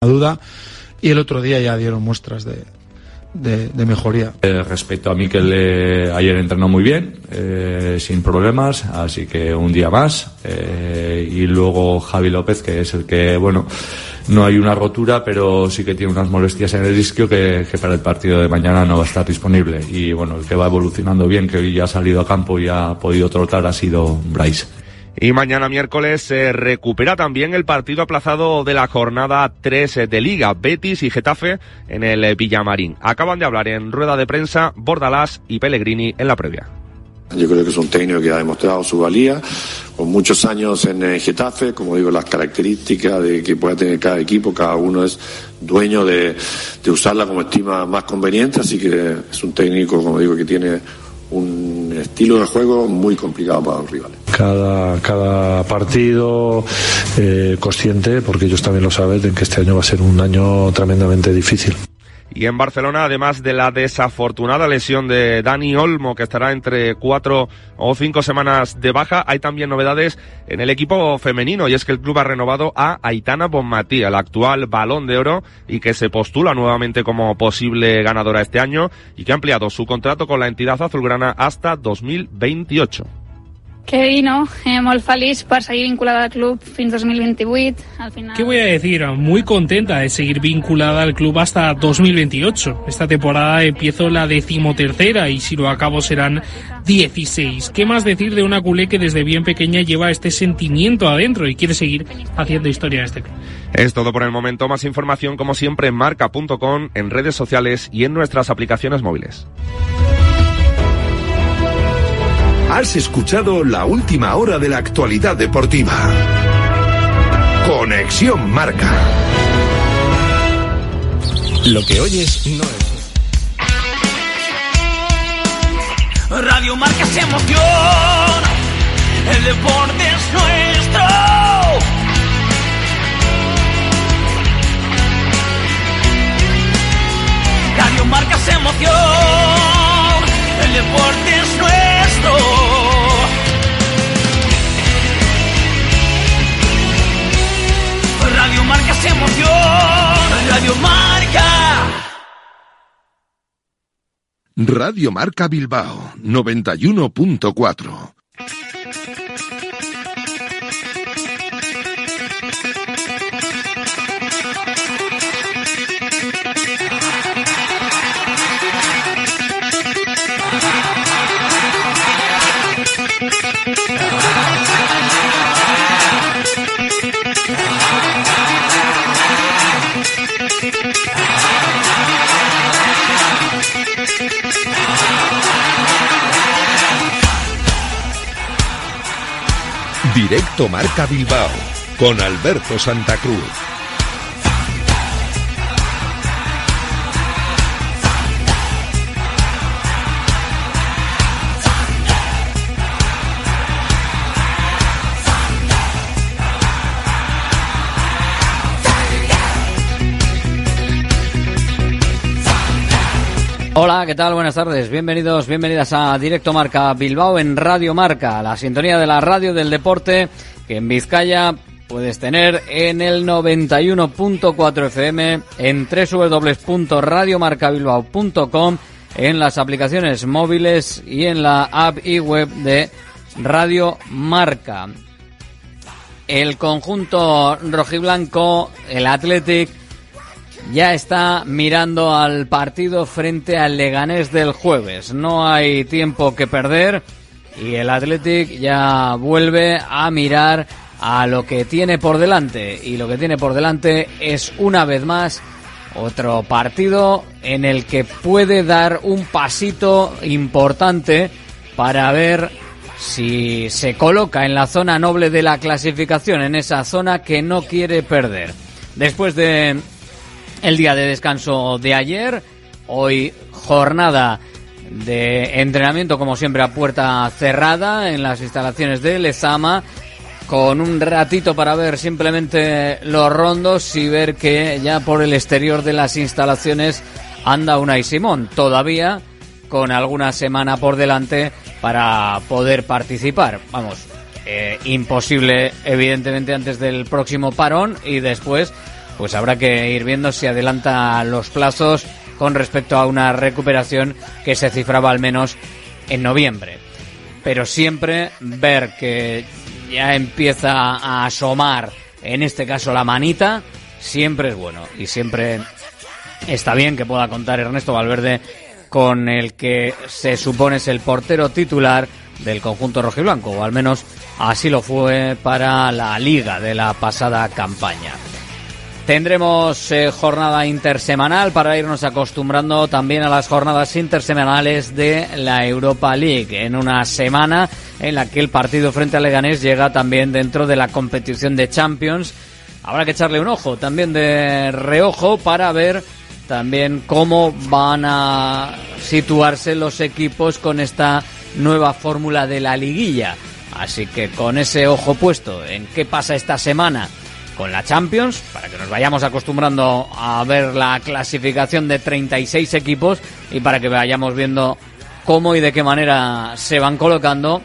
duda, y el otro día ya dieron muestras de mejoría. Respecto a Mikel, ayer entrenó muy bien, sin problemas, así que un día más, y luego Javi López, que es el que, bueno, no hay una rotura, pero sí que tiene unas molestias en el isquio que para el partido de mañana no va a estar disponible, y bueno, el que va evolucionando bien, que hoy ya ha salido a campo y ha podido trotar, ha sido Bryce. Y mañana miércoles se recupera también el partido aplazado de la jornada 3 de Liga, Betis y Getafe en el Villamarín. Acaban de hablar en rueda de prensa Bordalás y Pellegrini en la previa. Yo creo que es un técnico que ha demostrado su valía, con muchos años en Getafe, como digo, las características de que pueda tener cada equipo, cada uno es dueño de usarla como estima más conveniente, así que es un técnico, como digo, que tiene un estilo de juego muy complicado para los rivales. Cada partido consciente, porque ellos también lo saben, de que este año va a ser un año tremendamente difícil. Y en Barcelona, además de la desafortunada lesión de Dani Olmo, que estará entre 4 o 5 semanas de baja, hay también novedades en el equipo femenino, y es que el club ha renovado a Aitana Bonmatí, el actual Balón de Oro, y que se postula nuevamente como posible ganadora este año, y que ha ampliado su contrato con la entidad azulgrana hasta 2028. Que no, molt feliç per seguir vinculada al club fins 2028. Al final... ¿Qué voy a decir? Muy contenta de seguir vinculada al club hasta 2028. Esta temporada empiezo la 13ª y si lo acabo serán 16. ¿Qué más decir de una culé que desde bien pequeña lleva este sentimiento adentro y quiere seguir haciendo historia en este club? Es todo por el momento. Más información, como siempre, en marca.com, en redes sociales y en nuestras aplicaciones móviles. Has escuchado la última hora de la actualidad deportiva. Conexión Marca. Lo que oyes no es... Radio Marca se emociona. El deporte es nuestro. Radio Marca se emociona. El deporte es nuestro. Radio Marca se emociona. Radio Marca. Radio Marca Bilbao 91.4. Directo Marca Bilbao con Alberto Santa Cruz. Hola, ¿qué tal? Buenas tardes. Bienvenidos, bienvenidas a Directo Marca Bilbao en Radio Marca, la sintonía de la radio del deporte que en Vizcaya puedes tener en el 91.4 FM, en www.radiomarcabilbao.com, en las aplicaciones móviles y en la app y web de Radio Marca. El conjunto rojiblanco, el Athletic, ya está mirando al partido frente al Leganés del jueves. No hay tiempo que perder y el Athletic ya vuelve a mirar a lo que tiene por delante. Y lo que tiene por delante es, una vez más, otro partido en el que puede dar un pasito importante para ver si se coloca en la zona noble de la clasificación, en esa zona que no quiere perder. Después de el día de descanso de ayer, hoy jornada de entrenamiento, como siempre, a puerta cerrada en las instalaciones de Lezama, con un ratito para ver simplemente los rondos y ver que ya por el exterior de las instalaciones anda Unai Simón, todavía con alguna semana por delante para poder participar. Vamos, imposible evidentemente antes del próximo parón y después pues habrá que ir viendo si adelanta los plazos con respecto a una recuperación que se cifraba al menos en noviembre. Pero siempre ver que ya empieza a asomar, en este caso la manita, siempre es bueno, y siempre está bien que pueda contar Ernesto Valverde con el que se supone es el portero titular del conjunto rojiblanco, o al menos así lo fue para la Liga de la pasada campaña. Tendremos jornada intersemanal para irnos acostumbrando también a las jornadas intersemanales de la Europa League, en una semana en la que el partido frente al Leganés llega también dentro de la competición de Champions. Habrá que echarle un ojo también de reojo para ver también cómo van a situarse los equipos con esta nueva fórmula de la liguilla. Así que con ese ojo puesto en qué pasa esta semana con la Champions, para que nos vayamos acostumbrando a ver la clasificación de 36 equipos y para que vayamos viendo cómo y de qué manera se van colocando,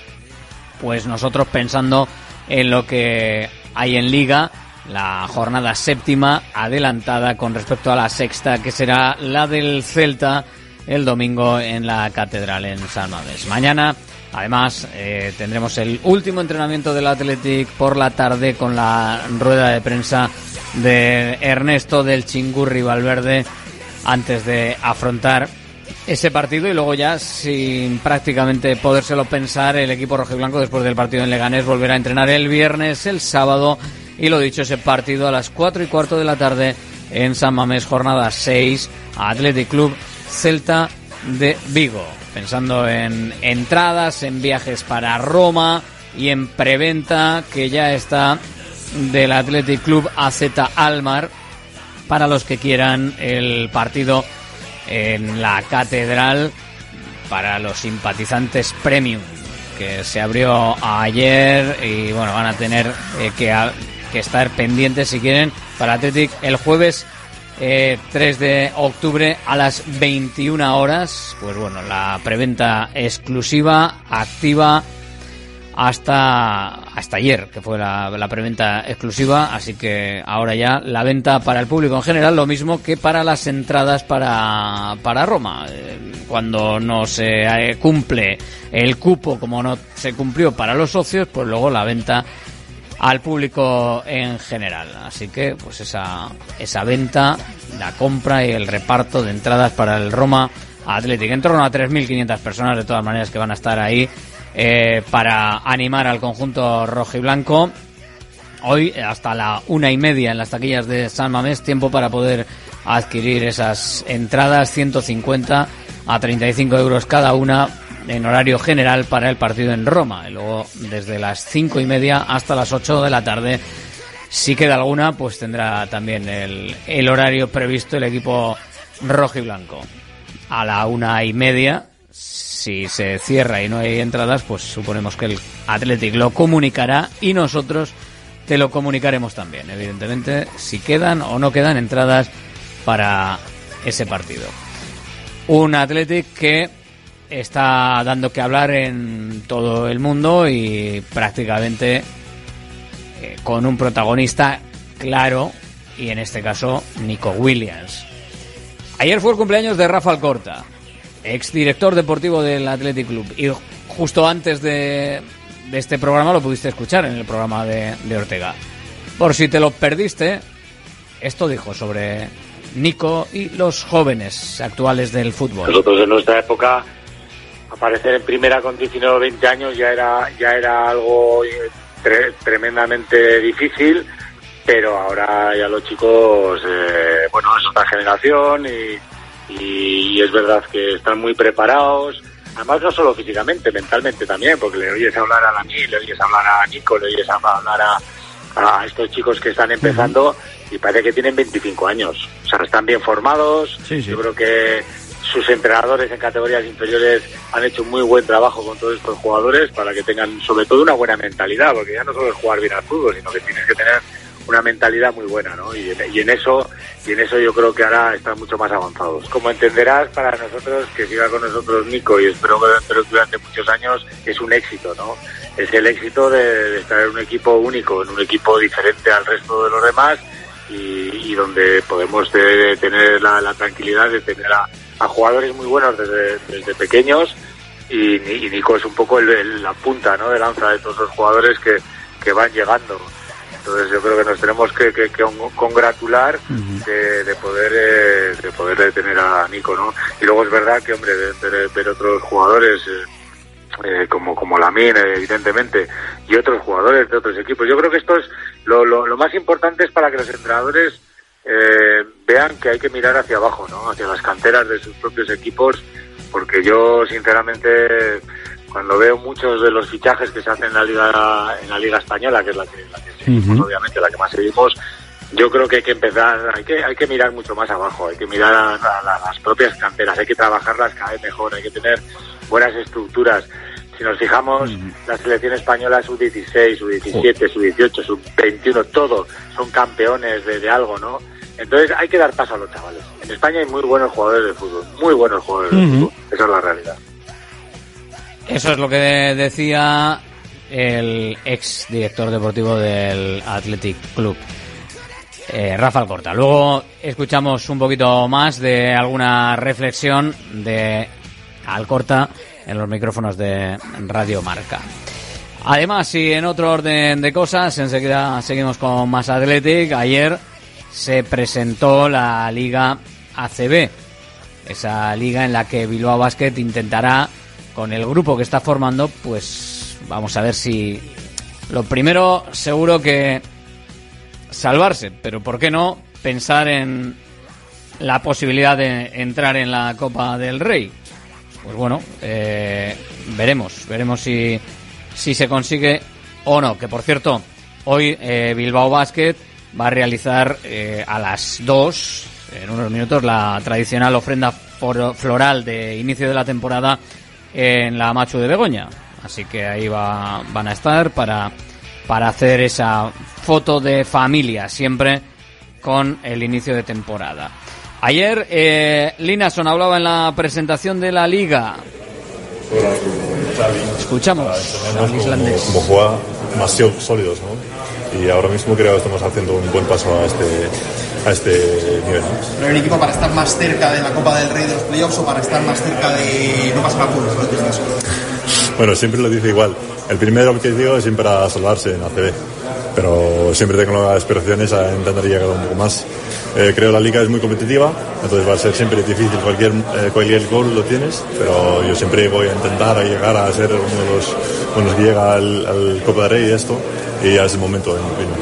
pues nosotros pensando en lo que hay en Liga, la jornada séptima adelantada con respecto a la sexta, que será la del Celta el domingo en la Catedral en San Mamés. Mañana, además, tendremos el último entrenamiento del Athletic por la tarde con la rueda de prensa de Ernesto del Chingurri Valverde antes de afrontar ese partido, y luego ya, sin prácticamente podérselo pensar, el equipo rojiblanco después del partido en Leganés volverá a entrenar el viernes, el sábado, y lo dicho, ese partido a las 4:15 de la tarde en San Mamés, jornada 6, Athletic Club Celta de Vigo. Pensando en entradas, en viajes para Roma y en preventa que ya está del Athletic Club AZ Alkmaar para los que quieran el partido en la Catedral, para los simpatizantes premium, que se abrió ayer y bueno, van a tener que estar pendientes si quieren para Athletic el jueves 3 de octubre a las 21 horas. Pues bueno, la preventa exclusiva, activa hasta ayer, que fue la preventa exclusiva, así que ahora ya la venta para el público en general, lo mismo que para las entradas para Roma. Cuando no se cumple el cupo, como no se cumplió para los socios, pues luego la venta al público en general. Así que pues esa venta, la compra y el reparto de entradas para el Roma Athletic, en torno a 3.500 personas de todas maneras que van a estar ahí para animar al conjunto rojiblanco. Hoy hasta la 1:30 en las taquillas de San Mamés, tiempo para poder adquirir esas entradas, 150 a 35 euros cada una, en horario general para el partido en Roma. Y luego desde las 5:30 hasta las 8 de la tarde, si queda alguna, pues tendrá también el horario previsto el equipo rojiblanco. A la 1:30, si se cierra y no hay entradas, pues suponemos que el Athletic lo comunicará y nosotros te lo comunicaremos también, evidentemente, si quedan o no quedan entradas para ese partido. Un Athletic que está dando que hablar en todo el mundo y prácticamente con un protagonista claro, y en este caso Nico Williams. Ayer fue el cumpleaños de Rafa Alcorta, exdirector deportivo del Athletic Club, y justo antes de este programa lo pudiste escuchar en el programa de Ortega. Por si te lo perdiste, esto dijo sobre Nico y los jóvenes actuales del fútbol. Nosotros en nuestra época, aparecer en primera con 19 o 20 años ya era algo tremendamente difícil, pero ahora ya los chicos, es otra generación y es verdad que están muy preparados, además no solo físicamente, mentalmente también, porque le oyes hablar a Dani, le oyes hablar a Nico, le oyes hablar a estos chicos que están empezando y parece que tienen 25 años, o sea, están bien formados. Sí. Yo creo que sus entrenadores en categorías inferiores han hecho un muy buen trabajo con todos estos jugadores para que tengan sobre todo una buena mentalidad, porque ya no solo es jugar bien al fútbol, sino que tienes que tener una mentalidad muy buena, ¿no? Y en eso yo creo que ahora están mucho más avanzados. Como entenderás, para nosotros, que siga con nosotros Nico, y espero que durante muchos años, es un éxito, ¿no? Es el éxito de estar en un equipo único, en un equipo diferente al resto de los demás, y donde podemos tener la tranquilidad de tener a jugadores muy buenos desde pequeños, y Nico es un poco la punta, ¿no?, de lanza de todos los jugadores que van llegando. Entonces yo creo que nos tenemos que congratular de poder tener a Nico, ¿no? Y luego es verdad que, hombre, ver otros jugadores como Lamine, evidentemente, y otros jugadores de otros equipos. Yo creo que esto es lo más importante, es para que los entrenadores vean que hay que mirar hacia abajo, ¿no?, hacia las canteras de sus propios equipos, porque yo sinceramente, cuando veo muchos de los fichajes que se hacen en la liga española, que es la que seguimos, obviamente la que más seguimos, yo creo que hay que empezar, hay que mirar mucho más abajo, hay que mirar a las propias canteras, hay que trabajarlas cada vez mejor, hay que tener buenas estructuras. Si nos fijamos, la selección española sub-16, sub-17, sub-18, sub-21, todos son campeones de algo, ¿no? Entonces hay que dar paso a los chavales. En España hay muy buenos jugadores de fútbol, muy buenos jugadores de fútbol. Esa es la realidad. Eso es lo que decía el ex director deportivo del Athletic Club, Rafa Alcorta. Luego escuchamos un poquito más de alguna reflexión de Alcorta en los micrófonos de Radio Marca. Además, y en otro orden de cosas, enseguida seguimos con más Athletic. Ayer se presentó la Liga ACB, esa liga en la que Bilbao Basket intentará, con el grupo que está formando, pues vamos a ver si, lo primero, seguro que salvarse, pero ¿por qué no pensar en la posibilidad de entrar en la Copa del Rey? Pues bueno, veremos si se consigue o no. Que por cierto, hoy Bilbao Basket va a realizar a las 2, en unos minutos, la tradicional ofrenda floral de inicio de la temporada en la Machu de Begoña. Así que ahí van a estar para hacer esa foto de familia, siempre con el inicio de temporada. Ayer Linason hablaba en la presentación de la Liga. Escuchamos al islandés. Como juega más sólidos, ¿no? Y ahora mismo creo que estamos haciendo un buen paso a este nivel, ¿no? ¿Pero hay un equipo para estar más cerca de la Copa del Rey de los playoffs o para estar más cerca de no pasar apuros? Bueno, siempre lo dice igual. El primer objetivo es siempre a salvarse en ACB, pero siempre tengo las aspiraciones a intentar llegar un poco más. Creo la liga es muy competitiva, entonces va a ser siempre difícil, cualquier gol lo tienes, pero yo siempre voy a intentar llegar a ser uno de los que llega al Copa del Rey y esto, y ya es el momento, en mi opinión.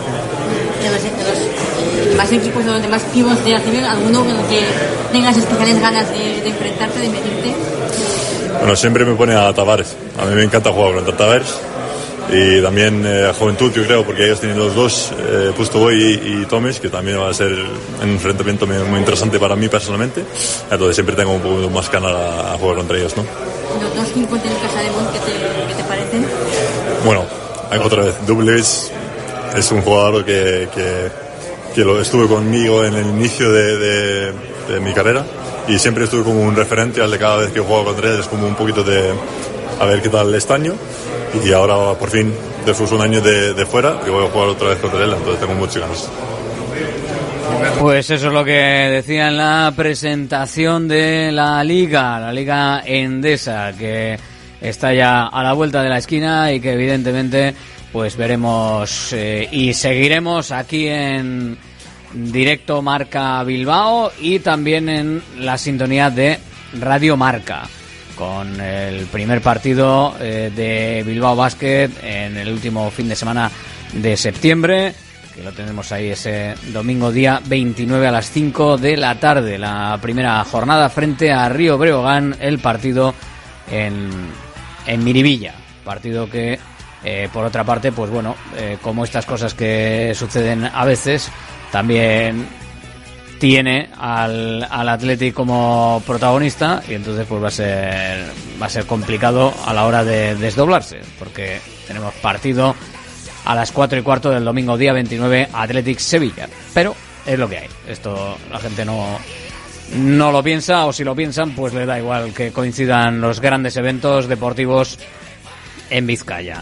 De los más equipos, de los demás pibos de ACB, ¿alguno con el que tengas especiales ganas de enfrentarte, de medirte? Bueno, siempre me pone a Tavares. A mí me encanta jugar contra Tavares. Y también a Juventud, yo creo, porque ellos tienen los dos, Pustoboy y Tomes, que también va a ser un enfrentamiento muy interesante para mí personalmente. Entonces siempre tengo un poco más ganas a jugar contra ellos, ¿no? ¿Los dos equipos de Lucas Ademont qué te parecen? Bueno, otra vez, Doubles es un jugador que lo estuve conmigo en el inicio de mi carrera. Y siempre estuve como un referente al de cada vez que juego contra él, es como un poquito de a ver qué tal este año. Y ahora por fin, después de un año de fuera, que voy a jugar otra vez contra él, entonces tengo muchas ganas. Pues eso es lo que decía en la presentación de la Liga Endesa, que está ya a la vuelta de la esquina y que evidentemente pues veremos y seguiremos aquí en directo Marca Bilbao y también en la sintonía de Radio Marca, con el primer partido de Bilbao Basket en el último fin de semana de septiembre, que lo tenemos ahí ese domingo día 29 a las 5 de la tarde, la primera jornada frente a Río Breogán, el partido en Miribilla, partido que por otra parte, pues bueno, como estas cosas que suceden a veces, también tiene al Athletic como protagonista y entonces pues va a ser complicado a la hora de desdoblarse, porque tenemos partido a las 4:15 del domingo día 29, Athletic Sevilla, pero es lo que hay. Esto la gente no lo piensa, o si lo piensan pues le da igual que coincidan los grandes eventos deportivos en Vizcaya.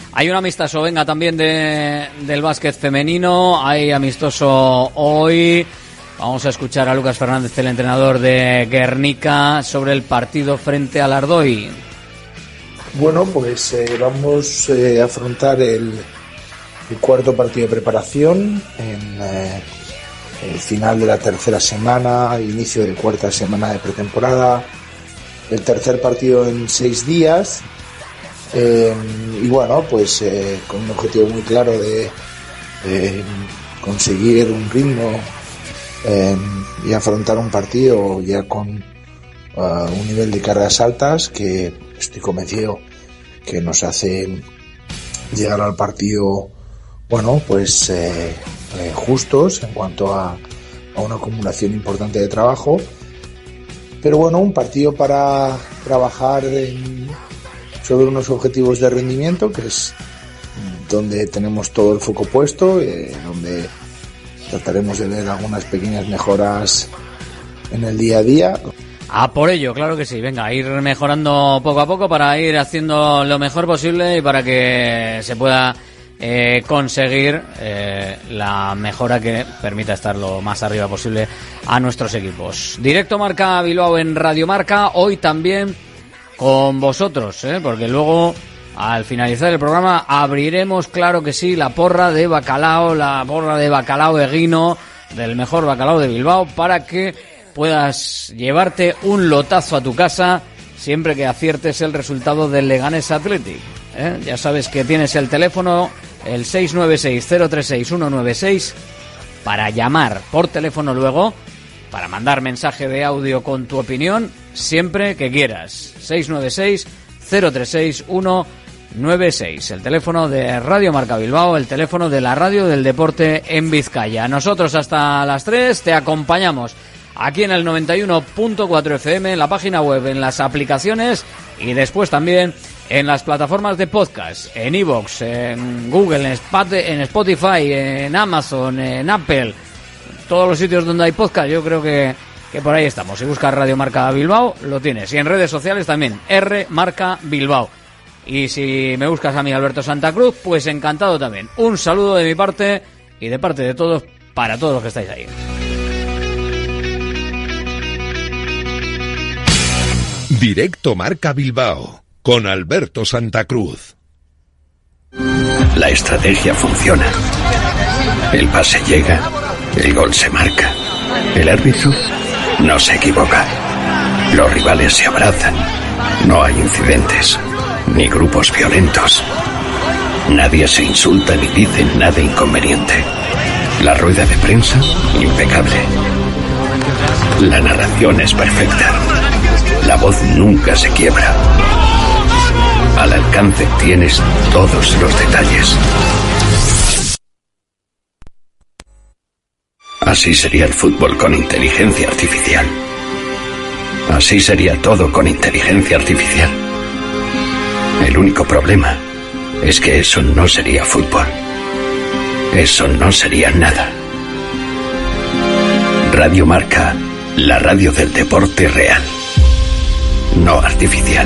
Hay un amistoso, venga, también del básquet femenino. Hay amistoso hoy. Vamos a escuchar a Lucas Fernández, el entrenador de Guernica, sobre el partido frente al Ardoy. Bueno, pues vamos a afrontar el cuarto partido de preparación en el final de la tercera semana, inicio de cuarta semana de pretemporada, el tercer partido en 6 días. Y bueno, pues con un objetivo muy claro de conseguir un ritmo y afrontar un partido ya con un nivel de cargas altas que estoy convencido que nos hace llegar al partido, bueno, pues justos en cuanto a una acumulación importante de trabajo, pero bueno, un partido para trabajar sobre unos objetivos de rendimiento, que es donde tenemos todo el foco puesto, donde trataremos de ver algunas pequeñas mejoras en el día a día. A por ello, claro que sí. Venga, ir mejorando poco a poco para ir haciendo lo mejor posible y para que se pueda conseguir la mejora que permita estar lo más arriba posible a nuestros equipos. Directo Marca Bilbao en Radio Marca, hoy también con vosotros, porque luego al finalizar el programa abriremos, claro que sí, la porra de bacalao, Eguino, del mejor bacalao de Bilbao, para que puedas llevarte un lotazo a tu casa siempre que aciertes el resultado del Leganés Athletic. Ya sabes que tienes el teléfono, el 696-036-196, para llamar por teléfono luego, para mandar mensaje de audio con tu opinión, siempre que quieras. 696-036-196, el teléfono de Radio Marca Bilbao, el teléfono de la radio del deporte en Vizcaya. Nosotros hasta las 3 te acompañamos aquí en el 91.4 FM, en la página web, en las aplicaciones y después también en las plataformas de podcast, en iVoox, en Google, en Spotify, en Amazon, en Apple, todos los sitios donde hay podcast. Yo creo que por ahí estamos. Si buscas Radio Marca Bilbao, lo tienes. Y en redes sociales también, R Marca Bilbao. Y si me buscas a mí, Alberto Santa Cruz, pues encantado también. Un saludo de mi parte y de parte de todos, para todos los que estáis ahí. Directo Marca Bilbao, con Alberto Santa Cruz. La estrategia funciona. El pase llega, el gol se marca. El árbitro no se equivoca. Los rivales se abrazan. No hay incidentes, ni grupos violentos. Nadie se insulta ni dice nada inconveniente. La rueda de prensa, impecable. La narración es perfecta. La voz nunca se quiebra. Al alcance tienes todos los detalles. Así sería el fútbol con inteligencia artificial. Así sería todo con inteligencia artificial. El único problema es que eso no sería fútbol. Eso no sería nada. Radio Marca, la radio del deporte real, no artificial.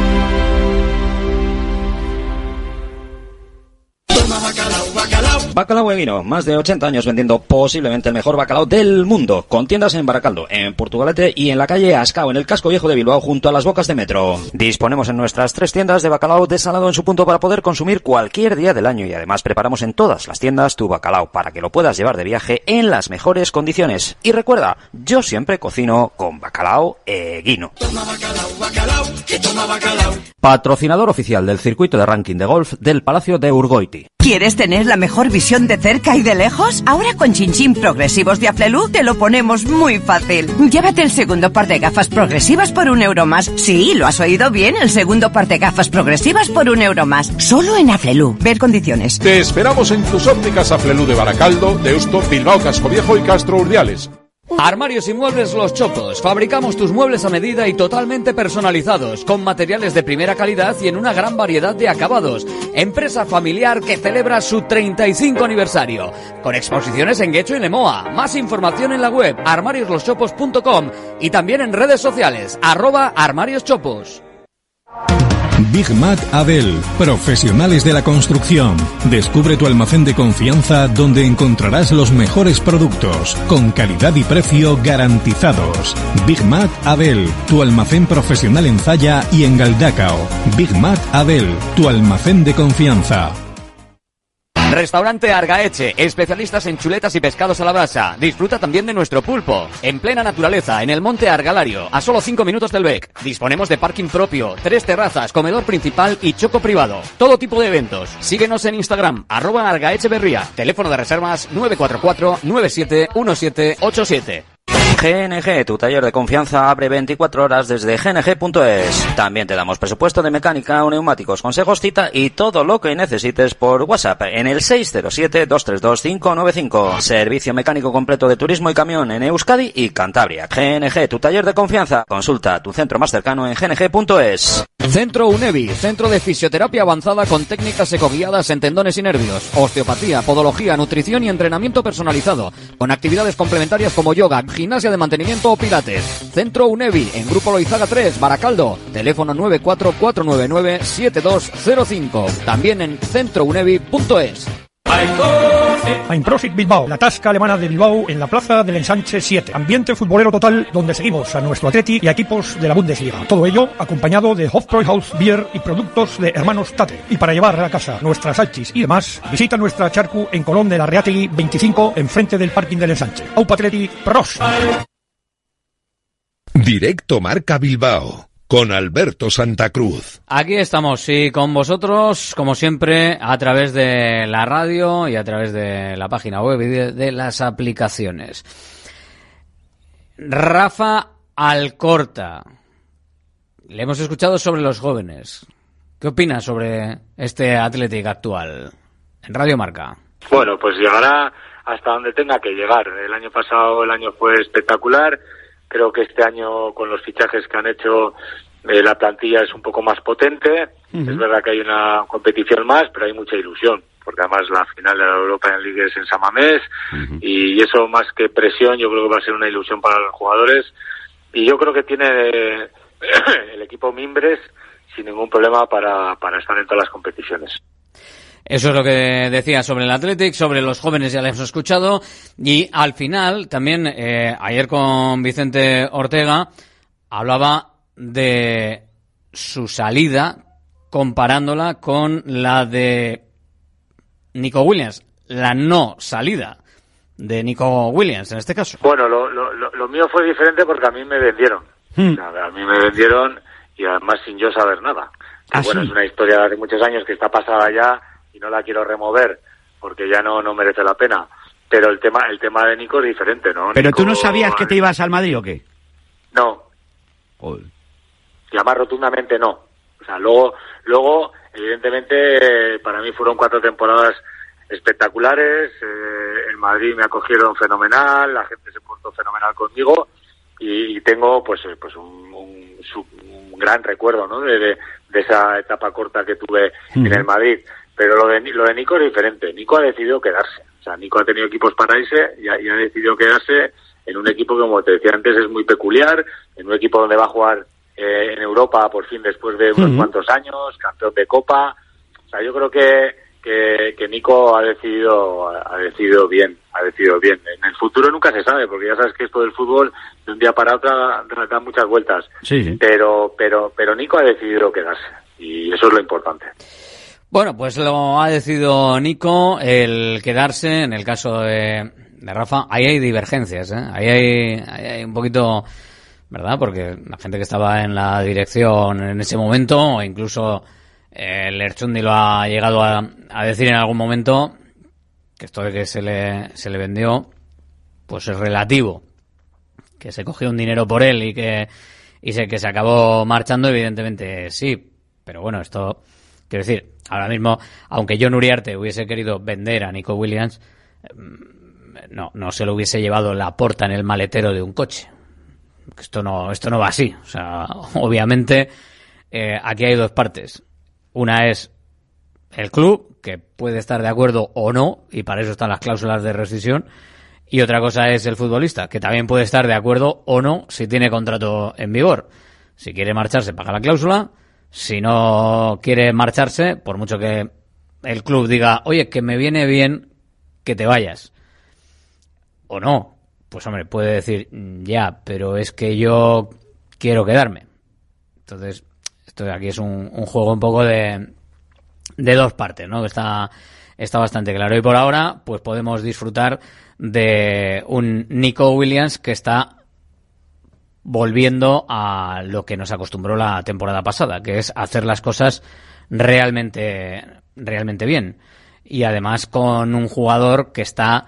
Bacalao Eguino, más de 80 años vendiendo posiblemente el mejor bacalao del mundo, con tiendas en Baracaldo, en Portugalete y en la calle Ascao, en el casco viejo de Bilbao, junto a las bocas de metro. Disponemos en nuestras 3 tiendas de bacalao desalado en su punto para poder consumir cualquier día del año, y además preparamos en todas las tiendas tu bacalao para que lo puedas llevar de viaje en las mejores condiciones. Y recuerda, yo siempre cocino con Bacalao Eguino. Toma bacalao, bacalao, que toma bacalao. Patrocinador oficial del circuito de ranking de golf del Palacio de Urgoiti. ¿Quieres tener la mejor visión de cerca y de lejos? Ahora con Chinchín progresivos de Aflelu te lo ponemos muy fácil. Llévate el segundo par de gafas progresivas por €1 más. Sí, lo has oído bien, el segundo par de gafas progresivas por €1 más. Solo en Aflelu. Ver condiciones. Te esperamos en tus ópticas Aflelu de Baracaldo, Deusto, Bilbao, Casco Viejo y Castro Urdiales. Armarios y Muebles Los Chopos. Fabricamos tus muebles a medida y totalmente personalizados, con materiales de primera calidad y en una gran variedad de acabados. Empresa familiar que celebra su 35 aniversario, con exposiciones en Guecho y Lemoa. Más información en la web armariosloschopos.com y también en redes sociales @armarioschopos. Big Mac Abel, profesionales de la construcción. Descubre tu almacén de confianza donde encontrarás los mejores productos, con calidad y precio garantizados. Big Mac Abel, tu almacén profesional en Zalla y en Galdacao. Big Mac Abel, tu almacén de confianza. Restaurante Argaeche, especialistas en chuletas y pescados a la brasa. Disfruta también de nuestro pulpo, en plena naturaleza, en el monte Argalario, a solo 5 minutos del Bec. Disponemos de parking propio, 3 terrazas, comedor principal y choco privado. Todo tipo de eventos. Síguenos en Instagram, @argaecheberría. Teléfono de reservas 944 971787. GNG, tu taller de confianza, abre 24 horas desde gng.es. También te damos presupuesto de mecánica o neumáticos, consejos, cita y todo lo que necesites por WhatsApp en el 607-232-595. Servicio mecánico completo de turismo y camión en Euskadi y Cantabria. GNG, tu taller de confianza. Consulta tu centro más cercano en gng.es. Centro UNEVI, centro de fisioterapia avanzada con técnicas ecoguiadas en tendones y nervios, osteopatía, podología, nutrición y entrenamiento personalizado, con actividades complementarias como yoga, gimnasia de mantenimiento o pilates. Centro UNEVI, en Grupo Loizaga 3, Baracaldo, teléfono 944997205. También en centrounevi.es. Einprosit Bilbao, la tasca alemana de Bilbao en la plaza del Ensanche 7. Ambiente futbolero total donde seguimos a nuestro Atleti y a equipos de la Bundesliga. Todo ello acompañado de Hofbräuhaus Bier y productos de Hermanos Tate. Y para llevar a casa nuestras salchis y demás, visita nuestra charcu en Colón de la Reategui 25, enfrente del parking del Ensanche. Aupa Atleti, pros. Directo Marca Bilbao, con Alberto Santa Cruz. Aquí estamos, y con vosotros, como siempre, a través de la radio y a través de la página web y de las aplicaciones. Rafa Alcorta. Le hemos escuchado sobre los jóvenes. ¿Qué opinas sobre este Athletic actual en Radio Marca? Bueno, pues llegará hasta donde tenga que llegar. El año pasado, el año fue espectacular. Creo que este año, con los fichajes que han hecho, la plantilla es un poco más potente. Es verdad que hay una competición más, pero hay mucha ilusión, porque además la final de la European League es en San Mamés, y eso, más que presión, yo creo que va a ser una ilusión para los jugadores. Y yo creo que tiene el equipo mimbres sin ningún problema para estar en todas las competiciones. Eso es lo que decía sobre el Athletic, sobre los jóvenes ya les hemos escuchado, y al final también ayer con Vicente Ortega hablaba de su salida comparándola con la de Nico Williams, la no salida de Nico Williams en este caso. Bueno, lo mío fue diferente porque a mí me vendieron. O sea, a mí me vendieron, y además sin yo saber nada. Bueno, sí. Es una historia de hace muchos años que está pasada ya y no la quiero remover porque ya no merece la pena. Pero el tema de Nico es diferente, ¿no? ¿Pero Nico, tú no sabías que te ibas al Madrid o qué? No. Joder. Y además rotundamente no. O sea, luego evidentemente, para mí fueron 4 temporadas espectaculares. En Madrid me acogieron fenomenal, la gente se portó fenomenal conmigo, y tengo pues un gran recuerdo, ¿no? de esa etapa corta que tuve en el Madrid. Pero lo de Nico es diferente. Nico ha decidido quedarse. O sea, Nico ha tenido equipos para irse y ha decidido quedarse en un equipo que, como te decía antes, es muy peculiar, en un equipo donde va a jugar en Europa por fin después de unos cuantos años, campeón de Copa. O sea, yo creo que Nico ha decidido bien. En el futuro nunca se sabe, porque ya sabes que esto del fútbol de un día para otro da muchas vueltas. Sí. Pero Nico ha decidido quedarse, y eso es lo importante. Bueno, pues lo ha decidido Nico, el quedarse. En el caso de Rafa, ahí hay divergencias, ¿eh? Ahí hay un poquito, ¿verdad? Porque la gente que estaba en la dirección en ese momento, o incluso Lerchundi lo ha llegado a decir en algún momento, que esto de que se le vendió, pues es relativo. Que se cogió un dinero por él y que se acabó marchando, evidentemente sí. Pero bueno, esto, quiero decir, ahora mismo, aunque Jon Uriarte hubiese querido vender a Nico Williams, no se lo hubiese llevado Laporta en el maletero de un coche. Esto no va así. O sea, obviamente, aquí hay 2 partes. Una es el club, que puede estar de acuerdo o no, y para eso están las cláusulas de rescisión. Y otra cosa es el futbolista, que también puede estar de acuerdo o no si tiene contrato en vigor. Si quiere marcharse, paga la cláusula. Si no quiere marcharse, por mucho que el club diga, oye, que me viene bien que te vayas, o no, pues hombre, puede decir, ya, pero es que yo quiero quedarme. Entonces, esto de aquí es un juego un poco de dos partes, ¿no? Que está bastante claro. Y por ahora, pues podemos disfrutar de un Nico Williams que está volviendo a lo que nos acostumbró la temporada pasada, que es hacer las cosas realmente bien. Y además con un jugador que está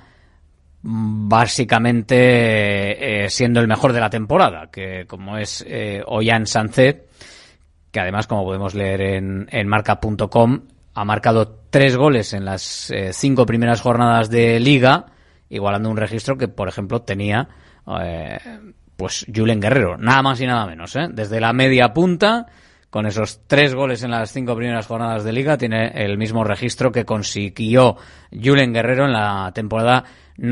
básicamente siendo el mejor de la temporada, que como es Ollán Sánchez, que además, como podemos leer en marca.com, ha marcado 3 goles en las 5 primeras jornadas de Liga, igualando un registro que, por ejemplo, tenía pues Julen Guerrero, nada más y nada menos, desde la media punta, con esos 3 goles en las 5 primeras jornadas de Liga, tiene el mismo registro que consiguió Julen Guerrero en la temporada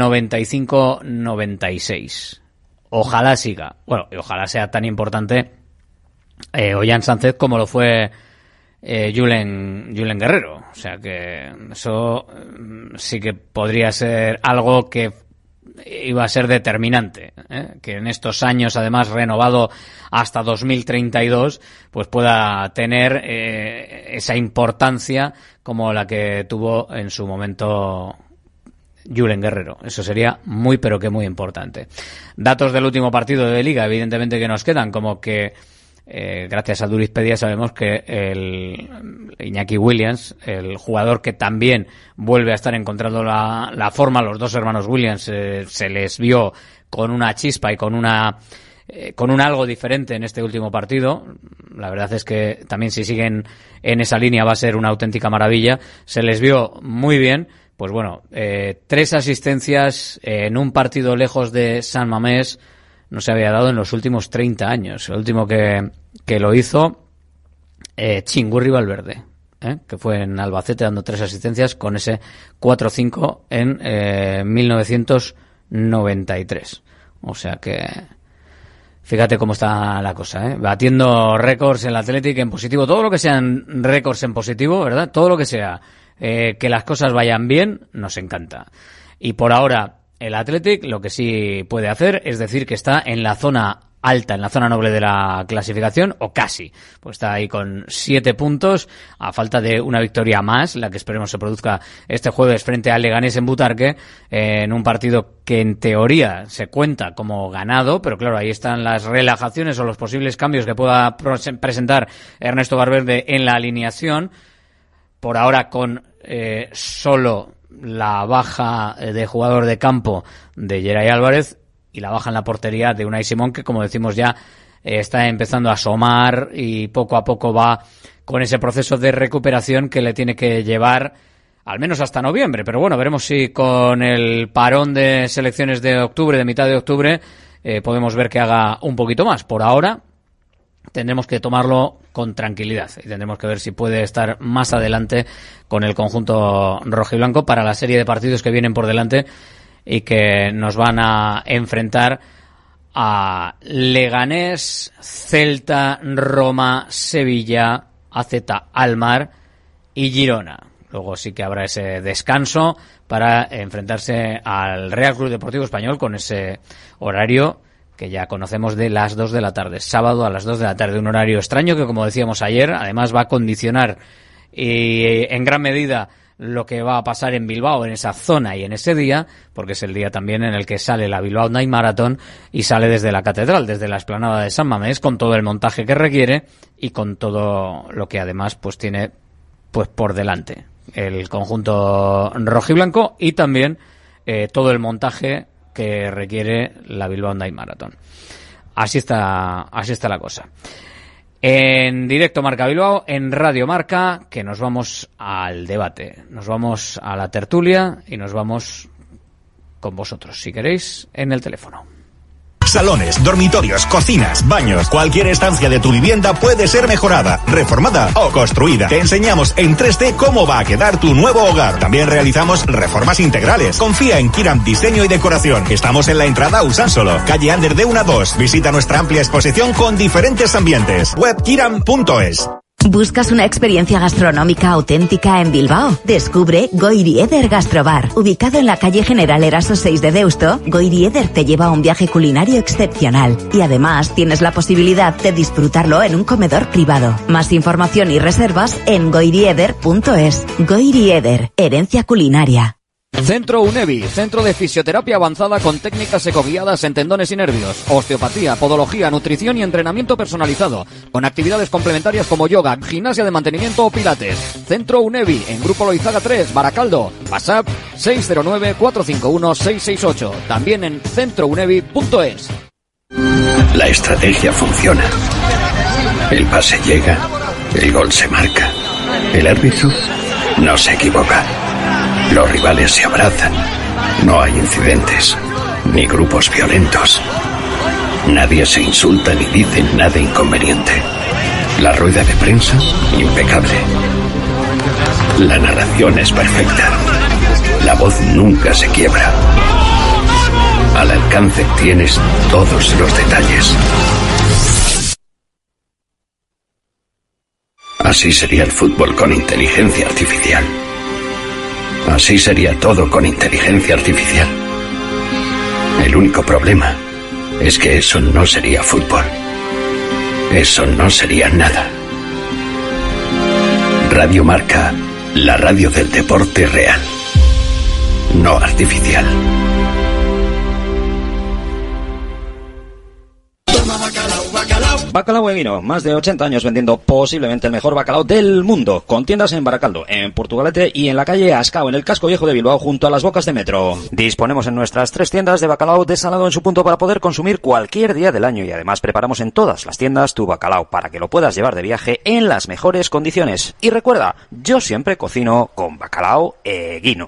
95-96. Ojalá siga, bueno, y ojalá sea tan importante Ollán Sánchez como lo fue Julen Guerrero. O sea que eso sí que podría ser algo que iba a ser determinante, que en estos años, además renovado hasta 2032, pues pueda tener esa importancia como la que tuvo en su momento Julen Guerrero. Eso sería muy, pero que muy importante. Datos del último partido de Liga, evidentemente, que nos quedan, como que gracias a Durizpedia sabemos que el Iñaki Williams, el jugador que también vuelve a estar encontrando la forma, los dos hermanos Williams se les vio con una chispa y con un algo diferente en este último partido. La verdad es que también, si siguen en esa línea, va a ser una auténtica maravilla. Se les vio muy bien. Pues bueno, 3 asistencias en un partido lejos de San Mamés no se había dado en los últimos 30 años. El último que lo hizo, Chingurri Valverde, que fue en Albacete dando 3 asistencias con ese 4-5 en 1993. O sea que fíjate cómo está la cosa, batiendo récords en el Athletic en positivo. Todo lo que sean récords en positivo, ¿verdad? Todo lo que sea que las cosas vayan bien, nos encanta. Y por ahora, el Athletic lo que sí puede hacer es decir que está en la zona alta, en la zona noble de la clasificación, o casi. Pues está ahí con 7 puntos, a falta de una victoria más, la que esperemos se produzca este jueves frente al Leganés en Butarque, en un partido que en teoría se cuenta como ganado, pero claro, ahí están las relajaciones o los posibles cambios que pueda presentar Ernesto Valverde en la alineación. Por ahora con solo la baja de jugador de campo de Geray Álvarez y la baja en la portería de Unai Simón, que, como decimos, ya está empezando a asomar y poco a poco va con ese proceso de recuperación que le tiene que llevar al menos hasta noviembre. Pero bueno, veremos si con el parón de selecciones de octubre, de mitad de octubre, podemos ver que haga un poquito más. Por ahora tendremos que tomarlo con tranquilidad y tendremos que ver si puede estar más adelante con el conjunto rojiblanco para la serie de partidos que vienen por delante y que nos van a enfrentar a Leganés, Celta, Roma, Sevilla, AZ Alkmaar y Girona. Luego sí que habrá ese descanso para enfrentarse al Real Club Deportivo Español con ese horario que ya conocemos de las 2 de la tarde, sábado a las 2 de la tarde, un horario extraño que, como decíamos ayer, además va a condicionar en gran medida lo que va a pasar en Bilbao en esa zona y en ese día, porque es el día también en el que sale la Bilbao Night Marathon y sale desde la Catedral, desde la explanada de San Mamés, con todo el montaje que requiere y con todo lo que además pues tiene pues por delante el conjunto rojiblanco y también todo el montaje que requiere la Bilbao Night Marathon. Así está la cosa. En directo Marca Bilbao, en Radio Marca, que nos vamos al debate, nos vamos a la tertulia y nos vamos con vosotros, si queréis, en el teléfono. Salones, dormitorios, cocinas, baños, cualquier estancia de tu vivienda puede ser mejorada, reformada o construida. Te enseñamos en 3D cómo va a quedar tu nuevo hogar. También realizamos reformas integrales. Confía en Kiram Diseño y Decoración. Estamos en la entrada Usánsolo, calle Ander de 1 a 2. Visita nuestra amplia exposición con diferentes ambientes. Web kiram.es. ¿Buscas una experiencia gastronómica auténtica en Bilbao? Descubre Goiri Eder Gastrobar. Ubicado en la calle General Eraso 6 de Deusto, Goiri Eder te lleva a un viaje culinario excepcional. Y además tienes la posibilidad de disfrutarlo en un comedor privado. Más información y reservas en goirieder.es. Goiri Eder, herencia culinaria. Centro UNEVI, centro de fisioterapia avanzada con técnicas ecoguiadas en tendones y nervios, osteopatía, podología, nutrición y entrenamiento personalizado, con actividades complementarias como yoga, gimnasia de mantenimiento o pilates. Centro UNEVI, en Grupo Loizaga 3, Baracaldo. WhatsApp 609-451-668. También en centrounevi.es. La estrategia funciona. El pase llega, el gol se marca, el árbitro no se equivoca. Los rivales se abrazan. No hay incidentes, ni grupos violentos. Nadie se insulta ni dice nada inconveniente. La rueda de prensa, impecable. La narración es perfecta. La voz nunca se quiebra. Al alcance tienes todos los detalles. Así sería el fútbol con inteligencia artificial. Así sería todo con inteligencia artificial. El único problema es que eso no sería fútbol. Eso no sería nada. Radio Marca, la radio del deporte real, no artificial. Bacalao e Vino, más de 80 años vendiendo posiblemente el mejor bacalao del mundo, con tiendas en Baracaldo, en Portugalete y en la calle Ascao, en el casco viejo de Bilbao, junto a las bocas de metro. Disponemos en nuestras 3 tiendas de bacalao desalado en su punto para poder consumir cualquier día del año, y además preparamos en todas las tiendas tu bacalao para que lo puedas llevar de viaje en las mejores condiciones. Y recuerda, yo siempre cocino con Bacalao e Guino.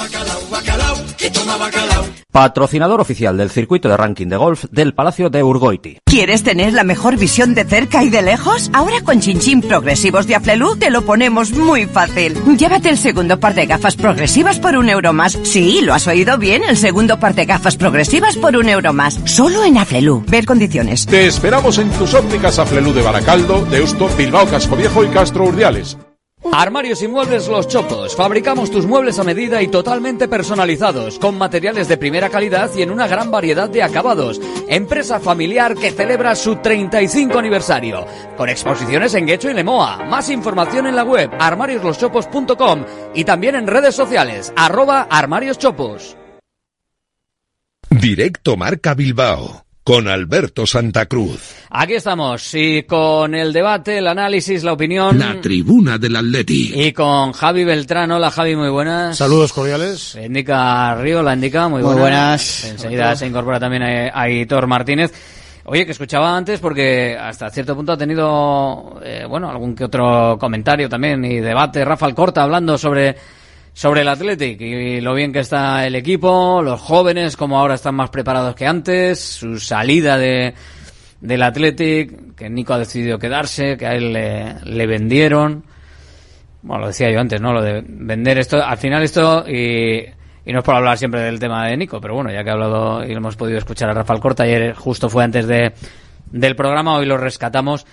Patrocinador oficial del circuito de ranking de golf del Palacio de Urgoiti. ¿Quieres tener la mejor visión de cerca y de lejos? Ahora con Chinchín Progresivos de Aflelu te lo ponemos muy fácil. Llévate el segundo par de gafas progresivas por €1 más. Sí, lo has oído bien, el segundo par de gafas progresivas por €1 más. Solo en Aflelu. Ver condiciones. Te esperamos en tus ópticas Aflelu de Baracaldo, Deusto, Bilbao, Casco Viejo y Castro Urdiales. Armarios y Muebles Los Chopos. Fabricamos tus muebles a medida y totalmente personalizados, con materiales de primera calidad y en una gran variedad de acabados. Empresa familiar que celebra su 35 aniversario, con exposiciones en Guecho y Lemoa. Más información en la web armariosloschopos.com y también en redes sociales @armarioschopos. Directo Marca Bilbao, con Alberto Santa Cruz. Aquí estamos, y con el debate, el análisis, la opinión. La tribuna del Atleti. Y con Javi Beltrán. Hola, Javi, muy buenas. Saludos cordiales. Indica Río, la indica, muy buenas. Enseguida se incorpora también a Aitor Martínez. Oye, que escuchaba antes porque hasta cierto punto ha tenido, algún que otro comentario también y debate. Rafa Alcorta hablando sobre el Athletic y lo bien que está el equipo, los jóvenes como ahora están más preparados que antes, su salida del Athletic, que Nico ha decidido quedarse, que a él le vendieron. Bueno, lo decía yo antes, ¿no? Lo de vender esto, al final esto, y no es por hablar siempre del tema de Nico, pero bueno, ya que he hablado y lo hemos podido escuchar a Rafa Alcorta, ayer justo fue antes del programa, hoy lo rescatamos.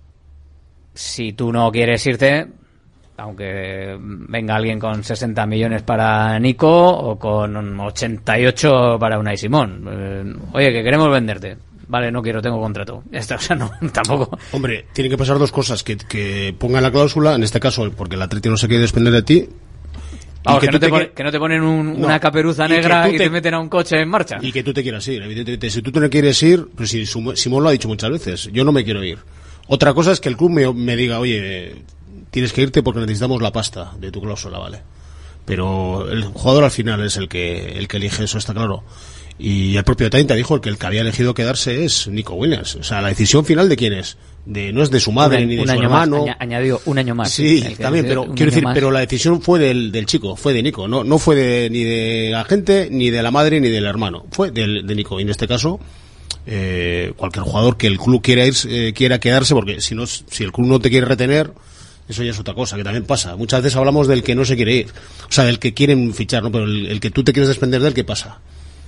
Si tú no quieres irte, aunque venga alguien con 60 millones para Nico o con 88 para Unai Simón, oye, que queremos venderte. Vale, no quiero, tengo contrato. Ya está, o sea, no, tampoco. Hombre, tienen que pasar dos cosas, que pongan la cláusula, en este caso, porque el Atleti no se quiere desprender de ti. Vamos, que no te ponen una caperuza negra y te meten a un coche en marcha. Y que tú te quieras ir, evidentemente. Si tú no quieres ir, pues si Simón lo ha dicho muchas veces, yo no me quiero ir. Otra cosa es que el club me diga, oye, tienes que irte porque necesitamos la pasta de tu cláusula, ¿vale? Pero el jugador al final es el que elige, eso está claro. Y el propio Tainta dijo que el que había elegido quedarse es Nico Williams. O sea, la decisión final de quién es. No es de su madre ni de su hermano. Añadió un año más. Sí, también, pero quiero decir, pero la decisión fue del chico, fue de Nico. No fue ni de la gente, ni de la madre, ni del hermano. Fue de Nico. Y en este caso, cualquier jugador que el club quiera quedarse, porque si el club no te quiere retener, eso ya es otra cosa, que también pasa. Muchas veces hablamos del que no se quiere ir. O sea, del que quieren fichar, ¿no? Pero el que tú te quieres desprender de él, ¿qué pasa?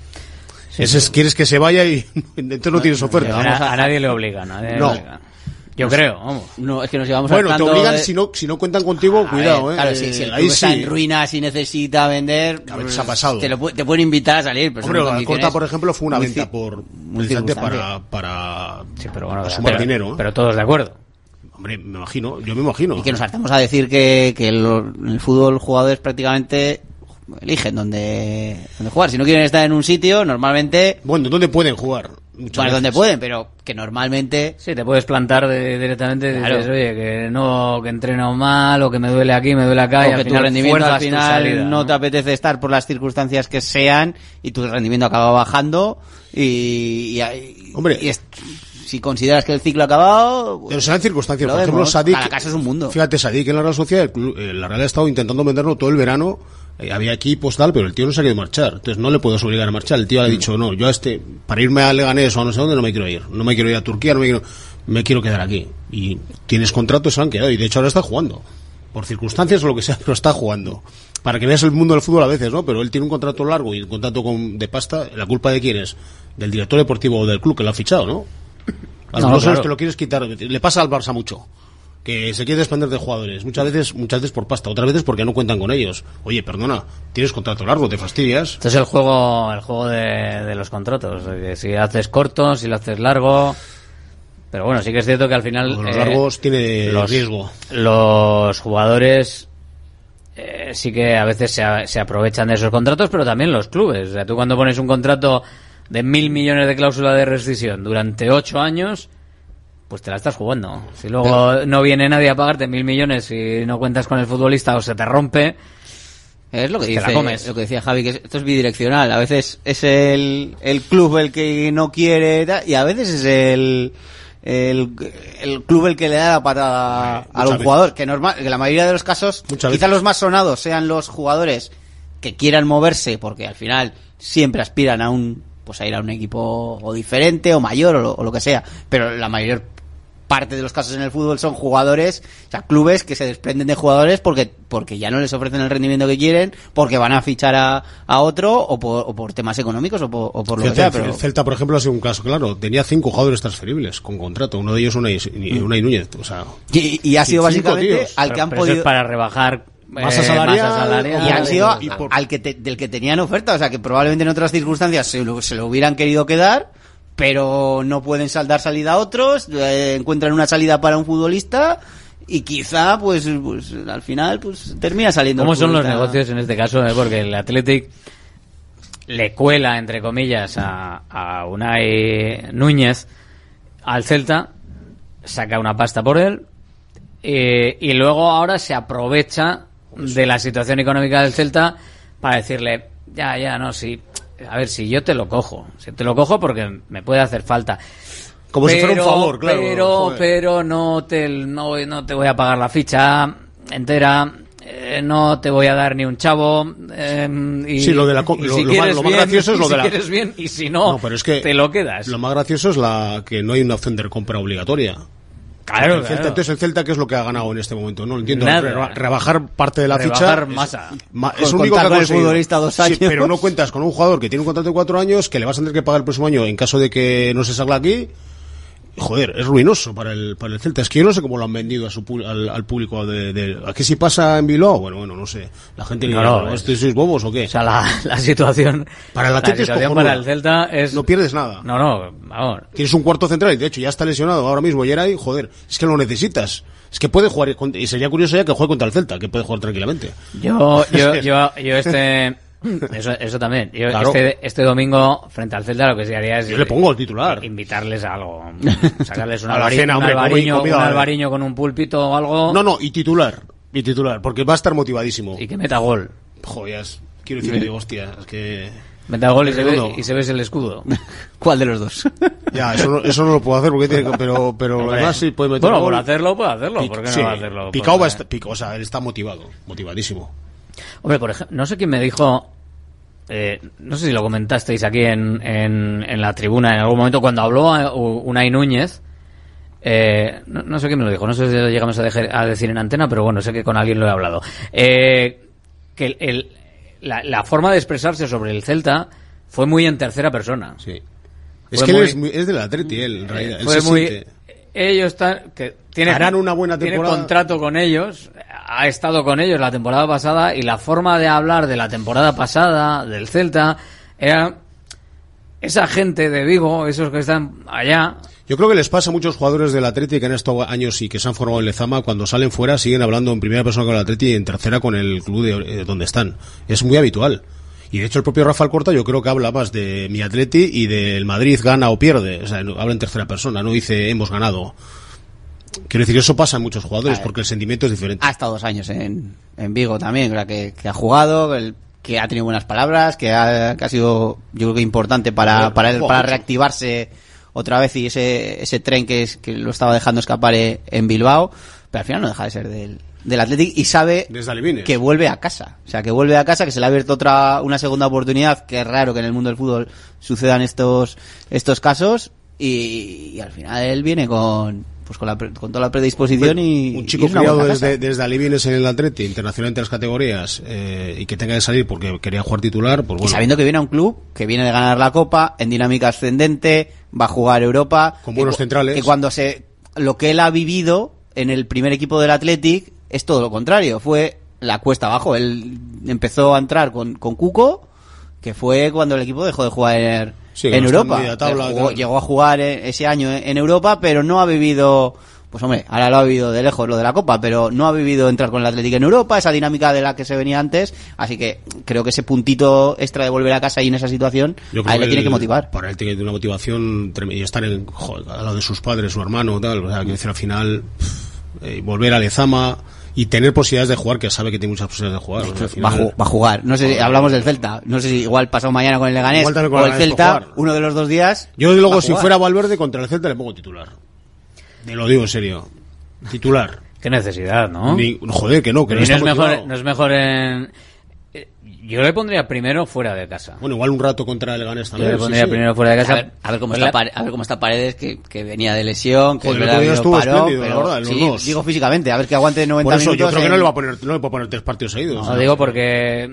Sí, quieres que se vaya y entonces no tienes oferta. A nadie le obliga, Yo creo, vamos. No, es que nos llevamos bueno, te obligan, de... si no cuentan contigo, cuidado, Claro, si el club está en ruinas y necesita vender, a veces ha pasado. Te pueden invitar a salir. Pero hombre, la Corta, por ejemplo, fue una venta precisamente para sí, pero bueno, sumar dinero. Pero todos de acuerdo. Hombre, yo me imagino. Y que nos hartamos a decir que en el fútbol jugadores prácticamente eligen dónde jugar. Si no quieren estar en un sitio, normalmente... Bueno, ¿dónde pueden jugar? Bueno, donde pueden, pero que normalmente... Sí, te puedes plantar directamente, claro. Dices, oye, que entreno mal, o que me duele aquí, me duele acá, O y que al final tu rendimiento al fuerzas tu salida, final no te apetece estar por las circunstancias que sean, y tu rendimiento acaba bajando, hombre, si consideras que el ciclo ha acabado... Pero serán circunstancias, por ejemplo, vemos, Sadik... cada caso es un mundo. Fíjate, Sadik en la Real Sociedad, la Real ha estado intentando venderlo todo el verano, había equipos tal, pero el tío no se ha querido marchar, entonces no le puedes obligar a marchar. El tío ha dicho, no, yo para irme a Leganés o a no sé dónde no me quiero ir a Turquía, me quiero quedar aquí. Y tienes contrato, se han quedado, y de hecho ahora está jugando, por circunstancias o lo que sea, pero está jugando. Para que veas el mundo del fútbol a veces, ¿no? Pero él tiene un contrato largo y un contrato de pasta, ¿la culpa de quién es? Del director deportivo del club que lo ha fichado, ¿no? A los claro. Te lo quieres quitar, le pasa al Barça mucho, que se quiere desprender de jugadores, muchas veces por pasta, otras veces porque no cuentan con ellos. Oye, perdona, tienes contrato largo, te fastidias. Este es el juego de los contratos, si haces corto, si lo haces largo. Pero bueno, sí que es cierto que al final los largos tiene riesgo. Los jugadores sí que a veces se aprovechan de esos contratos, pero también los clubes. O sea, tú cuando pones un contrato de 1.000 millones de cláusula de rescisión durante 8 años, pues te la estás jugando. Si luego no viene nadie a pagarte 1.000 millones y no cuentas con el futbolista o se te rompe, es lo que te la comes. Lo que decía Javi, que esto es bidireccional. A veces es el club el que no quiere y a veces es el club el que le da la patada a un jugador, que la mayoría de los casos, quizás los más sonados sean los jugadores que quieran moverse porque al final siempre aspiran a ir a un equipo o diferente o mayor o lo que sea, pero la mayor parte de los casos en el fútbol son jugadores, o sea, clubes que se desprenden de jugadores porque ya no les ofrecen el rendimiento que quieren, porque van a fichar a otro o por temas económicos o por lo que sea. Pero... El Celta, por ejemplo, ha sido un caso claro, tenía 5 jugadores transferibles con contrato, uno de ellos Unai Núñez, o sea, y ha sido básicamente al que han podido eso es para rebajar masa salarial y han sido del que tenían oferta, o sea que probablemente en otras circunstancias se lo hubieran querido quedar, pero no pueden dar salida a otros, encuentran una salida para un futbolista y quizá pues al final pues termina saliendo. ¿Cómo son los negocios en este caso? Porque el Athletic le cuela, entre comillas, a Unai Núñez al Celta, saca una pasta por él y luego ahora se aprovecha de la situación económica del Celta para decirle, sí, a ver, si yo te lo cojo porque me puede hacer falta. Como si fuera un favor, claro. Pero no te voy a pagar la ficha entera, no te voy a dar ni un chavo. Sí, lo más gracioso es lo de la... Si quieres bien, y si no, pero es que te lo quedas. Lo más gracioso es que no hay una opción de compra obligatoria. Claro, Entonces el Celta, ¿qué es lo que ha ganado en este momento? No lo entiendo. Nada. Rebajar parte de la ficha. Rebajar masa. Es único que ha conseguido. El futbolista 2 años. Sí, pero no cuentas con un jugador que tiene un contrato de 4 años que le vas a tener que pagar el próximo año en caso de que no se salga aquí. Joder, es ruinoso para el Celta. Es que yo no sé cómo lo han vendido al público ¿a qué si pasa en Bilbao? Bueno, no sé. La gente ¿sois bobos o qué? O sea, la situación para el Atlético para el Celta es... No pierdes nada. No, vamos. Tienes un cuarto central y de hecho ya está lesionado ahora mismo Yeray, joder, es que lo necesitas. Es que puede jugar, y sería curioso ya que juegue contra el Celta, que puede jugar tranquilamente. Yo Eso también. Yo claro. este domingo, frente al Celta, lo que sí haría es... Yo le pongo el titular. Invitarles a algo. Sacarles un albariño con un pulpito o algo. No, y titular, porque va a estar motivadísimo. Y que meta gol. Joder, quiero decirle, hostia, es que... Meta gol y se ve el escudo. ¿Cuál de los dos? Ya, eso no lo puedo hacer porque tiene, pero lo demás sí puede meter gol. Por hacerlo, puede hacerlo. ¿Por qué no va a hacerlo? Picao o sea, él está motivadísimo. Hombre, por ejemplo, no sé quién me dijo, no sé si lo comentasteis aquí en la tribuna en algún momento cuando habló Unai Núñez, no sé quién me lo dijo, no sé si lo llegamos a decir en antena, pero bueno, sé que con alguien lo he hablado, que la forma de expresarse sobre el Celta fue muy en tercera persona. Sí. Es que él es del Atleti, él, en realidad. ellos harán una buena temporada. Tiene contrato con ellos, ha estado con ellos la temporada pasada, y la forma de hablar de la temporada pasada, del Celta, era esa gente de Vigo, esos que están allá. Yo creo que les pasa a muchos jugadores del Atleti que en estos años y que se han formado en Lezama, cuando salen fuera siguen hablando en primera persona con el Atleti y en tercera con el club de donde están. Es muy habitual. Y de hecho el propio Rafael Corta yo creo que habla más de mi Atleti y del Madrid gana o pierde. O sea, habla en tercera persona, no dice hemos ganado. Quiero decir, eso pasa en muchos jugadores porque el sentimiento es diferente. Ha estado 2 años en Vigo también, que ha jugado, que ha tenido buenas palabras, que ha sido, yo creo que importante para él, para reactivarse otra vez, y ese tren que lo estaba dejando escapar en Bilbao, pero al final no deja de ser del Athletic, y sabe que vuelve a casa. O sea, que vuelve a casa, que se le ha abierto una segunda oportunidad, que es raro que en el mundo del fútbol sucedan estos casos, y al final él viene con toda la predisposición y un chico criado desde Alevines en el Atleti, internacionalmente en las categorías, y que tenga que salir porque quería jugar titular, pues bueno. Y sabiendo que viene a un club que viene de ganar la Copa en dinámica ascendente, va a jugar Europa con buenos centrales, que cuando lo que él ha vivido en el primer equipo del Athletic es todo lo contrario, fue la cuesta abajo. Él empezó a entrar con Cuco, que fue cuando el equipo dejó de jugar en Europa. Llegó a jugar ese año en Europa, pero no ha vivido, pues hombre, ahora lo ha vivido de lejos lo de la Copa, pero no ha vivido entrar con el Athletic en Europa, esa dinámica de la que se venía antes, así que creo que ese puntito extra de volver a casa y en esa situación a él le tiene que motivar. Para él tiene una motivación tremenda, y estar al lado de sus padres, su hermano, tal, o sea, que decir, al final volver a Lezama y tener posibilidades de jugar, que sabe que tiene muchas posibilidades de jugar. O sea, al final, va a jugar. No sé si hablamos del Celta. No sé si igual pasado mañana con el Leganés o el Celta, uno de los 2 días. Yo, desde luego, si fuera Valverde contra el Celta, le pongo titular. Te lo digo en serio. Titular. Qué necesidad, ¿no? Joder, que no no es mejor en... Yo le pondría primero fuera de casa. Bueno, igual un rato contra el Leganés también. Yo le pondría primero fuera de casa. A ver cómo está Paredes, que venía de lesión, que estuvo espléndido, pero, la verdad, digo físicamente, a ver que aguante 90 por eso, minutos. Yo creo que no le puedo poner 3 partidos seguidos. No, digo porque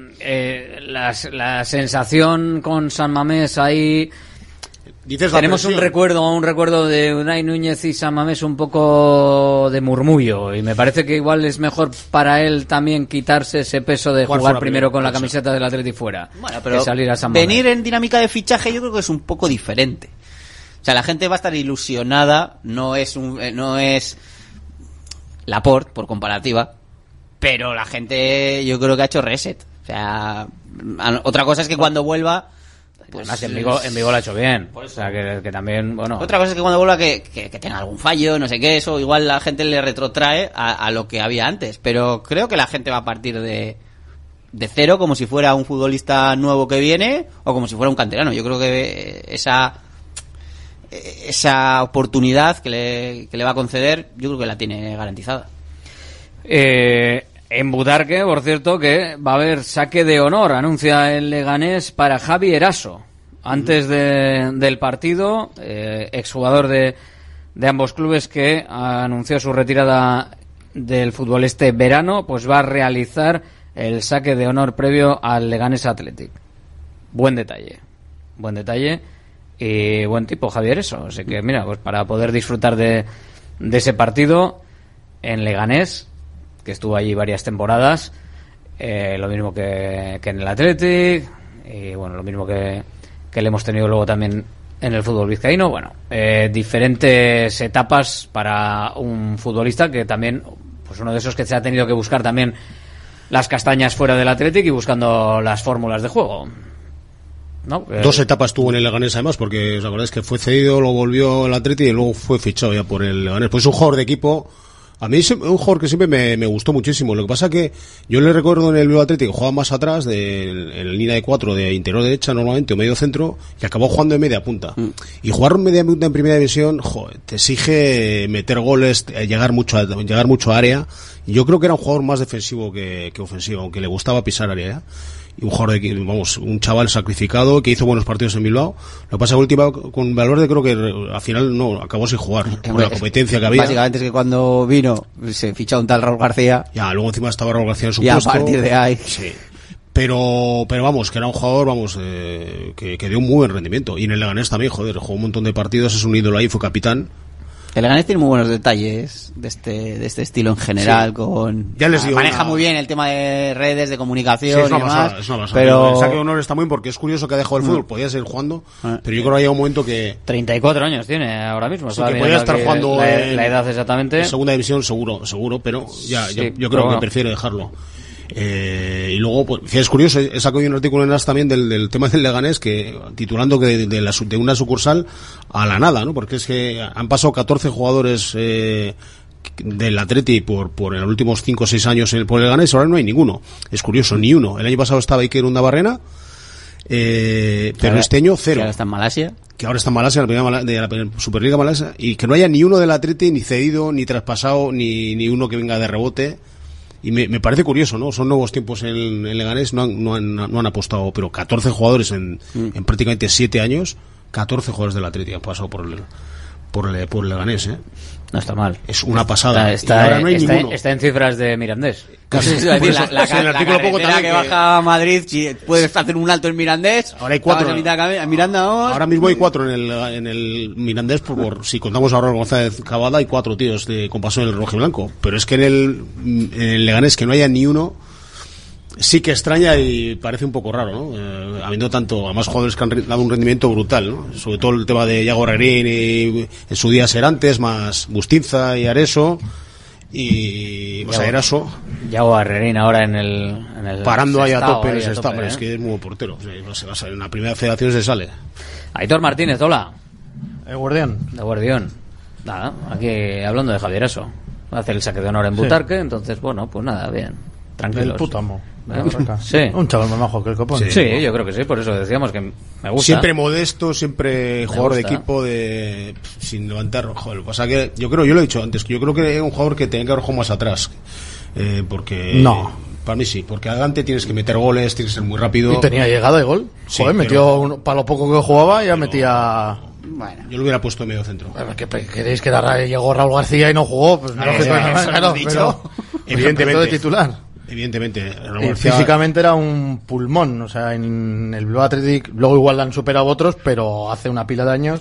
la sensación con San Mamés ahí... Tenemos un recuerdo de Unai Núñez y San Mamés un poco de murmullo, y me parece que igual es mejor para él también quitarse ese peso de jugar primero con la camiseta del Atleti fuera, pero que salir a San Mamés. Venir en dinámica de fichaje yo creo que es un poco diferente. O sea, la gente va a estar ilusionada, no es Laporte por comparativa, pero la gente yo creo que ha hecho reset. O sea, otra cosa es que cuando vuelva... Pues además en Vigo lo ha hecho bien, o sea que también, bueno. Otra cosa es que cuando vuelva que tenga algún fallo, no sé qué, eso igual la gente le retrotrae a lo que había antes, pero creo que la gente va a partir de cero, como si fuera un futbolista nuevo que viene o como si fuera un canterano. Yo creo que esa oportunidad que le va a conceder, yo creo que la tiene garantizada. En Butarque, por cierto, que va a haber saque de honor, anuncia el Leganés para Javi Eraso. Antes del partido, exjugador de ambos clubes, que anunció su retirada del fútbol este verano, pues va a realizar el saque de honor previo al Leganés Athletic. Buen detalle y buen tipo Javi Eraso. Así que mira, pues para poder disfrutar de ese partido en Leganés, que estuvo allí varias temporadas, lo mismo que en el Athletic, y bueno, lo mismo que le hemos tenido luego también en el fútbol vizcaíno. Bueno, diferentes etapas para un futbolista que también, pues uno de esos que se ha tenido que buscar también las castañas fuera del Athletic y buscando las fórmulas de juego, ¿no? 2 etapas tuvo en el Leganés además, porque os acordáis que fue cedido, lo volvió al Athletic y luego fue fichado ya por el Leganés. Pues es un jugador de equipo. A mí es un jugador que siempre me gustó muchísimo. Lo que pasa que yo le recuerdo en el Bilbao Athletic que jugaba más atrás, en línea de 4, de interior derecha normalmente, o medio centro, y acabó jugando en media punta. Y jugar en media punta en primera división, te exige meter goles, llegar mucho a área. Y yo creo que era un jugador más defensivo que ofensivo, aunque le gustaba pisar área, y un jugador un chaval sacrificado que hizo buenos partidos en Bilbao. Lo que pasa es que con Valverde creo que al final no acabó sin jugar por la competencia que había. Básicamente es que cuando vino se fichó un tal Raúl García. Ya, luego encima estaba Raúl García en su puesto. Y a partir de ahí. Sí. Pero vamos, que era un jugador, que dio un muy buen rendimiento. Y en el Leganés también, jugó un montón de partidos, es un ídolo ahí, fue capitán. El Leganés tiene muy buenos detalles de este estilo en general, ya les digo, maneja muy bien el tema de redes, de comunicación es una y demás. pasada, es una pasada. Pero El saque de honor está muy bien porque es curioso que ha dejado el fútbol, podía seguir jugando, pero yo creo que ha llegado un momento que 34 años tiene ahora mismo, sí, que podía estar jugando la edad exactamente. En segunda división seguro, pero yo creo que prefiere dejarlo. Y luego, pues, es curioso, he sacado un artículo en AS también del tema del Leganés, que titulando que de una sucursal a la nada, ¿no? Porque es que han pasado 14 jugadores del Atleti por en los últimos 5 o 6 años por el Leganés, ahora no hay ninguno. Es curioso, ni uno. El año pasado estaba Iker Undabarrena, pero este año cero. Que ahora está en Malasia. Que ahora está en Malasia, de la Superliga Malasia, y que no haya ni uno del Atleti, ni cedido, ni traspasado, ni uno que venga de rebote. Y me parece curioso, ¿no? Son nuevos tiempos en Leganés, no han apostado, pero 14 jugadores en prácticamente 7 años, 14 jugadores del Atleti han pasado por el Leganés, ¿eh? No está mal. Es una pasada. Está ninguno. Está en cifras de Mirandés. Casi. La carretera que baja a Madrid, puedes hacer un alto en Mirandés. Ahora hay 4. Ahora mismo hay 4 en el Mirandés, si contamos ahora González Cavada, hay 4 tíos con paso en el rojiblanco. Pero es que en el Leganés que no haya ni uno, sí que extraña y parece un poco raro, ¿no? Habiendo además jugadores que han dado un rendimiento brutal, ¿no? Sobre todo el tema de Yago Herrerín y en su día Serantes, más Bustinza y Areso y Eraso. Yago Herrerín ahora en el parando ahí a tope en ese estado, es que es muy buen portero. O sea, en la primera federación se sale. Aitor Martínez, hola. El Guardián. De Guardián. Nada, aquí hablando de Javier Eraso. Va a hacer el saque de honor en Butarque, entonces, bueno, pues nada, bien. Tranquilos. El puto amo. Sí. Un chaval más majo que el copón. Sí, yo creo que sí, por eso decíamos que me gusta. Siempre modesto, siempre jugador de equipo sin levantar. Joder, lo que pasa que yo lo he dicho antes, que yo creo que es un jugador que tenía que haber jugado más atrás. Porque no. Para mí sí, porque adelante tienes que meter goles, tienes que ser muy rápido. Y tenía llegada de gol. Sí, joder, metió para lo poco que jugaba, ya metía. Bueno. Yo lo hubiera puesto en medio centro. ¿Qué queréis que llegó Raúl García y no jugó? Pues claro, pero evidentemente de titular. Evidentemente. Físicamente era un pulmón, o sea, en el Bilbao Athletic luego igual la han superado otros, pero hace una pila de años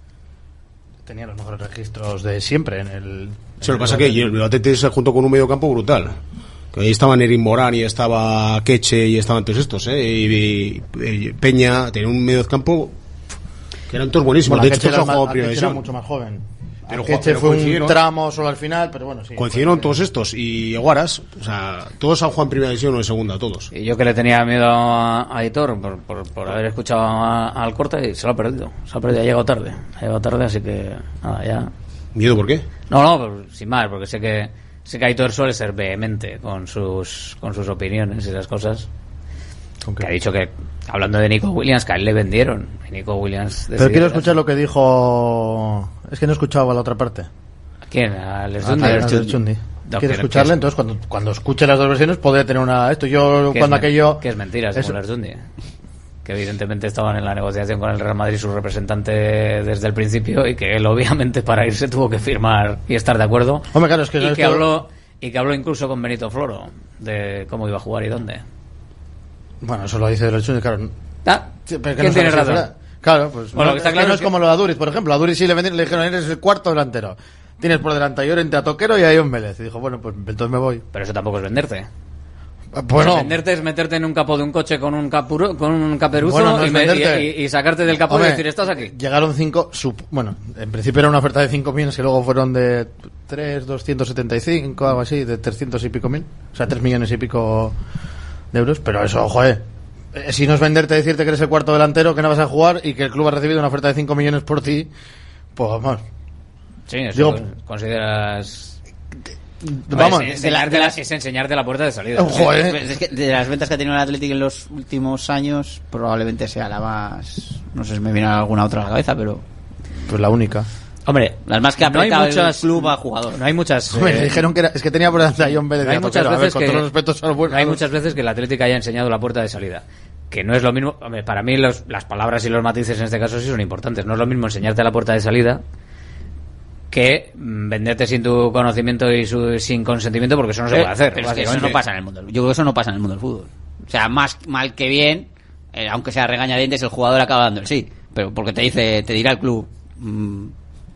tenía los mejores registros de siempre en el. Sí, lo que pasa es que el Bilbao Athletic se juntó con un medio campo brutal. Que ahí estaban Erin Morán y estaba Queche y estaban todos estos, y Peña, tenía un medio campo que eran todos buenísimos. Bueno, de hecho, era mucho más joven. Pero fue un tramo solo al final, pero bueno, sí. Coincidieron todos estos y Guaras, o sea, todos han jugado en primera división o en segunda, todos. Y yo que le tenía miedo a Aitor por haber escuchado al corte y se lo ha perdido. Ha llegado tarde, así que nada, ya. ¿Miedo por qué? No, sin más, porque sé que Aitor suele ser vehemente con sus opiniones y esas cosas. Que ha dicho que, hablando de Nico Williams, que a él le vendieron. Y Nico Williams. Pero quiero escuchar lo que dijo. Es que no escuchaba la otra parte. ¿A quién? ¿A Lerchundi? Quiero escucharle, entonces cuando escuche las dos versiones podría tener yo cuando aquello. Que es mentira, según Lerchundi. Que evidentemente estaban en la negociación con el Real Madrid su representante desde el principio y que él obviamente para irse tuvo que firmar y estar de acuerdo. Hombre, claro, es que y que habló incluso con Benito Floro de cómo iba a jugar y dónde. Bueno, eso lo dice Lerchundi, claro. ¿Quién tiene razón? Claro, pues bueno, está claro, no es como lo de Aduriz, por ejemplo. A Aduriz sí le dijeron, eres el cuarto delantero. Tienes por delante a Llorente, a Toquero y a Ion Vélez. Y dijo, bueno, pues entonces me voy. Pero eso tampoco es venderte. Bueno, venderte es meterte en un capó de un coche con un caperuzo y sacarte del capó y decir, estás aquí. Llegaron 5, bueno, en principio era una oferta de 5 millones que luego fueron de 3.275, algo así, de 300 y pico mil. O sea, 3 millones y pico de euros. Pero eso, joder, si no es venderte, decirte que eres el cuarto delantero, que no vas a jugar y que el club ha recibido una oferta de 5 millones por ti, pues vamos. Sí, eso consideras. Vamos, es enseñarte la puerta de salida. Es que de las ventas que ha tenido el Athletic en los últimos años, probablemente sea la más. No sé si me viene alguna otra a la cabeza, pero. Pues la única. Hombre, las más que ha apretado el club a jugador. No hay muchas. Me dijeron que es que tenía por delante a Ion Vélez. No hay muchas veces con todos los respetos a los buenos. No hay muchas veces que el Athletic haya enseñado la puerta de salida. Que no es lo mismo. Hombre, para mí las palabras y los matices en este caso sí son importantes. No es lo mismo enseñarte la puerta de salida que venderte sin tu conocimiento y sin consentimiento, porque eso no se puede hacer. Pero es que eso no pasa en el mundo. Yo creo que eso no pasa en el mundo del fútbol. O sea, más mal que bien, aunque sea regañadientes, el jugador acaba dando el sí. Pero porque te dirá el club,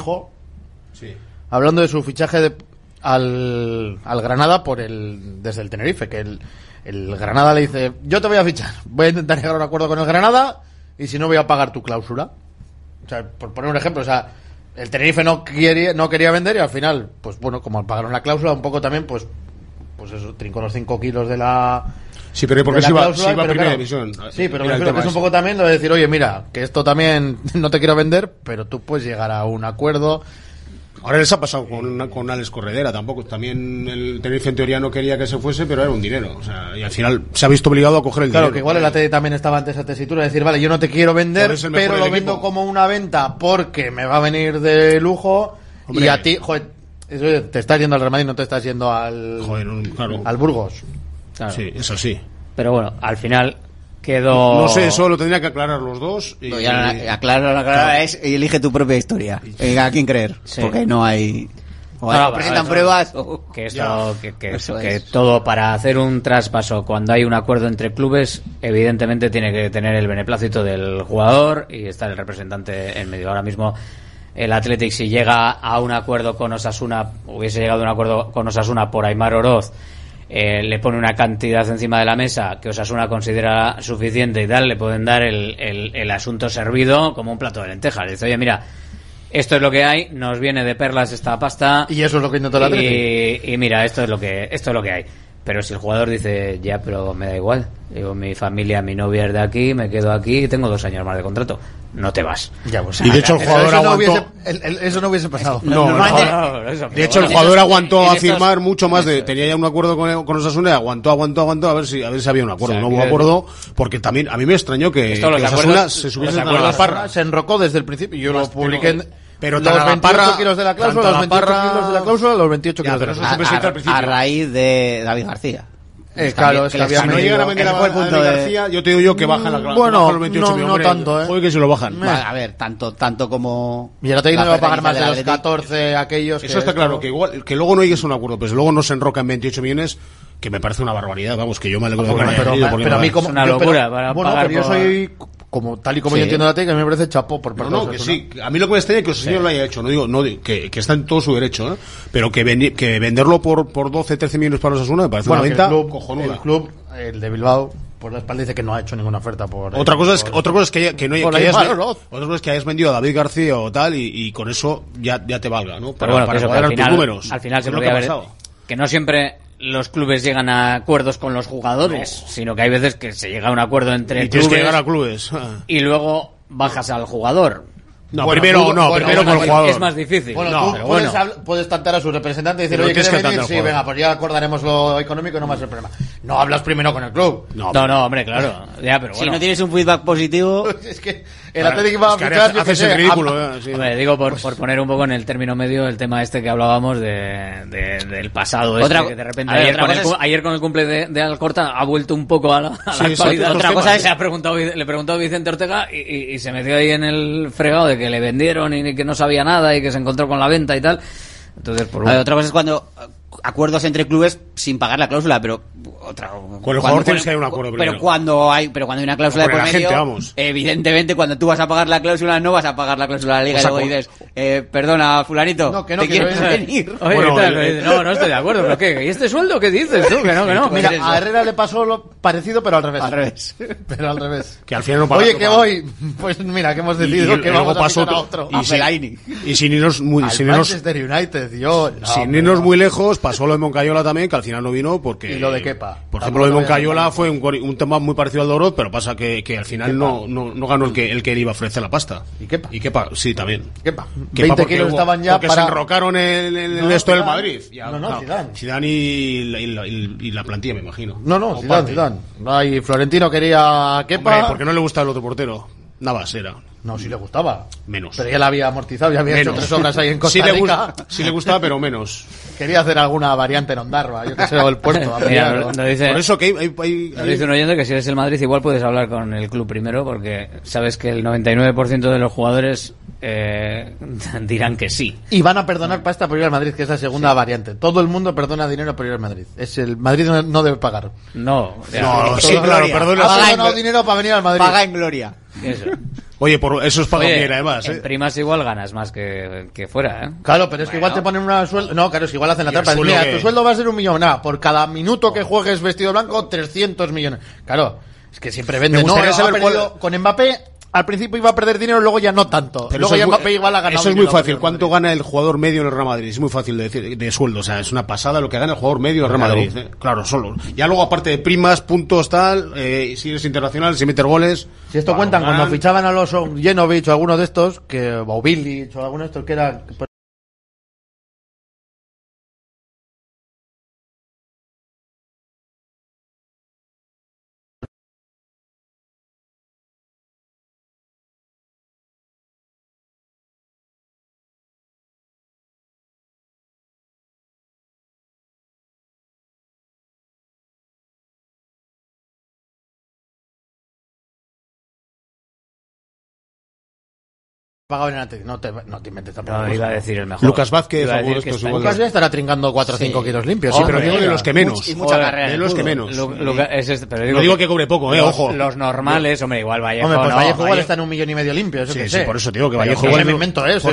dijo, Sí. hablando de su fichaje al Granada desde el Tenerife, que el Granada le dice, yo te voy a fichar, voy a intentar llegar a un acuerdo con el Granada y si no voy a pagar tu cláusula. O sea, por poner un ejemplo, o sea, el Tenerife no quería vender y al final, pues bueno, como pagaron la cláusula, un poco también, pues eso, trincó los 5 kilos de la... Sí, pero porque si va a primera claro, división. Sí, pero me refiero que es un poco también lo de decir, oye, mira, que esto también no te quiero vender, pero tú puedes llegar a un acuerdo. Ahora les ha pasado con Alex Corredera, tampoco. También el Tenerife en teoría no quería que se fuese, pero era un dinero. O sea, y al final se ha visto obligado a coger el dinero. Claro, que igual el ATD también estaba ante esa tesitura de decir, vale, yo no te quiero vender, pero lo vendo como una venta porque me va a venir de lujo. Hombre. Y a ti, joder, te estás yendo al Real Madrid, no te estás yendo al Burgos. Claro. Sí, eso sí. Pero bueno, al final quedó... No sé, eso lo tendrían que aclarar los dos. Y... Aclarar es elige tu propia historia. ¿A quién creer? Sí. Porque no hay... presentan pruebas. Que esto, que todo para hacer un traspaso, cuando hay un acuerdo entre clubes, evidentemente tiene que tener el beneplácito del jugador y estar el representante en medio. Ahora mismo el Athletic, si llega a un acuerdo con Osasuna, hubiese llegado a un acuerdo con Osasuna por Aimar Oroz, le pone una cantidad encima de la mesa que Osasuna considera suficiente y tal, le pueden dar el asunto servido como un plato de lentejas. Le dice, oye, mira, esto es lo que hay, nos viene de perlas esta pasta y eso es lo que intentó la Athletic. Y mira, esto es lo que hay. Pero si el jugador dice, ya, pero me da igual, digo, mi familia, mi novia es de aquí, me quedo aquí, tengo 2 años más de contrato, no te vas. Ya, pues, y de hecho el jugador aguantó. Eso no hubiese pasado. De hecho el jugador aguantó a firmar mucho más tenía ya un acuerdo con Osasuna, aguantó a ver si había un acuerdo. O sea, no hubo acuerdo, porque también a mí me extrañó que Osasuna se subiese a la parra. Se enrocó desde el principio, yo lo publiqué en... Pero los 28 kilos de la cláusula, los 28 kilos de la cláusula, los 28 kilos de la cláusula. A raíz de David García. Claro, es que si no llegan a vender a David García, yo te digo yo que bajan la cláusula. Bueno, los 28 no tanto, Joder, que se lo bajan. A ver, tanto como... Y el Athletic no va a pagar más de los 14 aquellos. Eso está claro, que igual que luego no llegues a un acuerdo, pero luego no se enroca en 28 millones, que me parece una barbaridad, vamos, que yo me alegro de que pero a mí como... Es una locura para pagar. Pero yo soy... tal y como yo entiendo la técnica, a mí me parece chapó por parte que sí. A mí lo que me extraña es que Osasuna lo haya hecho. No digo que está en todo su derecho, pero que venderlo por 12, 13 millones para Osasuna me parece una venta cojonuda. El club, el de Bilbao, por la espalda dice que no ha hecho ninguna oferta por... Otra cosa es que hayas vendido a David García o tal y con eso ya te valga, ¿no? Pero bueno, para cuadrar tus números. Al final se podría haber... Que no siempre los clubes llegan a acuerdos con los jugadores, sino que hay veces que se llega a un acuerdo entre clubes que llegar a clubes y luego bajas al jugador. Primero con el jugador. Es más difícil. Puedes tantear a su representante y decir, oye, ¿quieres venir? Sí, venga, pues ya acordaremos lo económico y no va a ser problema. No hablas primero con el club. No, hombre, claro. Ya, pero si no tienes un feedback positivo... Es que el Athletic va a fichar... Haces el ridículo. Hombre, digo, por poner un poco en el término medio el tema este que hablábamos del pasado. Que de repente ayer con el cumple de Alcorta ha vuelto un poco a la actualidad. Otra cosa es que le preguntó a Vicente Ortega y se metió ahí en el fregado de que le vendieron y que no sabía nada y que se encontró con la venta y tal. Entonces, otra cosa es cuando acuerdos entre clubes sin pagar la cláusula, pero con el jugador tienes que haber un acuerdo primero. Pero cuando hay una cláusula de por medio, evidentemente cuando tú vas a pagar la cláusula no vas a pagar la cláusula de la liga y luego dices, perdona, fulanito, ¿te quieres venir? Oye, no estoy de acuerdo, pero ¿qué? ¿Y este sueldo qué dices tú? Que no. Mira, a Herrera le pasó lo parecido, pero al revés. Pero al revés. Que al final no paga. Oye, que voy. Pues mira, que hemos decidido que vamos a fichar a otro. Y sin irnos muy... Manchester United, sin irnos muy lejos, pasó lo de Moncayola también, que al final no vino porque... Y lo de Kepa. Por ejemplo, lo de Moncayola fue un tema muy parecido al de Oroz, pero pasa que al final no ganó el que le iba a ofrecer la pasta. ¿Y Kepa? Y Kepa, sí, también. Kepa 20 kilos estaban ya porque se enrocaron en esto del Madrid. Zidane y la plantilla, me imagino. Zidane. Y Florentino quería a Kepa. Hombre, porque no le gustaba el otro portero. Navas era. No, sí le gustaba. Menos. Pero ya la había amortizado, ya había hecho 3 obras ahí en Costa Rica. Sí le gustaba, pero menos. Quería hacer alguna variante en Ondarroa, yo que sé, o el puerto. Por eso que dice un oyente que si eres el Madrid igual puedes hablar con el club primero, porque sabes que el 99% de los jugadores dirán que sí. Y van a perdonar pasta por ir al Madrid, que es la segunda variante. Todo el mundo perdona dinero por ir al Madrid. El Madrid no debe pagar. No, sí, claro, perdona. Ha perdonado dinero para venir al Madrid. Paga en gloria. Eso. Oye, por eso es pago Oye, bien, además. en primas igual ganas más que fuera, ¿eh? Claro, pero es que igual te ponen una sueldo. No, claro, es que igual hacen la trampa. Mira, tu sueldo va a ser 1 millón. Nada, por cada minuto que juegues vestido blanco, 300 millones. Claro, es que siempre venden. Me gustaría saber con Mbappé. Al principio iba a perder dinero, luego ya no tanto. Pero luego ya muy, Mbappé igual ha ganado. eso es muy fácil. ¿Cuánto gana el jugador medio en el Real Madrid? Es muy fácil de decir, de sueldo. O sea, es una pasada lo que gana el jugador medio en el Real Madrid. Claro, solo. Ya luego, aparte de primas, puntos, tal, si eres internacional, si metes goles. Si esto cuentan, cuando fichaban a los Jenovic o alguno de estos, que o Bilic o alguno de estos que era. Pagado en el Atlético. No te inventes tampoco. No, iba a decir el mejor. Lucas Vázquez, Lucas ya estará trincando 4 o 5 kilos limpios. Sí, pero digo de los que menos. Y mucha carrera. De los que menos. Pero no digo que cobre poco, ojo. Los normales, hombre, igual Vallejo. Hombre, pues no, Vallejo igual está en 1,5 millones limpio. Eso sí, que sí, sé. por eso digo que Vallejo igual. igual. Me invento eso.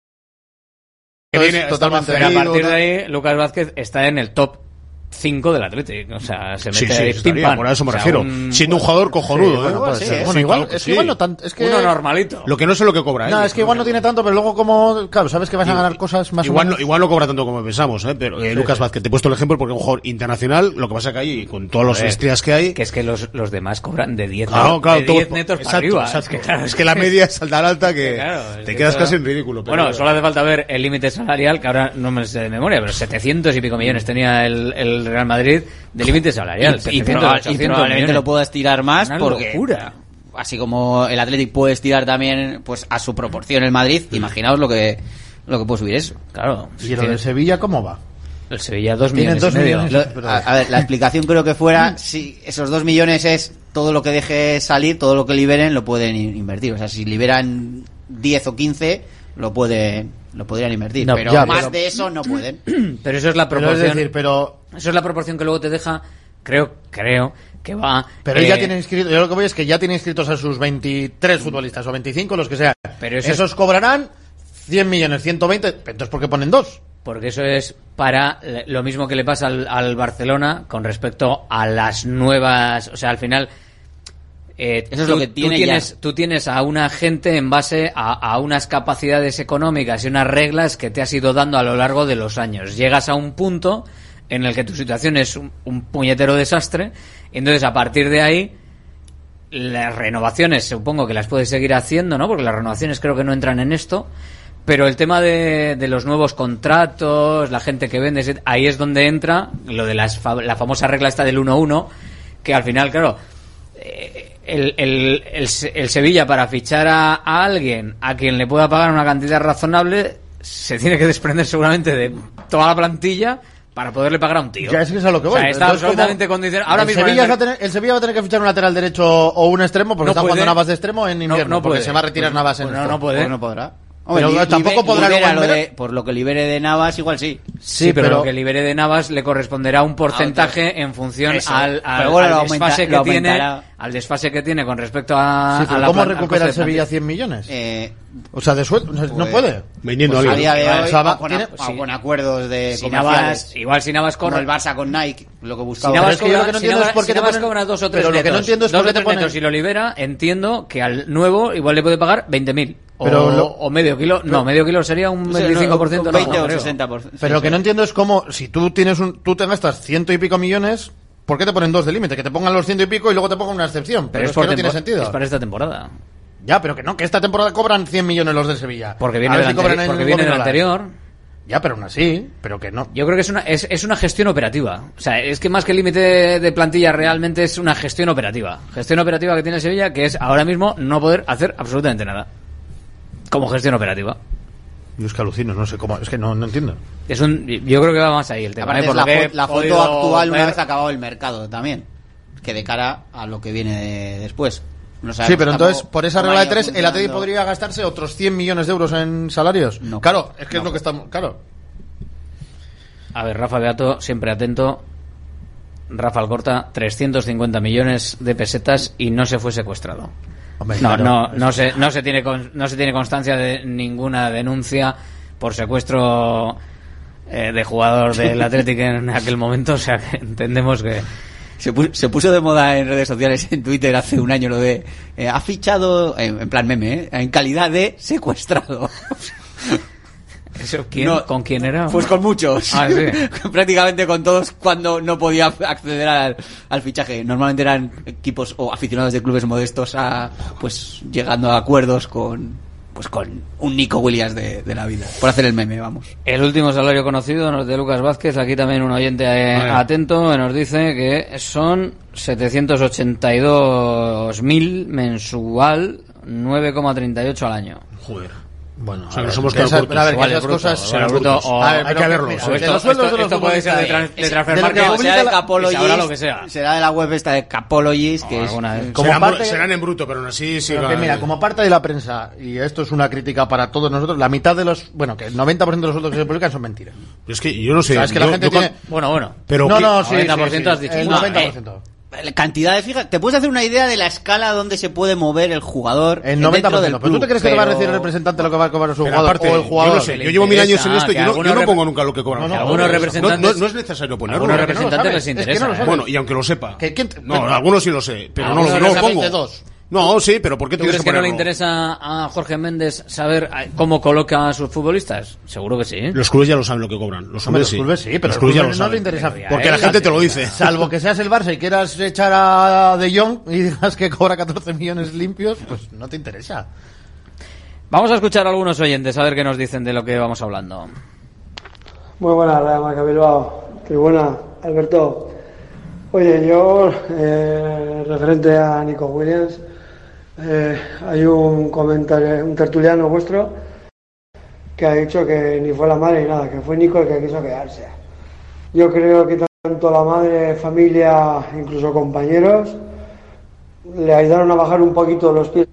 Es totalmente. Pero a partir de ahí, Lucas Vázquez está en el top 5 del Atlético, o sea, se mete ahí pim pam. Por eso me refiero. Siendo un jugador cojonudo, bueno, igual, es que igual no tanto, es que uno normalito. Lo que no sé lo que cobra, No, es que igual no tiene tanto, pero luego como, claro, sabes que vas a ganar cosas más igual no cobra tanto como pensamos, pero Lucas Vázquez, te he puesto el ejemplo porque es un jugador internacional, lo que pasa que ahí con todas las estrellas que hay, que es que los demás cobran de 10 netos para arriba. Es que la media es tan alta que te quedas casi en ridículo. Bueno, solo hace falta ver el límite salarial, que ahora no me sé de memoria, pero 700 y pico millones tenía el Real Madrid de límite salarial. Y probablemente lo pueda estirar más. Una porque locura. Así como el Athletic puede estirar también pues a su proporción el Madrid, imaginaos lo que puede subir eso. Claro. ¿Y lo del Sevilla cómo va? El Sevilla 2 millones y medio. A ver, la explicación creo que fuera si esos 2 millones es todo lo que deje salir, todo lo que liberen lo pueden invertir. O sea, si liberan 10 o 15 lo podrían invertir, no, pero más de eso no pueden. Pero eso es la proporción. Es decir, eso es la proporción que luego te deja, creo que va. Pero él ya tiene inscritos, yo lo que voy es que ya tiene inscritos a sus 23 futbolistas o 25, los que sean. Pero esos cobrarán 100 millones, 120, entonces ¿por qué ponen 2? Porque eso es para lo mismo que le pasa al Barcelona con respecto a las nuevas, o sea, al final eso es lo que tú tienes a una gente en base a unas capacidades económicas y unas reglas que te has ido dando a lo largo de los años. Llegas a un punto en el que tu situación es un puñetero desastre, y entonces a partir de ahí las renovaciones supongo que las puedes seguir haciendo, ¿no? Porque las renovaciones creo que no entran en esto, pero el tema de los nuevos contratos, la gente que vende, ahí es donde entra lo de la famosa regla esta del 1-1, que al final, claro, el Sevilla, para fichar a alguien a quien le pueda pagar una cantidad razonable, se tiene que desprender seguramente de toda la plantilla para poderle pagar a un tío. Ya es que es a lo que voy. O sea, está absolutamente condicionado. Ahora mismo el Sevilla va a tener que fichar un lateral derecho o un extremo, porque está jugando Navas de extremo en invierno, porque se va a retirar Navas en esto. No puede. No podrá. Pero tampoco podrá por lo que libere de Navas, igual sí. Sí, pero lo que libere de Navas le corresponderá un porcentaje en función al desfase que tiene con respecto a la ¿cómo recupera el Sevilla 100 millones? O sea, de sueldo, no puede. Vendiendo a día de hoy, con acuerdos de comerciales. Igual si Navas como el Barça con Nike, lo que buscaba. Si Navas cobra 2 o 3 netos, lo que no entiendo es por qué te ponen. Si lo libera, entiendo que al nuevo igual le puede pagar 20.000. O medio kilo. No, medio kilo sería un 25%. 20 o 60%. Pero lo que no entiendo es cómo, si tú te gastas 100 y pico millones, ¿por qué te ponen 2 de límite? Que te pongan los 100 y pico y luego te pongan una excepción. Pero es que no tiene sentido. Es para esta temporada. Ya, pero que esta temporada cobran 100 millones los del Sevilla. Porque viene del anterior. Ya, pero aún así, pero que no. Yo creo que es una gestión operativa. O sea, es que más que el límite de plantilla realmente es una gestión operativa. Gestión operativa que tiene el Sevilla, que es ahora mismo no poder hacer absolutamente nada. Como gestión operativa. Yo es que alucino, no sé cómo, es que no entiendo. Yo creo que va más ahí el tema. La foto actual una vez acabado el mercado también, que de cara a lo que viene después. No sí, pero entonces, por esa regla de 3, el Atleti podría gastarse otros 100 millones de euros en salarios. No, claro, es que es lo que estamos... Claro. A ver, Rafa Beato, siempre atento. Rafa Alcorta, 350 millones de pesetas y no se fue secuestrado. Hombre, No, claro, no se tiene constancia de ninguna denuncia por secuestro de jugador del Atlético en aquel momento, o sea que entendemos que se puso de moda en redes sociales, en Twitter hace un año, lo de ha fichado en plan meme, en calidad de secuestrado. ¿Eso con quién era? Pues con muchos. Ah, sí. Prácticamente con todos cuando no podía acceder al fichaje. Normalmente eran equipos o aficionados de clubes modestos pues llegando a acuerdos con un Nico Williams de la vida. Por hacer el meme, vamos. El último salario conocido de Lucas Vázquez, aquí también un oyente atento nos dice que son 782.000 mensual, 9,38 al año. Joder. Bueno, o sea, nos hemos quedado cortos. A ver, que Vale, esas cosas... hay que verlo. Esto puede ser de Transfer Market, sea de Capologist, sabrá lo que sea. Será de la web esta de Capologist, que serán en bruto, pero aún así... Sí, mira, como parte de la prensa, y esto es una crítica para todos nosotros, la mitad de los... Bueno, que el 90% de los sueldos que se publican son mentiras. Es que yo no sé... O sea, es que la gente tiene... Bueno. Pero no, sí, 90% has dicho. El 90%. Cantidad de fija, te puedes hacer una idea de la escala donde se puede mover el jugador. El 90%. ¿Pero tú te crees que te va a decir el representante lo que va a cobrar su jugador? Aparte, o el jugador. Yo no sé, yo llevo 1000 años en esto y yo no pongo nunca lo que cobran. Algunos representantes. No es necesario ponerlo. Algunos representantes les interesa. Bueno, y aunque lo sepa. No, algunos sí lo sé, pero no lo pongo. No, sí, pero ¿por qué ¿Tú tienes crees que que no ponerlo? le interesa a Jorge Méndez saber cómo coloca a sus futbolistas? Seguro que sí. Los clubes ya lo saben lo que cobran. Los clubes sí, pero los clubes ya lo no saben. le interesa. Porque la gente te lo dice. Salvo que seas el Barça y quieras echar a De Jong y digas que cobra 14 millones limpios, pues no te interesa. Vamos a escuchar a algunos oyentes a ver qué nos dicen de lo que vamos hablando. Muy buena, Radio Marca Bilbao. Qué buena, Alberto. Oye, yo, referente a Nico Williams, hay un comentario, un tertuliano vuestro que ha dicho que ni fue la madre ni nada, que fue Nico el que quiso quedarse. Yo creo que tanto la madre, familia, incluso compañeros, le ayudaron a bajar un poquito los pies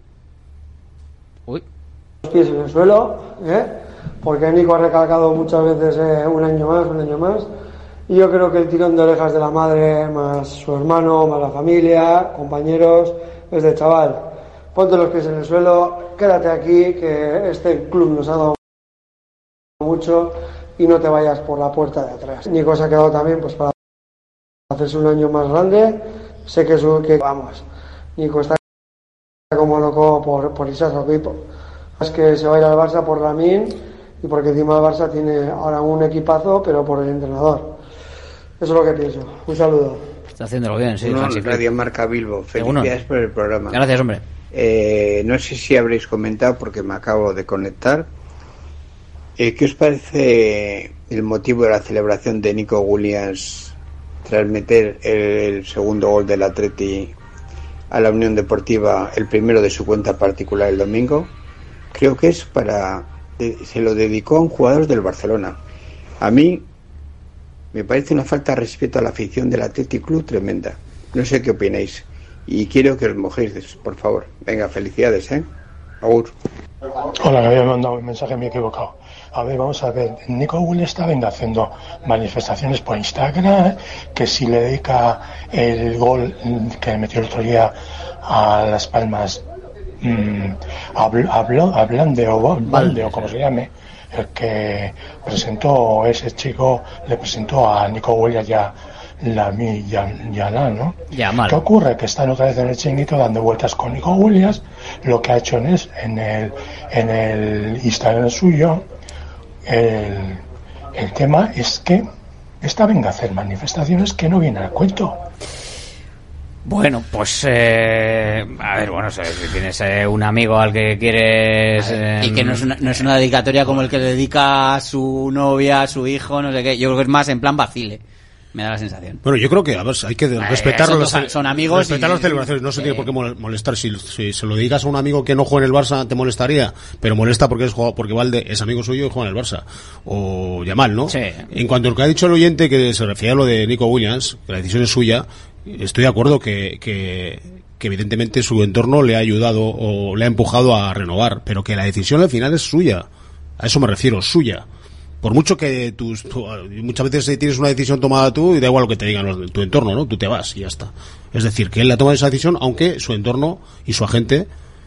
en el suelo, porque Nico ha recalcado muchas veces un año más, y yo creo que el tirón de orejas de la madre, más su hermano, más la familia, compañeros, es de chaval. Ponte los pies en el suelo, quédate aquí, que este club nos ha dado mucho y no te vayas por la puerta de atrás. Nico se ha quedado también pues para hacerse un año más grande. Sé que vamos, Nico está como loco por irse a su equipo. Es que se va a ir al Barça por Lamine y porque encima el Barça tiene ahora un equipazo, pero por el entrenador. Eso es lo que pienso. Un saludo. Está haciéndolo bien, sí. Radio Marca Bilbao. Felicidades por el programa. Gracias, hombre. No sé si habréis comentado porque me acabo de conectar. ¿Qué os parece el motivo de la celebración de Nico Williams tras meter el segundo gol del Atleti a la Unión Deportiva, el primero de su cuenta particular el domingo? Creo que es se lo dedicó a un jugador del Barcelona. A mí me parece una falta de respeto a la afición del Athletic Club tremenda. No sé qué opináis. Y quiero que os mojéis, por favor. Venga, felicidades, Agur. Hola, me había mandado un mensaje, me he equivocado. A ver, vamos a ver. Nico Williams está haciendo manifestaciones por Instagram, que si le dedica el gol que metió el otro día a Las Palmas, Valde o como se llame, el que presentó, ese chico le presentó a Nico Williams ya ¿no? ¿Qué ocurre? Que están otra vez en el chiringuito dando vueltas con Nico Williams. Lo que ha hecho en el Instagram suyo, el tema es que venga a hacer manifestaciones que no vienen al cuento. Bueno, pues a ver, bueno, si tienes un amigo al que quieres y que no es una dedicatoria como el que le dedica a su novia, a su hijo, no sé qué. Yo creo que es más en plan vacile. Me da la sensación. Bueno, yo creo que, a ver, hay que respetar son amigos, respetar las celebraciones. No se tiene por qué molestar. Si se lo dedicas a un amigo que no juega en el Barça, te molestaría, pero molesta porque Valde es amigo suyo y juega en el Barça. O Yamal, ¿no? Sí. En cuanto a lo que ha dicho el oyente, que se refiere a lo de Nico Williams, que la decisión es suya, estoy de acuerdo que evidentemente su entorno le ha ayudado o le ha empujado a renovar, pero que la decisión al final es suya. A eso me refiero, suya. Por mucho que muchas veces tienes una decisión tomada tú y da igual lo que te digan tu entorno, ¿no? Tú te vas y ya está. Es decir, que él la toma esa decisión, aunque su entorno y su agente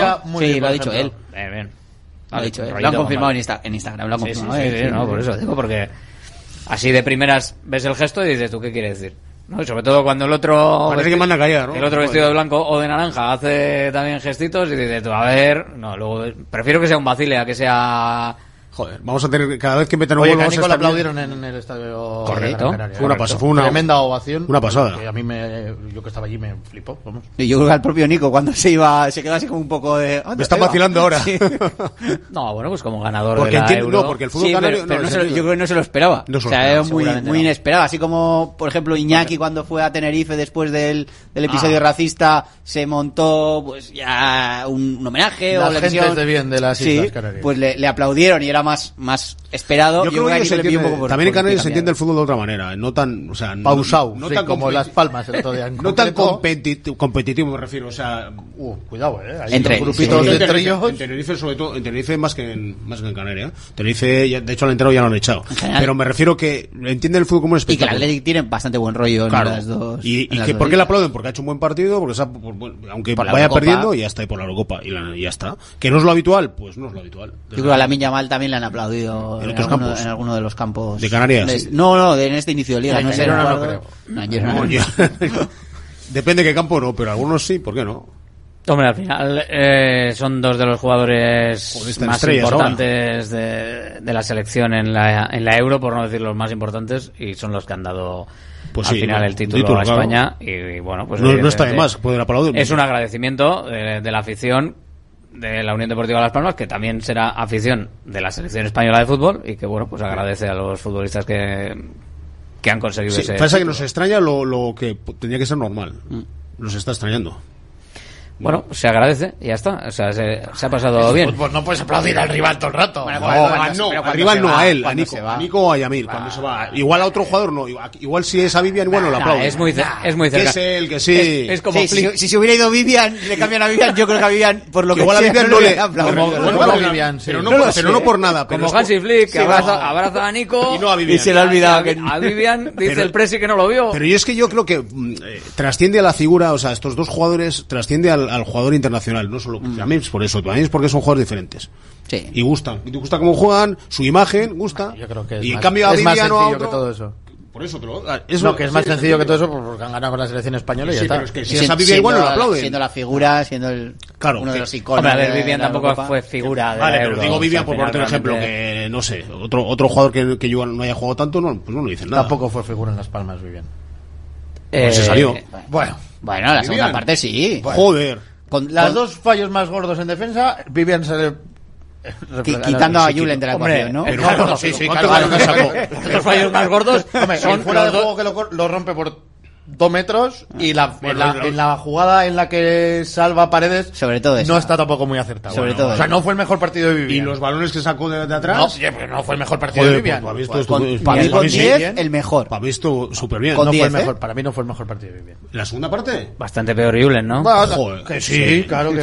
estaría ¿no? muy Sí, bien, lo ha por dicho ejemplo. él. Bien. Lo ha dicho él. Lo Rollito han con confirmado Valde. en Instagram. Lo han Sí, confirmado. no, por eso digo, porque así de primeras ves el gesto y dices, ¿tú qué quieres decir? ¿No? Y sobre todo cuando el otro parece que manda a callar, ¿no? El otro vestido de blanco o de naranja hace también gestitos y dices tú, a ver, no, luego prefiero que sea un vacile a que sea... Joder, vamos a tener cada vez que metan un gol. Oye, a Nico le aplaudieron en el estadio. Correcto. Fue una tremenda ovación. Una pasada. Que a mí yo que estaba allí me flipó. Vamos. Y yo creo que al propio Nico cuando se quedaba así como un poco de. Me está vacilando ahora. Sí. No, bueno, pues como ganador porque de la Euro. No, porque el fútbol canario. Pero yo creo que no se lo esperaba. No se lo era esperaba, muy inesperado. Así como, por ejemplo, Iñaki cuando fue a Tenerife después del episodio racista se montó pues ya un homenaje las o la gentes de bien de las Islas Canarias. Pues le aplaudieron y era más esperado. Yo creo que también en Canarias se entiende el fútbol de otra manera, no tan, o sea, pausado, no sí, tan como Las Palmas el otro día. No tan competitivo me refiero, o sea, cuidado, hay entre grupitos de entre ellos. En Tenerife sobre todo, en Tenerife más que en Canarias. Tenerife, de hecho al entero ya lo han echado. Pero me refiero que entiende el fútbol como un espectáculo. Y que el Athletic tiene bastante buen rollo en las dos. Y que ¿por qué le aplauden? Porque ha hecho un buen partido, porque aunque vaya perdiendo, ya está ahí por la Eurocopa y ya está. Que no es lo habitual, pues no es lo habitual. Yo creo que a Lamine Yamal también le han aplaudido en otros campos. En alguno de los campos de Canarias. No, en este inicio de liga. No creo. Depende de qué campo no, pero algunos sí, ¿por qué no? Hombre, al final son dos de los jugadores más importantes de la selección en la Euro, por no decir los más importantes, y son los que han dado al final el título a España. Claro. Y bueno, pues no está de más, pueden aplaudir. Es un agradecimiento de la afición de la Unión Deportiva Las Palmas, que también será afición de la selección española de fútbol, y que bueno, pues agradece a los futbolistas que han conseguido ese. Pasa que nos extraña lo que tendría que ser normal. Nos está extrañando. Bueno, se agradece y ya está. O sea, se ha pasado bien. Pues no puedes aplaudir al rival todo el rato. Al rival no, a él, a Nico o a Yamil, cuando se va. Igual a otro jugador no. Igual si es a Vivian, igual no lo aplaude. Es muy cerca. Que es él, que sí. Es como si se hubiera ido Vivian, le cambian a Vivian, yo creo que a Vivian, por lo que igual a Vivian no le Vivian, pero no por nada. Como Hansi Flick, que abraza a Nico y se le ha olvidado que a Vivian dice el Presi que no lo vio. Pero yo creo que trasciende a la figura, o sea, estos dos jugadores trasciende al jugador internacional. No solo a mí es por eso, también es porque son jugadores diferentes. Sí. Y gustan. Y te gusta cómo juegan, su imagen gusta. Yo creo que y en cambio a Vivian o a otro, que todo eso. Por eso que es más sencillo que todo eso porque han ganado con la selección española y ya está. Pero es que si es a Vivian igual no lo aplauden. Siendo la figura, siendo uno de los iconos. Hombre, a ver, Vivian tampoco fue figura de vale, pero digo Vivian por ponerte un ejemplo que no sé, otro jugador que yo no haya jugado tanto, pues no dicen nada. Tampoco fue figura en Las Palmas Vivian. Pues se salió. Bueno, la segunda parte sí. Bueno. Joder. Con los dos fallos más gordos en defensa, Vivian se le... Quitando a Julen de la ecuación, ¿no? Pero sí, claro. Los fallos más gordos son fuera de juego que lo rompe por 2 metros y en la jugada en la que salva Paredes sobre todo no está tampoco muy acertado. O sea, no fue el mejor partido de Vivian. ¿Y los balones que sacó de atrás? No fue el mejor partido de Vivian. Para mí con 10 el mejor. Para mí estuvo súper bien. No fue el mejor, para mí no fue el mejor partido de Vivian. ¿La segunda parte? Bastante peor Julen, ¿no? Joder, que sí, claro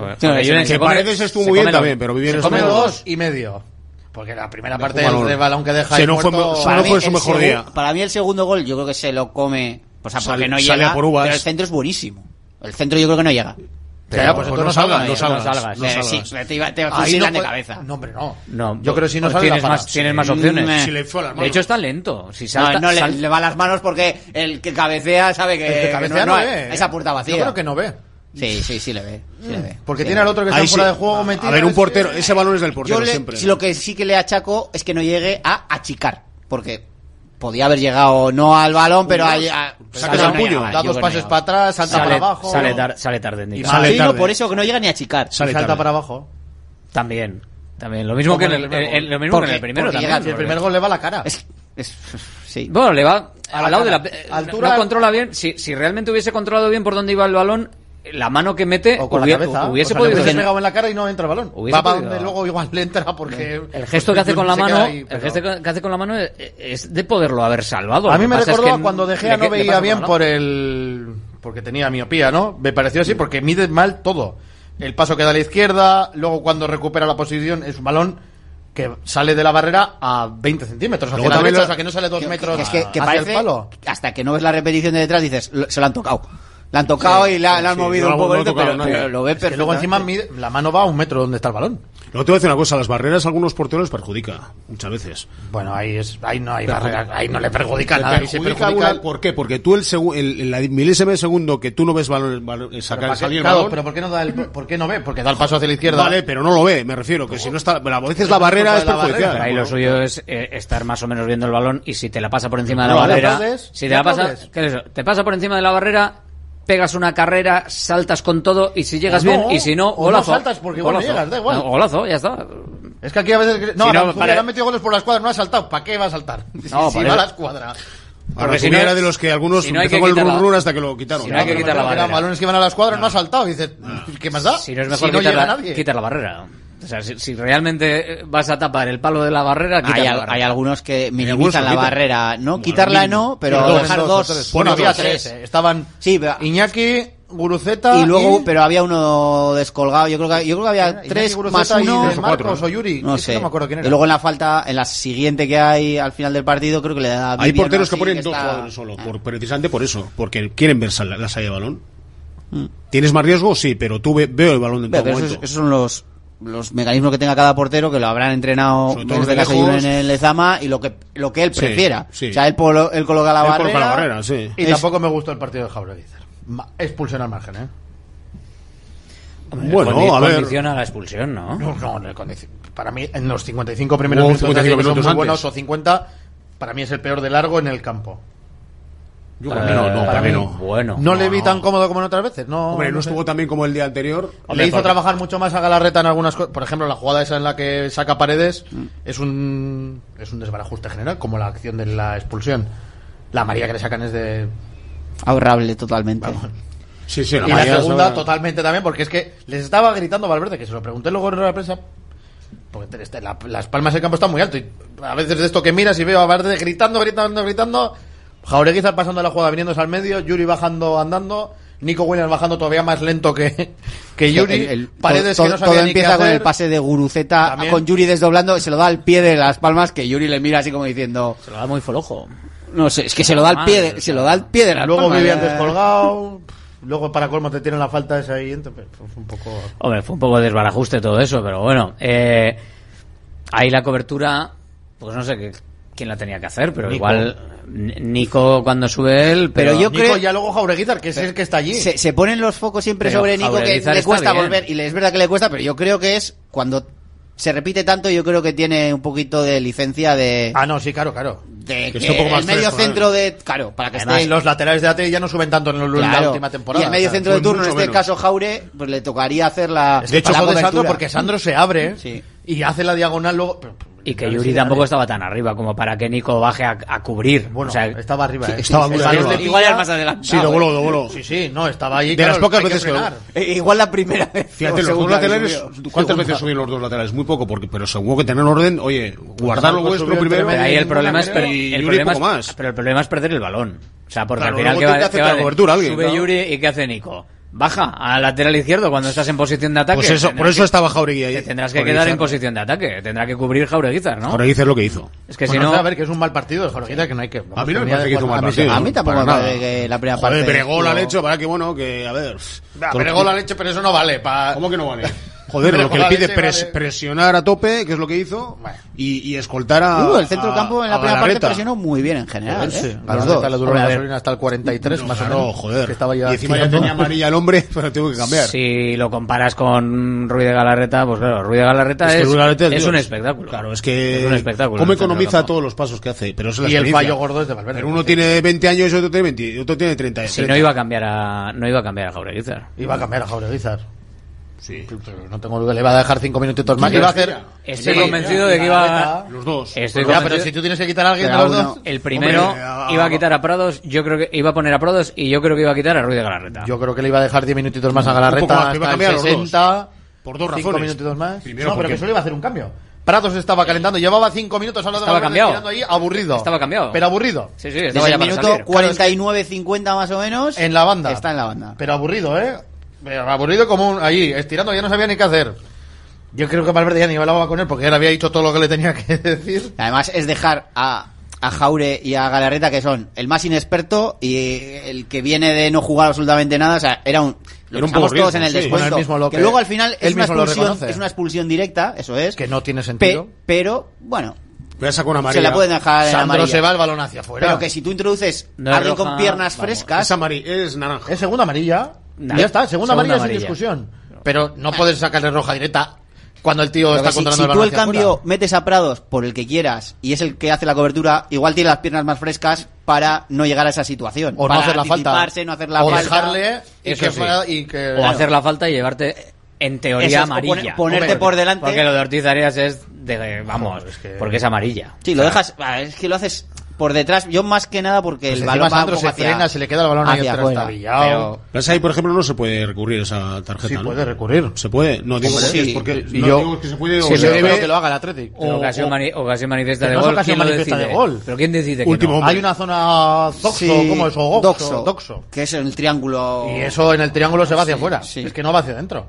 que Paredes estuvo muy bien también, pero Vivian se come 2,5. Porque la primera parte del balón que deja no fue su mejor día. Para mí el segundo gol yo creo que se lo come. O sea, porque no llega, pero el centro es buenísimo. El centro yo creo que no llega. Pero pues no salgas. Sí, te fusilan de cabeza. No, hombre, no. Yo creo que si no tienes más opciones. Si le fue a las manos. De hecho está lento. Si le va a las manos porque el que cabecea sabe que no ve. Esa puerta vacía. Yo creo que no ve. Sí le ve. Porque tiene al otro que está fuera de juego metido. A ver, un portero, ese balón es del portero siempre. Lo que sí que le achaco es que no llegue a achicar. Porque podía haber llegado no al balón, pero sacas el puño, da 2 pases para atrás, salta para abajo. Sale tarde. Por eso que no llega ni a achicar. Salta para abajo. También. Lo mismo que en el primero también. Si el primer gol le va a la cara. Sí. Bueno, le va al lado de la altura. No controla bien. Si realmente hubiese controlado bien por dónde iba el balón, la mano que mete o con la cabeza, hubiese podido ser pegado en la cara y no entra el balón. Va para donde luego igual le entra porque el gesto que hace con la mano, es de poderlo haber salvado. A mí me recordó cuando De Gea no veía bien porque tenía miopía, ¿no? Me pareció así porque mide mal todo. El paso que da a la izquierda, luego cuando recupera la posición es un balón que sale de la barrera a 20 centímetros hacia la derecha, o sea que no sale 2 metros que hacia parece, el palo. Hasta que no ves la repetición de detrás dices, se lo han tocado. La han tocado y la han movido un poco, pero lo ve perfectamente. Luego encima la mano va a 1 metro donde está el balón. Luego te voy a decir una cosa, las barreras a algunos porteros les perjudica muchas veces. Bueno, ahí no hay barrera, ahí no le perjudica nada. ¿Por qué? Porque tú la milésima de segundo que tú no ves sacar salir el balón. Pero ¿por qué no ve? Porque da el paso hacia la izquierda. Vale, pero no lo ve, me refiero, que si no está, a veces la barrera es perjudicial. Pero ahí lo suyo es estar más o menos viendo el balón y si te la pasa por encima de la barrera, si te la pasa, ¿qué es eso? Te pasa por encima de la barrera, pegas una carrera, saltas con todo y si llegas bien y si no, golazo. No saltas porque igual no llegas, da igual. No, golazo, ya está. Es que aquí a veces le han metido goles por la escuadra, no ha saltado. ¿Para qué va a saltar? No, si va a la escuadra. Porque si no era de los que algunos empezó con el run hasta que lo quitaron. Si no hay que quitar la barrera. Balones que van a la escuadra no ha saltado. Y dices, ¿qué más da? Si no es mejor quitar la barrera. O sea, si realmente vas a tapar el palo de la barrera, hay algunos que minimizan la barrera. No, quitarla no, pero dejar dos. Bueno, había 3. Estaban Iñaki, Guruceta y luego, pero había uno descolgado. Yo creo que había 3 más 1. Marcos o Yuri. No sé. No me acuerdo quién era. Y luego en la falta, en la siguiente que hay al final del partido, creo que le da. Hay porteros que ponen 2 jugadores solo, precisamente por eso, porque quieren ver la salida de balón. ¿Tienes más riesgo? Sí, pero tú veo el balón en todo momento. Esos son los mecanismos que tenga cada portero, que lo habrán entrenado desde la en el Lezama y lo que él prefiera. Sí. O sea, él coloca la barrera. Sí. Y tampoco me gustó el partido de Jauregui. Expulsión al margen, Bueno, a ver. Condiciona la expulsión, ¿no? No, para mí, en los 55 primeros minutos son muy buenos, o 50, para mí es el peor de largo en el campo. Yo para mí no. Bueno. No le vi tan cómodo como en otras veces. Hombre, no estuvo tan bien como el día anterior. Le hizo trabajar mucho más a Galarreta en algunas cosas. Por ejemplo, la jugada esa en la que saca Paredes es un desbarajuste general, como la acción de la expulsión. La amarilla que le sacan es de... ahorrable totalmente. Vamos. Sí, y la segunda totalmente también, porque es que les estaba gritando Valverde, que se lo pregunté luego en la prensa, porque las palmas del campo están muy alto y a veces de esto que miras y veo a Valverde gritando, Jaureguizar pasando la jugada viniéndose al medio, Yuri bajando andando, Nico Williams bajando todavía más lento que Yuri, Paredes que no sabía todo ni qué empieza hacer. con el pase de Guruceta también, con Yuri desdoblando, se lo da al pie de las palmas, que Yuri le mira así como diciendo, se lo da muy flojo. No sé, es que se lo da al pie de las luego palmas. Vivian descolgado. Luego para colmo te tienen la falta esa ahí, entonces fue un poco... Hombre, fue un poco desbarajuste todo eso, pero bueno, ahí la cobertura, pues no sé quién la tenía que hacer, pero Nico. Igual Nico cuando sube él, pero yo creo ya luego Jaureguizar, que es el que está allí. Se ponen los focos siempre sobre Nico, que le cuesta volver, y es verdad que le cuesta, pero yo creo que es cuando se repite tanto, yo creo que tiene un poquito de licencia de... no, sí, claro. De que un poco más el medio centro de... Claro, para que además, los laterales de AT ya no suben tanto en la última temporada. Y el medio centro de turno, en este caso Jaure, pues le tocaría hacer la... De hecho, jode Sandro, porque Sandro se abre y hace la diagonal luego... Y que Yuri tampoco estaba tan arriba como para que Nico baje a cubrir. Bueno, o sea, estaba arriba. Estaba muy arriba. Igual ya más adelante. Sí, dobló. Sí, no, estaba ahí. De las pocas veces que... Igual la primera vez. Fíjate, los dos laterales, ¿cuántas veces subieron los dos laterales? Muy poco, pero seguro que tener orden, oye, guardar lo vuestro primero. Pero ahí el problema es pero el problema es perder el balón. O sea, porque al final que va cobertura alguien. Sube Yuri y ¿qué hace Nico? Baja al lateral izquierdo cuando estás en posición de ataque. Pues eso, por eso estaba Jauregui ahí. Te tendrás que quedar en posición de ataque. Tendrá que cubrir Jaureguizar, ¿no? Jaureguizar es lo que hizo. Es que si no... A ver, que es un mal partido de Jaureguizar, que no hay que... A mí no me parece que hizo un mal partido. A mí tampoco me parece que la primera parte... Bregó la leche, para que bueno, que a ver... Bregó la leche, pero eso no vale. ¿Cómo que no vale? Joder, lo que le pide presionar a tope, que es lo que hizo, y escoltar a... el centro del campo en la primera parte presionó muy bien en general. Los dos. Le duró la gasolina hasta el 43, más o menos. No, joder. Que estaba ya... Y encima ya tenía amarilla el hombre, pero tuvo que cambiar. Si lo comparas con Ruiz de Galarreta, pues claro, Ruiz de Galarreta es un espectáculo. Claro, es que... Es un espectáculo. ¿Cómo economiza todos los pasos que hace? Pero eso es la el fallo gordo es de Valverde. Pero uno tiene 20 años y otro tiene 20, y otro tiene 30. Si no iba a cambiar a Jaureguizar. Iba a cambiar a Jaureguizar. Sí. Pero no tengo duda, le va a dejar 5 minutitos más. Iba a hacer... Estoy convencido de que iba... Los dos. Pero si tú tienes que quitar a alguien de los dos... El primero iba a quitar a Prados, yo creo que iba a poner a Prados y yo creo que iba a quitar a Ruiz de Galarreta. Yo creo que le iba a dejar 10 minutitos más a Galarreta hasta el 60. Por dos razones. 5 minutitos más. Primero, no, pero que solo iba a hacer un cambio. Prados estaba calentando, llevaba 5 minutos hablando de Valverde, tirando ahí, aburrido. Estaba cambiado. Pero aburrido. Sí, estaba ya para minuto 49-50 más o menos. En la banda. Está en la banda. Pero aburrido, Pero aburrido como ahí, estirando, ya no sabía ni qué hacer. Yo creo que Valverde ya ni hablaba con él porque él había dicho todo lo que le tenía que decir. Además es dejar a a Jaure y a Galarreta, que son el más inexperto y el que viene de no jugar absolutamente nada. O sea, lo estamos todos en el descuento. Mismo que luego al final es una expulsión directa, eso es. Que no tiene sentido. Pero, bueno, voy a sacar una amarilla. se la pueden dejar en Sandro amarilla. se va el balón hacia afuera. Pero que si tú introduces No a es alguien roja, con piernas vamos. frescas... Es naranja. Es segunda amarilla. Ya está, segunda amarilla sin discusión. Pero no puedes sacarle roja directa cuando el tío está controlando el balón. Si tú el cambio metes a Prados por el que quieras y es el que hace la cobertura, igual tiene las piernas más frescas para no llegar a esa situación. O no para hacer la falta. no hacer la o falta. dejarle O hacer la falta y llevarte, en teoría, Eso es, amarilla. ponerte por delante. Porque lo de Ortiz Arias es porque es amarilla. Sí, lo dejas, es que lo haces por detrás, yo más que nada porque Pues el balón va un Sandro poco se frena, se le queda el balón ahí trastabillado. Pero ahí, por ejemplo, no se puede recurrir esa tarjeta. Sí, ¿no? puede recurrir. ¿Se puede? No digo Sí, que es porque... y no yo- digo que se puede Sí, o yo se veo debe. que lo haga el Athletic. Ocasión manifiesta que de no es gol. ocasión ¿Quién lo manifiesta decide? de gol. ¿Pero quién decide que Último no? hombre. Hay una zona Doxo, ¿cómo es? O Doxo. que es el triángulo. Y eso en el triángulo se va hacia afuera. sí. Es que no va hacia adentro.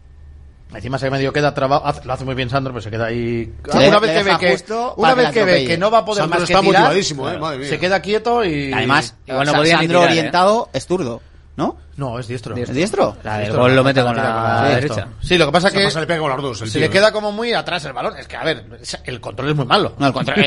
Encima se medio queda trabado, lo hace muy bien Sandro, pero se queda ahí. Sí, Una le vez que deja ve justo una para vez que que la ve atropelle. que no va a poder Sandro más que está tirar, motivadísimo, madre mía. se queda quieto y Además, igual no podía ni Sandro tirar, orientado es zurdo, ¿no? No, es diestro. ¿Es diestro? La del gol lo mete con la derecha. Sí, lo que pasa es Se que pasa, le pega con las dos, el se tío, le queda como muy atrás el balón. Es que, a ver, el control es muy malo. No, al contrario.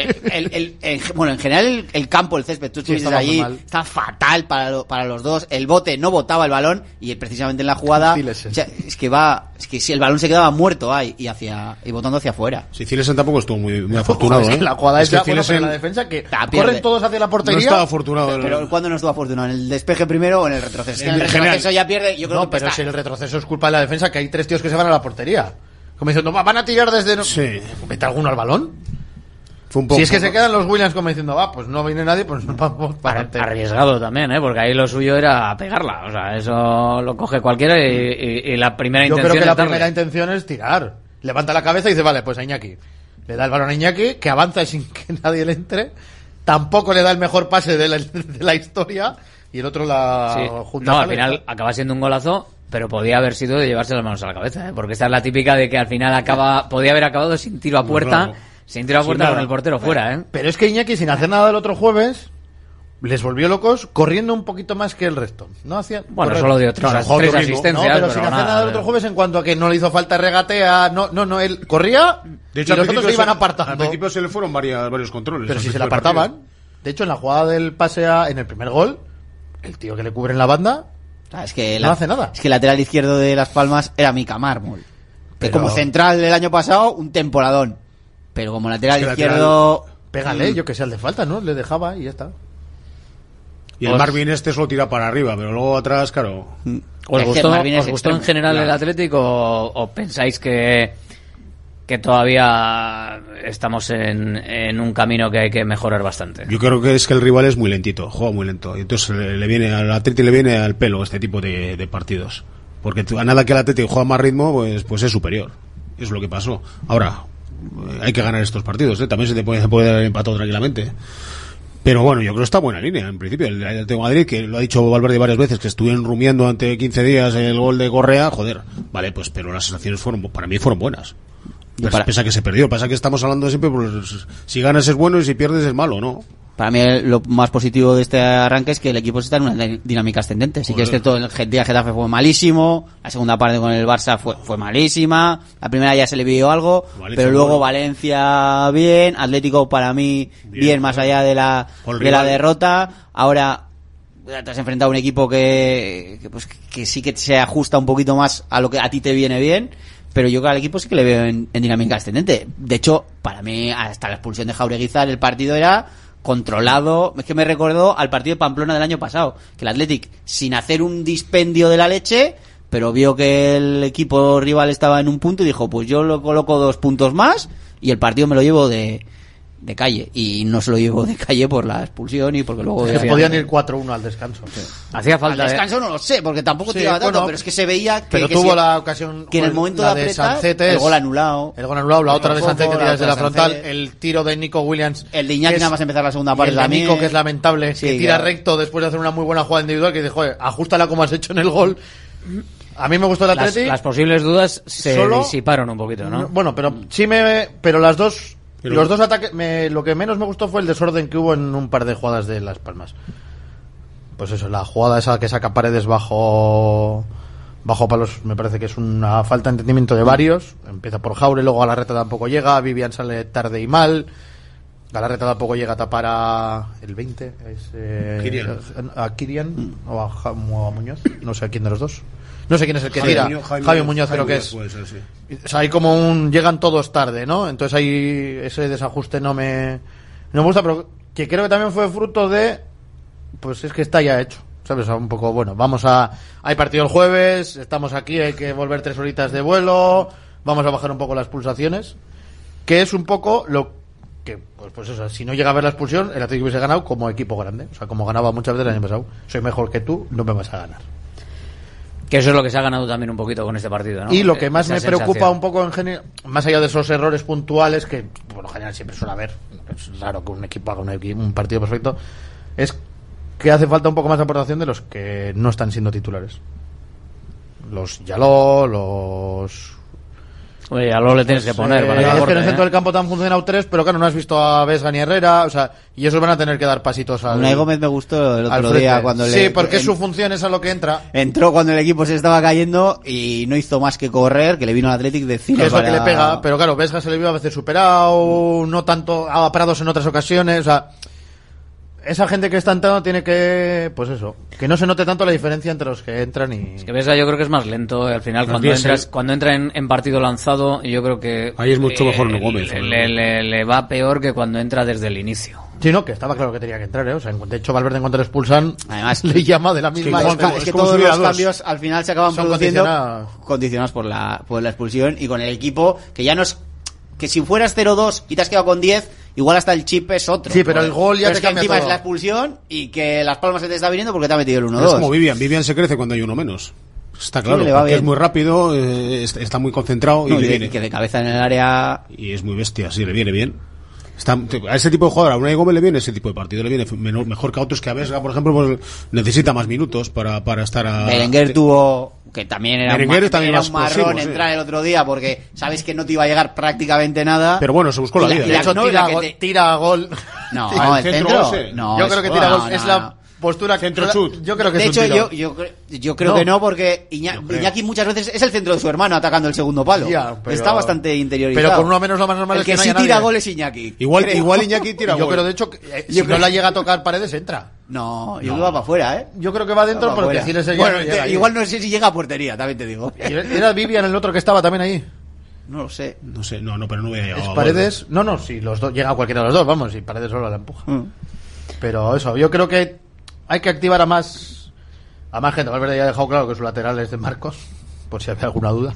Bueno, en general el campo, el césped, tú Sí, estuviste estaba muy allí, mal. está fatal para los dos. El bote no botaba el balón y precisamente en la jugada, Cilesen. o sea, es que si el balón se quedaba muerto ahí y botando hacia afuera. Sí, Cilesen tampoco estuvo muy afortunado, Es que la jugada es que ya, bueno, Cilesen pero la defensa que pierde. corren todos hacia la portería. no estaba afortunado. Pero ¿cuándo no estuvo afortunado? ¿En el despeje primero o en el retroceso? En el general. retroceso ya pierde, yo creo No, que pero está. si el retroceso es culpa de la defensa, que hay 3 tíos que se van a la portería. Como diciendo, van a tirar desde... Sí. Mete alguno al balón. Fue un poco... Si es que se quedan los Williams como diciendo, pues no viene nadie, pues nos vamos para adelante. Arriesgado también, porque ahí lo suyo era pegarla. O sea, eso lo coge cualquiera y la primera Yo intención creo que la es darle. primera intención es tirar. Levanta la cabeza y dice, vale, pues a Iñaki. Le da el balón a Iñaki, que avanza sin que nadie le entre. Tampoco le da el mejor pase de la historia. Y el otro la Sí. junta. No, al final acaba siendo un golazo, pero podía haber sido de llevarse las manos a la cabeza, porque esta es la típica de que al final podía haber acabado sin tiro a puerta, Claro. sin tiro a puerta nada. con el portero fuera, Pero es que Iñaki, sin hacer nada el otro jueves, les volvió locos corriendo un poquito más que el resto. No hacía. Bueno, correr. solo dio tres No, asistencias, no, pero sin hacer nada el otro jueves en cuanto a que no le hizo falta regatea. No, él corría De hecho, y los otros se iban Al apartando. principio se le fueron varios controles. Pero al si se le principio del apartaban. De hecho, en la jugada del pase en el primer gol, el tío que le cubre en la banda Es que no hace nada. Es que el lateral izquierdo de Las Palmas era Mica Mármol. Que Pero- como central el año pasado, un temporadón. Pero como lateral Es que izquierdo... Pégale, yo que sé, al de falta, ¿no? Le dejaba y ya está. Y el Marvin solo tira para arriba, pero luego atrás, claro... ¿Os Es que gustó, Marvin es os gustó en extremo. general el Claro. Atlético o pensáis que todavía estamos en un camino que hay que mejorar bastante? Yo creo que es que el rival es muy lentito, juega muy lento. Y entonces le viene al Atleti le viene al pelo este tipo de partidos. Porque a nada que el Atleti juega más ritmo, pues es superior. Es lo que pasó. Ahora, hay que ganar estos partidos, ¿eh? También se puede dar empatado tranquilamente. Pero bueno, yo creo que está en buena línea, en principio. El Atlético de Madrid, que lo ha dicho Valverde varias veces, que estuvieron rumiando ante 15 días el gol de Correa, joder, vale, pues pero las sensaciones para mí fueron buenas. Pese a que se perdió, pasa que estamos hablando siempre, pues si ganas es bueno y si pierdes es malo, ¿no? Para mí lo más positivo de este arranque es que el equipo está en una dinámica ascendente. Sí que es cierto, el día Getafe fue malísimo, la segunda parte con el Barça fue malísima, la primera ya se le vio algo, Valencia pero luego bueno. Valencia bien, Atlético para mí bien más allá de la derrota. Ahora te has enfrentado a un equipo que sí que se ajusta un poquito más a lo que a ti te viene bien. Pero yo al equipo sí que le veo en dinámica ascendente. De hecho, para mí, hasta la expulsión de Jaureguizar, el partido era controlado. Es que me recordó al partido de Pamplona del año pasado, que el Athletic, sin hacer un dispendio de la leche, pero vio que el equipo rival estaba en un punto y dijo, pues yo lo coloco 2 puntos más y el partido me lo llevo de calle. Y no se lo llevo de calle por la expulsión y porque luego... Que podían ir 4-1 al descanso. Sí. Hacía falta. Al descanso no lo sé, porque tampoco Sí, tiraba tanto, bueno, pero es que se veía que... Pero que tuvo si- la ocasión. que en el momento la de de apretar, Sancetes, el gol anulado. El gol anulado, la otra de Ojo, Sancetes la desde la otra de frontal, Sánchez. el tiro de Nico Williams. El de Iñaki que nada más empezar la segunda parte y el de también. Nico, que es lamentable, Sí, que tira claro. recto después de hacer una muy buena jugada individual, que dice, joder, ajustala como has hecho en el gol. A mí me gustó el Atleti. Las posibles dudas se Solo- disiparon un poquito, ¿no? Bueno, pero pero las dos Pero los dos ataques, lo que menos me gustó fue el desorden que hubo en un par de jugadas de Las Palmas. Pues eso, la jugada esa que saca Paredes bajo palos, me parece que es una falta de entendimiento de varios. Empieza por Jaure, luego Galarreta tampoco llega, Vivian sale tarde y mal, Galarreta tampoco llega a tapar a el 20, a Kirian o a Muñoz, no sé a quién de los dos. No sé quién es el que tira. Javi Muñoz creo que es. Ser, sí. O sea, hay como llegan todos tarde, ¿no? Entonces ahí ese desajuste no me gusta, pero que creo que también fue fruto de, pues es que está ya hecho, ¿sabes? O sea, un poco, bueno, hay partido el jueves, estamos aquí, hay que volver 3 horitas de vuelo, vamos a bajar un poco las pulsaciones, que es un poco lo que, pues eso, si no llega a ver la expulsión, el Atlético hubiese ganado como equipo grande, o sea, como ganaba muchas veces el año pasado. Soy mejor que tú, no me vas a ganar. Que eso es lo que se ha ganado también un poquito con este partido, ¿no? Y lo que más me preocupa un poco en general, más allá de esos errores puntuales que por lo general siempre suele haber, es raro que un equipo haga un partido perfecto, es que hace falta un poco más de aportación de los que no están siendo titulares. Los Yaló, los... Oye, Yaló le tienes que poner. Es que en todo el campo te han funcionado 3, pero claro, no has visto a Vesga ni Herrera, o sea, y esos van a tener que dar pasitos al... Unai Gómez me gustó el otro día cuando Sí, porque su función es a lo que entra. Entró cuando el equipo se estaba cayendo y no hizo más que correr, que le vino al Athletic decir... Es lo que le pega, pero claro, Vesga se le vio a veces superado, no tanto a Prados en otras ocasiones, o sea... Esa gente que está entrando tiene que, pues eso, que no se note tanto la diferencia entre los que entran y... Es que Vesga yo creo que es más lento, al final cuando entra en partido lanzado, yo creo que... Ahí es mucho mejor no Gómez. Le va peor que cuando entra desde el inicio. Sí, no, que estaba claro que tenía que entrar, o sea, de hecho Valverde en cuanto le expulsan, además le llama de la misma... Es que todos los cambios al final se acaban produciendo condicionados por la expulsión y con el equipo, que ya no es... Que si fueras 0-2 y te has quedado con 10, igual hasta el chip es otro. Sí, pero el gol ya te cambia todo. Encima es la expulsión y que Las Palmas se te está viniendo porque te ha metido el 1-2. Es como Vivian se crece cuando hay uno menos. Está claro, sí, porque es muy rápido, está muy concentrado y que de cabeza en el área... Y es muy bestia, sí, le viene bien. A ese tipo de jugador, a Unai Gómez le viene ese tipo de partido, le viene mejor que a otros, que a Vesga, por ejemplo, pues, necesita más minutos para estar a... Berenguer tuvo, que también era un marrón sí. Entrar el otro día, porque sabes que no te iba a llegar prácticamente nada. Pero bueno, se buscó la vida. De hecho, tira gol. No, el centro. No, yo creo que tira gol. Es la postura centro-chut. Yo creo que de es hecho, yo creo que no, porque Iñaki muchas veces es el centro de su hermano atacando el segundo palo. Ya, está bastante interiorizado. Pero con uno menos lo más normal el es que no sí tira gol es Iñaki. Igual Iñaki tira gol. Yo creo, de hecho, si no la llega a tocar Paredes, entra. No, yo creo que va para afuera, ¿eh? Yo creo que va dentro porque si igual no sé si llega a portería, también te digo. ¿Era Vivian el otro que estaba también ahí? No lo sé. No, pero no voy a llegar. ¿Es Paredes? No, si los dos, llega cualquiera de los dos, vamos, si Paredes solo la empuja. Pero eso, yo creo que hay que activar a más gente. Valverde ya ha dejado claro que su lateral es de Marcos, por si había alguna duda.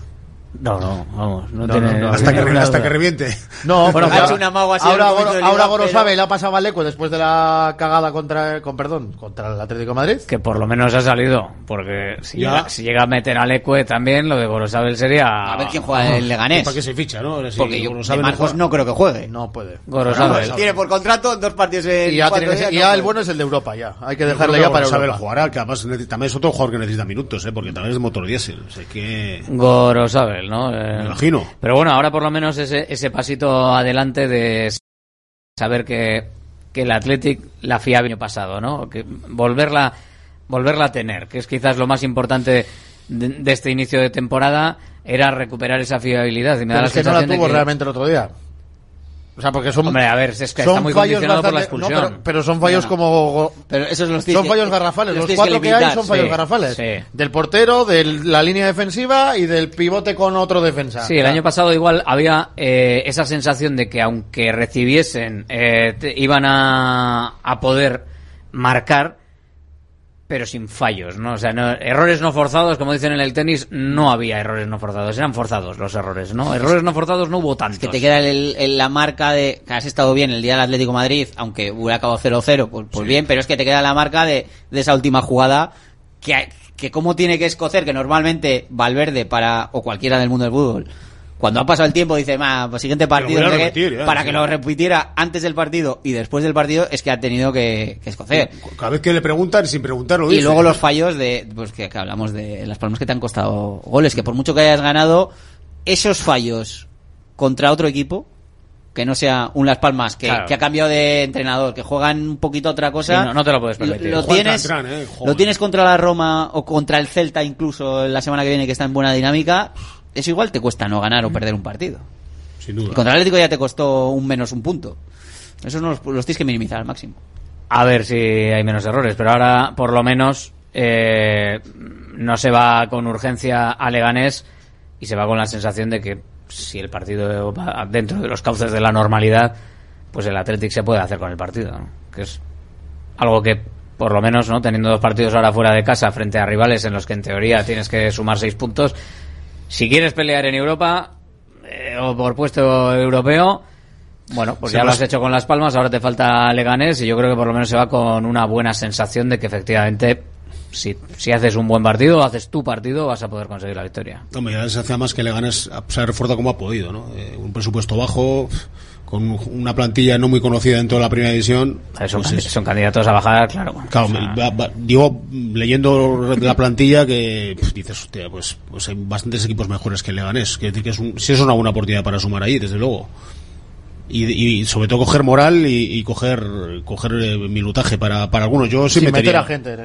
No, hasta que reviente. No, bueno, ha hecho una mago así. Ahora Gorosabe le ha pasado a Leco después de la cagada contra el Atlético de Madrid. Que por lo menos ha salido, porque si llega a meter a Leque también, lo de Gorosabe sería... A ver quién juega el Leganés. ¿Para qué se ficha, no? Porque de Marcos no creo que juegue. No puede. Gorosabe. Tiene por contrato 2 partidos en... Y ya el bueno es el de Europa, ya. Hay que dejarle ya para Europa. Jugará, que además también es otro jugador que necesita minutos, porque también es motor diésel. O sea que... Gorosabe, ¿no? Me imagino. Pero bueno, ahora por lo menos ese pasito adelante de saber que el Athletic la fiaba el año pasado, ¿no? Que volverla a tener, que es quizás lo más importante de este inicio de temporada, era recuperar esa fiabilidad. Y me da la sensación no la tuvo realmente el otro día. O sea, porque son... Hombre, a ver, es que está muy condicionado por la expulsión. No, pero son fallos como... Pero esos son fallos garrafales. Los 4 que hay son fallos garrafales. Sí. Del portero, de la línea defensiva y del pivote con otro defensa. Sí, el año pasado igual había esa sensación de que aunque recibiesen, iban a poder marcar, pero sin fallos, ¿no? O sea, errores no forzados, como dicen en el tenis, no había errores no forzados, eran forzados los errores, ¿no? Errores no forzados no hubo tantos. Es que te queda la marca de que has estado bien el día del Atlético de Madrid, aunque hubiera acabado 0-0, pues sí. Bien, pero es que te queda la marca de esa última jugada que cómo tiene que escocer, que normalmente Valverde o cualquiera del mundo del fútbol, cuando ha pasado el tiempo dice, pues siguiente partido, para que lo repitiera antes del partido y después del partido, es que ha tenido que escocer. Cada vez que le preguntan, sin preguntarlo, y luego los fallos pues que hablamos de Las Palmas, que te han costado goles, que por mucho que hayas ganado, esos fallos contra otro equipo que no sea un Las Palmas que ha cambiado de entrenador, que juegan un poquito otra cosa. Sí, no te lo puedes permitir. Lo tienes contra la Roma o contra el Celta incluso la semana que viene, que está en buena dinámica. Eso igual te cuesta no ganar o perder un partido. Sin duda. Y contra el Atlético ya te costó un punto. Eso no los tienes que minimizar al máximo. A ver si hay menos errores, pero ahora por lo menos no se va con urgencia a Leganés y se va con la sensación de que si el partido va dentro de los cauces de la normalidad, pues el Athletic se puede hacer con el partido, ¿no? Que es algo que, por lo menos, ¿no? Teniendo 2 partidos ahora fuera de casa frente a rivales en los que en teoría tienes que sumar 6 puntos, si quieres pelear en Europa o por puesto europeo, bueno, pues ya lo has hecho con Las Palmas, ahora te falta Leganés y yo creo que por lo menos se va con una buena sensación de que efectivamente si haces un buen partido, haces tu partido, vas a poder conseguir la victoria. Hombre, ya se hacía más que Leganés se ha reforzado como ha podido, ¿no? Un presupuesto bajo, con una plantilla no muy conocida dentro de la primera división. Son candidatos a bajar, claro. Claro, digo, leyendo la plantilla que dices, hostia, pues hay bastantes equipos mejores que Leganés. Quiere decir que sí es una buena oportunidad para sumar ahí, desde luego. Y sobre todo coger moral y coger minutaje para algunos. Yo sí meter a gente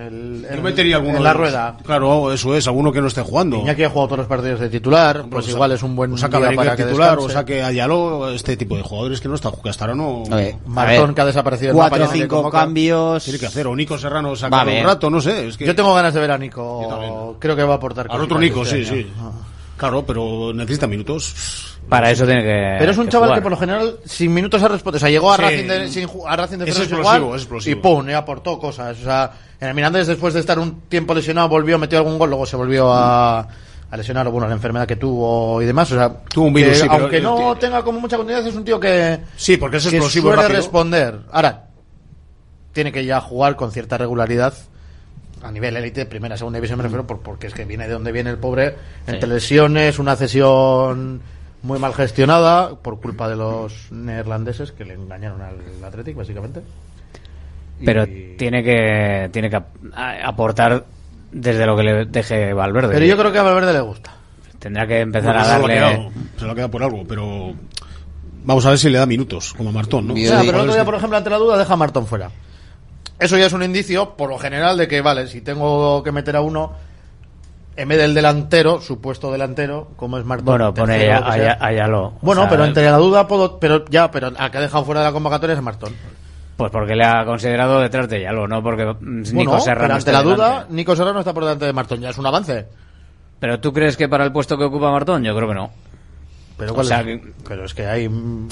en la rueda. Claro, eso es, alguno que no esté jugando. Iñaki ha jugado todos los partidos de titular, pues igual es un buen día para que titular, descanse. O saque a Ayaló, este tipo de jugadores que no está jugando hasta ahora no. Martón, que ha desaparecido. 4 o 5 cambios. Tiene que hacer, o Nico Serrano sacar un rato, no sé. Es que... Yo tengo ganas de ver a Nico. Creo que va a aportar. Al otro Nico, sí. Claro, pero necesita minutos. Para eso tiene que. Pero es un chaval jugar. que por lo general sin minutos ha respondido. O sea, llegó a Racing de es explosivo. Y pum, y aportó cosas. O sea, en el Mirandés, después de estar un tiempo lesionado, metió algún gol, luego se volvió a lesionar, bueno, la enfermedad que tuvo y demás. O sea, tuvo un virus, sí, aunque no tenga como mucha continuidad, es un tío que. Sí, porque es explosivo, suele rápido. Responder. Ahora, tiene que ya jugar con cierta regularidad. A nivel élite, primera, segunda división me refiero, porque es que viene de donde viene el pobre, entre lesiones, una cesión muy mal gestionada por culpa de los neerlandeses que le engañaron al Athletic, básicamente. Pero tiene que aportar desde lo que le deje Valverde. Pero yo creo que a Valverde le gusta. Tendrá que empezar a darle. Se lo ha quedado por algo, pero vamos a ver si le da minutos, como a Martón, ¿no? Pero el otro día, por ejemplo, ante la duda, deja a Martón fuera. Eso ya es un indicio, por lo general, de que, vale, si tengo que meter a uno, en vez del delantero, supuesto delantero, como es Martón. Bueno, pone Ayaló. Bueno, pero entre la duda, pero al que ha dejado fuera de la convocatoria es Martón. Pues porque le ha considerado detrás de Ayaló, no porque Nico Serrano. Pero ante la duda, Nico Serrano está por delante de Martón, ya es un avance. ¿Pero tú crees que para el puesto que ocupa Martón? Yo creo que no. Pero, pero es que hay...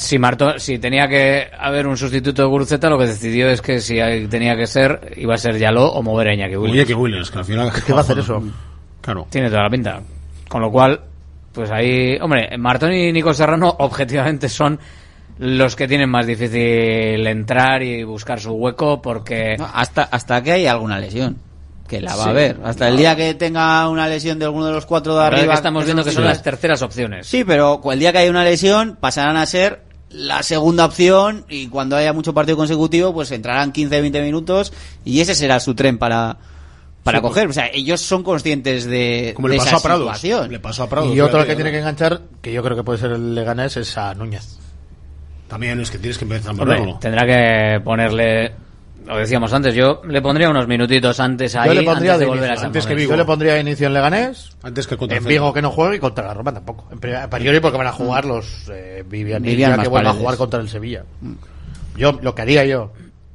Si tenía que haber un sustituto de Guruceta, lo que decidió es que si tenía que ser, iba a ser Ayaló o mover a Iñaki Williams. Iñaki Williams, que al final... ¿Qué va a hacer eso? Claro. Tiene toda la pinta. Con lo cual, pues ahí... Hombre, Martón y Nico Serrano objetivamente son los que tienen más difícil entrar y buscar su hueco porque... No, hasta que hay alguna lesión. Que la va a haber. Hasta el día que tenga una lesión de alguno de los 4 de arriba. Que estamos viendo que son las terceras opciones. Sí, pero el día que haya una lesión pasarán a ser la segunda opción y cuando haya mucho partido consecutivo pues entrarán 15-20 minutos y ese será su tren para coger. O sea, ellos son conscientes de, como de le pasó esa a Prados. situación. Le pasó a Prados. Y otro que tiene que enganchar, que yo creo que puede ser el Leganés, es a Núñez. También es que tienes que empezar a ponerlo. Tendrá que ponerle... Lo decíamos antes, yo le pondría unos minutitos antes ahí, antes de volver a San Mamés. Yo le pondría inicio en Leganés, antes que contra en Vigo que no juegue y contra la Roma tampoco. A priori porque van a jugar los Vivian que vuelvan a jugar contra el Sevilla. Yo lo que haría yo,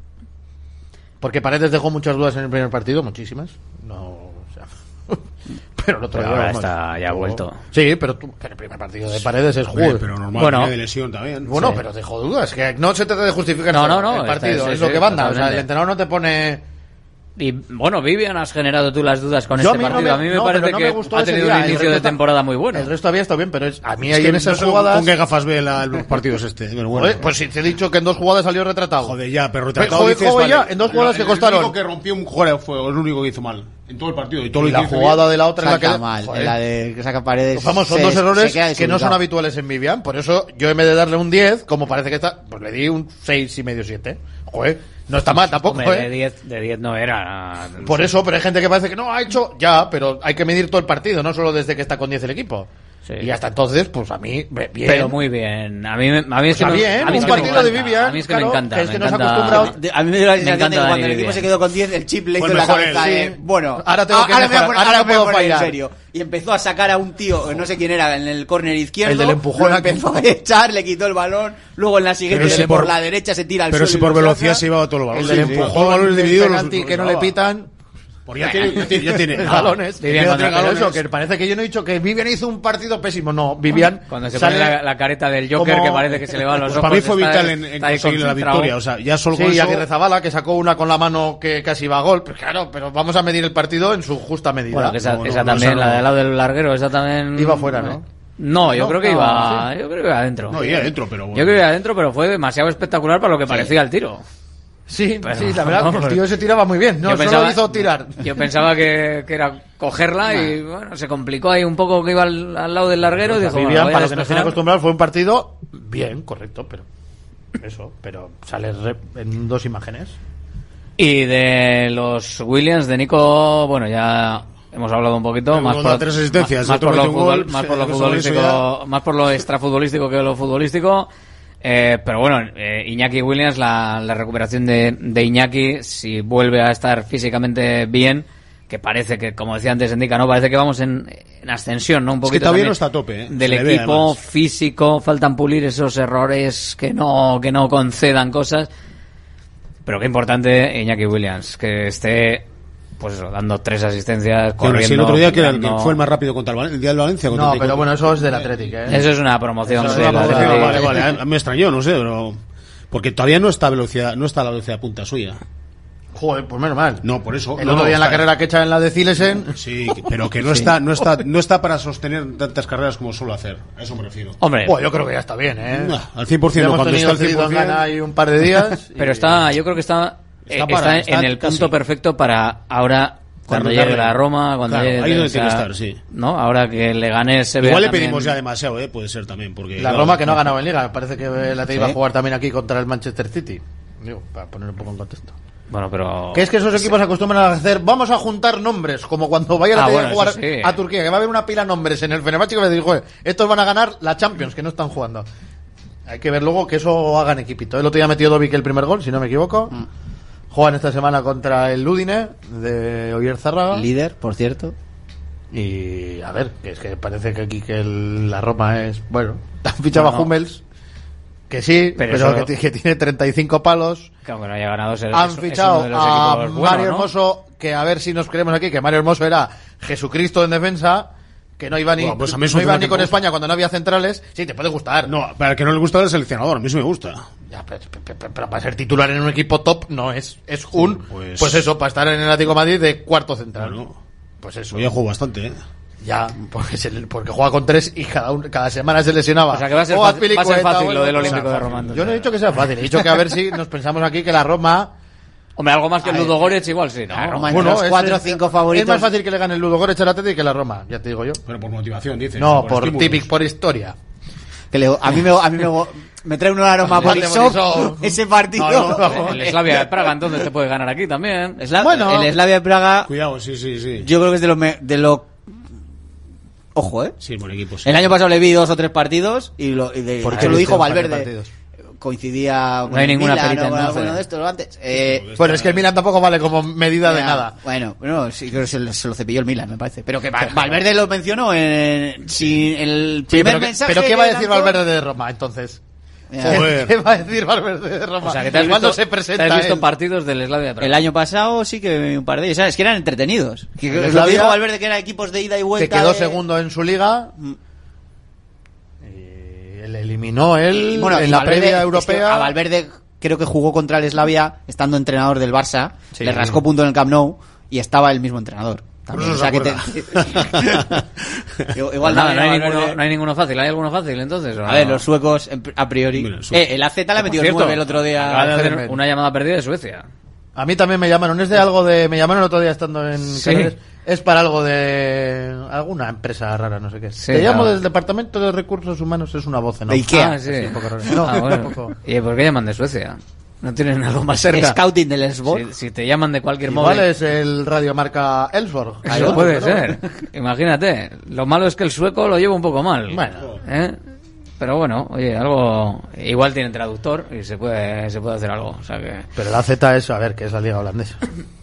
porque Paredes dejó muchas dudas en el primer partido, muchísimas. No, o sea, pero el otro día ahora está ya vuelto. Sí, pero el primer partido de Paredes es juego. Pero normal, de lesión también. Bueno, sí. Pero dejó dudas, que no se trata de justificar el partido, es lo que manda. O sea, el entrenador no te pone... Y bueno, Vivian, has generado tú las dudas con este partido. A mí me parece que ha tenido un inicio de temporada muy bueno. El resto había estado bien, pero a mí ahí en esas jugadas... ¿Con qué gafas ve los partidos este? Bueno. Pues si te he dicho que en 2 jugadas salió retratado. Joder, ya, pero retratado en 2 jugadas que costaron. El único que rompió un jugador fue el único que hizo mal en todo el partido. Y la jugada de la otra en la que mal, en la de que saca Paredes. Pues vamos, son 2 errores que no son habituales en Vivian. Por eso yo en vez de darle un 10, como parece que está, pues le di un 6,5, 7. Joder, no está mal tampoco. Hombre, de 10 no era. Por eso, pero hay gente que parece que no ha hecho ya, pero hay que medir todo el partido, no solo desde que está con 10 el equipo. Sí. Y hasta entonces, pues a mí, bien. Pero muy bien. A mí es Pues que bien, a mí es un que me partido de encanta. Vivian. A mí es que claro, me encanta. que es que me nos ha encanta. acostumbrado. A mí me dio la Me sensación de que encanta cuando el Dani equipo Vivian. se quedó con 10, el chip le hizo Fue en la mejor cabeza él, de, sí. bueno, Ahora tengo que ahora mejorar, me ahora no voy a puedo poner en fallar. serio. Y empezó a sacar a un tío, no sé quién era, en el córner izquierdo. El del empujón lo aquí. empezó a echar, le quitó el balón. Luego en la siguiente, Pero si por por- la derecha se tira al Pero suelo. si y por lo velocidad saca. se iba todo el balón. El del empujón, balones el divididos, penalti que no le pitan. Pues ya tiene Galones. Vivian Pero cuando- galones, eso, que parece que yo no he dicho que Vivian hizo un partido pésimo. No, Vivian Cuando se sale pone la careta del Joker, como- que parece que se le van los Pues ojos. para mí fue está- vital en está ahí conseguir la concentrado. victoria. O sea, ya solo Sí, con y eso. Aguirrezabala, que sacó una con la mano que casi iba a gol. Pues claro, pero vamos a medir el partido en su justa medida. Bueno, que esa, No, esa no, también, esa no. la del lado del larguero, esa también... Iba fuera, ¿no? No, yo No, creo que no, iba... sí. Yo creo que iba adentro. No, iba adentro, pero bueno. Yo creo que iba adentro, pero fue demasiado espectacular para lo que parecía el tiro. Sí, Pero- sí, la verdad, vamos. el tío se tiraba muy bien. No, Yo solo pensaba- hizo tirar. Yo pensaba que era cogerla y bueno, se complicó ahí un poco que iba al lado del larguero y dijo, bueno, Vivian, voy a para lo que nos tiene despejar. acostumbrados, fue un partido bien, correcto, pero eso, pero sale en dos imágenes. Y de los Williams, de Nico, bueno, ya hemos hablado un poquito, Pero más con por, las 3 asistencias, más otro por lo metió un fútbol- gol, más por lo eso futbolístico, más por lo extrafutbolístico que lo futbolístico. Pero bueno, Iñaki Williams, la recuperación de Iñaki, si vuelve a estar físicamente bien, que parece que, como decía antes Endica, ¿no? Parece que vamos en ascensión, ¿no? Un Es que poquito todavía también no está a tope, ¿eh? del Se le ve, equipo además. físico, faltan pulir esos errores que no concedan cosas. Pero qué importante Iñaki Williams, que esté pues eso, dando 3 asistencias, Que aún así, corriendo. el otro día que picando. fue el más rápido contra el día del Valencia. contra No, el pero bueno, eso es del Atlético, ¿eh? Eso es una promoción. Eso sí, es una la promoción, Atlético. Vale, me extrañó, no sé, pero porque todavía no está a la velocidad punta suya. Joder, pues menos mal. No, por eso. El No, otro día en la está- carrera que echa en la de Zilesen. Sí, pero que no está para sostener tantas carreras como suelo hacer. A eso me refiero. Hombre, Pues yo creo que ya está bien, ¿eh? Al 100%, Ya hemos cuando tenido está al cedido en 100%. Ghana ahí un par de días. pero está, yo creo que está en el casi. punto perfecto para ahora cuando Darle. llegue la Roma, cuando Claro, llegue ahí es donde o sea, tiene que estar, sí. ¿no? Ahora que le gane se vea Igual le también- pedimos ya demasiado, puede ser también. Porque, La claro, Roma que no ha ganado en Liga. Me parece que la te iba Sí. a jugar también aquí contra el Manchester City. Digo, para poner un poco en contexto. Bueno, pero Que es que esos equipos acostumbran a hacer, vamos a juntar nombres, como cuando vaya la bueno, a jugar eso sí. a Turquía, que va a haber una pila de nombres en el Fenerbahce que me digo, joder, estos van a ganar la Champions, que no están jugando. Hay que ver luego que eso hagan equipito. El otro día metió Dovic el primer gol, si no me equivoco. Juegan esta semana contra el Udine de Oyarzárraga. Líder, por cierto. Y a ver, que es que parece que aquí que la Roma es, bueno, han fichado a Bueno. Hummels, que sí, Pero pero, eso- que tiene 35 palos. que aunque no haya ganado Han fichado a Mario Hermoso, que a ver si nos creemos aquí, que Mario Hermoso era Jesucristo en defensa, que no iba ni, Bueno, pues a mí es no un iba tema ni que con me España cuando no había centrales. Sí, te puede gustar. No, para el que no le gusta el seleccionador, a mí sí me gusta. Ya, pero para ser titular en un equipo top no es un, pues- pues eso, para estar en el Atlético de Madrid de cuarto central. Bueno, Pues eso. hoy ya jugó bastante, Ya, porque juega con 3 y cada semana se lesionaba. O sea que va a ser O fácil, Azpilicueta, lo bueno, del pues, Olímpico de fácil. Roma. entonces. Yo no he dicho que sea fácil, he dicho que a ver si nos pensamos aquí que la Roma... Hombre, algo más que el Ludo Goretz igual sí, ¿no? La Roma entre los 4 o 5 favoritos. Es más fácil que le gane el Ludo Goretz al Atlético que la Roma, ya te digo yo. pero por motivación, dice. No, por estímulos. típico, por historia. Que a mí me trae un aroma a Borisov ese partido. No. El Slavia de Praga entonces te puede ganar aquí también. Bueno. El Slavia de Praga, Cuidado, sí. yo creo que es de lo ojo, Sí, buen equipo. Sí. El año pasado le vi 2 o 3 partidos y ¿Por qué eso lo dijo viste un par de Valverde. partidos? Coincidía con hay el ninguna Milan perita o con en alguno nada. de estos antes. Bueno, es que el Milan tampoco vale como medida de nada. Bueno, sí, creo que se lo cepilló el Milan, me parece. Pero que Valverde lo mencionó sin el Sí, primer pero, mensaje. ¿pero qué va a que decir lanzó. Valverde de Roma entonces? Joder. ¿Qué va a decir Valverde de Roma? O sea que te has ¿Cuándo visto, se presenta te has visto él? partidos del Slavia de Praga. El año pasado sí que un par de ellos, ¿sabes? Que eran entretenidos. El Lo que Slavia, dijo Valverde que eran equipos de ida y que vuelta. quedó de- segundo en su liga. Y le eliminó él Bueno, y en la Valverde, previa es que europea. a Valverde creo que jugó contra el Slavia estando entrenador del Barça, Sí. le rascó punto en el Camp Nou y estaba el mismo entrenador. También, Por o eso sea se que igual Nada, no hay, Valverde- ninguno, no hay ninguno fácil. ¿Hay alguno fácil entonces? ¿o A no? ver, los suecos a priori. Mira, el sueco. El AZ le ha metido Por cierto, 9 el otro acaba de día. hacer Helmer. una llamada perdida de Suecia. A mí también me llamaron. Es de algo de. Me llamaron el otro día estando en. Sí. Canarias. Es para algo de. Alguna empresa rara, no sé qué. Sí, Te llamo claro. del Departamento de Recursos Humanos. Es una voz, ¿no? De Ikea. Ah, sí. un poco raro. No, Ah, bueno. tampoco. ¿Y por qué llaman de Suecia? ¿No tienen algo más cerca? Scouting del Ellsworth. Si te llaman de cualquier Igual móvil. es el radiomarca Ellsworth. Eso puede ser. Imagínate. Lo malo es que el sueco lo lleva un poco mal. Bueno. Pero bueno, oye, algo... Igual tienen traductor y se puede hacer algo. O sea que... Pero la Z es, a ver, que es la liga holandesa.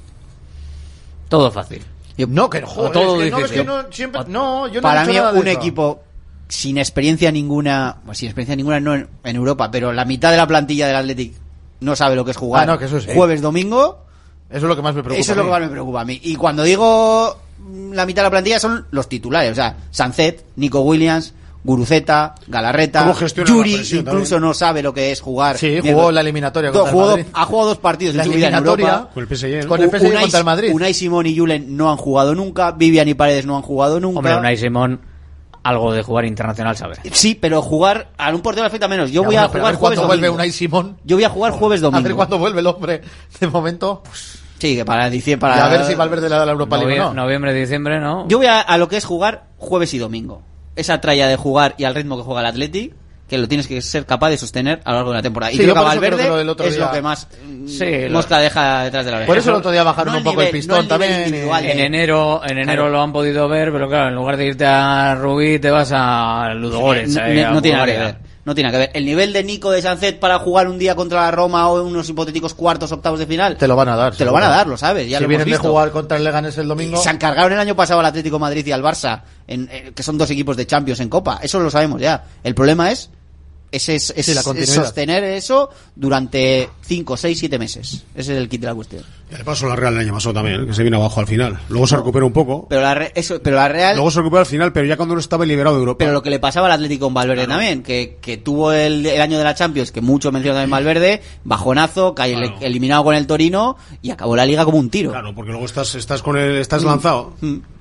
Todo fácil. No, que joder, todo es que difícil. no, siempre... No, yo no Para he dicho mí nada de un eso. equipo sin experiencia ninguna, no en Europa, pero la mitad de la plantilla del Athletic no sabe lo que es jugar. No, que eso sí. Jueves, domingo. Eso es lo que más me preocupa. Eso es lo que más me preocupa a mí. Y cuando digo la mitad de la plantilla son los titulares, o sea, Sancet, Nico Williams, Guruceta, Galarreta, ¿Cómo gestiona la Yuri presión incluso también? no sabe lo que es jugar. Sí, jugó la eliminatoria contra el Madrid. Ha jugado 2 partidos La en su vida en eliminatoria Europa. Con el PSG, ¿no? Con el PSG contra el Madrid. Unai Simón y Julen no han jugado nunca, Vivian y Paredes no han jugado nunca. Hombre, Unai Simón, algo de jugar internacional sabe. Sí, pero jugar a un portero le afecta menos. Yo voy Ya, a bueno, pero jugar ver cuándo jueves vuelve domingo. Unai Simón. Yo voy a jugar jueves A ver domingo. cuándo vuelve el hombre. De momento... Sí, que para diciembre... Y a ver si Valverde le da la Europa League o no. Noviembre, diciembre, ¿no? Yo voy a lo que es jugar jueves y domingo. Esa tralla de jugar y al ritmo que juega el Atleti, que lo tienes que ser capaz de sostener a lo largo de la temporada. Sí, y creo yo que por eso Valverde creo que lo del otro es día- lo que más Sí, mosca deja detrás de la oreja. Por eso el otro día bajaron No un poco el nivel- pistón no el nivel también. individual En de- enero Claro. lo han podido ver, pero claro, en lugar de irte a Rubí, te vas a Ludogorets. no tiene nada que ver. No tiene nada que ver. El nivel de Nico de Sancet para jugar un día contra la Roma o unos hipotéticos cuartos, octavos de final. Te lo van a dar. Te lo van a dar, lo sabes. Ya si lo hemos vienen de visto. jugar contra el Leganés el domingo... Se encargaron el año pasado al Atlético de Madrid y al Barça, que son 2 equipos de Champions en Copa. Eso lo sabemos ya. El problema es la continuidad. sostener eso durante 5, 6, 7 meses. Ese es el kit de la cuestión. Ya le pasó a la Real el año pasado también, que se vino abajo al final. Luego se recupera un poco. Pero la Real... Luego se recupera al final, pero ya cuando no estaba liberado de Europa. Pero lo que le pasaba al Atlético con Valverde también, que tuvo el año de la Champions, que mucho mencionó también Valverde, bajonazo, eliminado con el Torino y acabó la liga como un tiro. Claro, porque luego estás lanzado.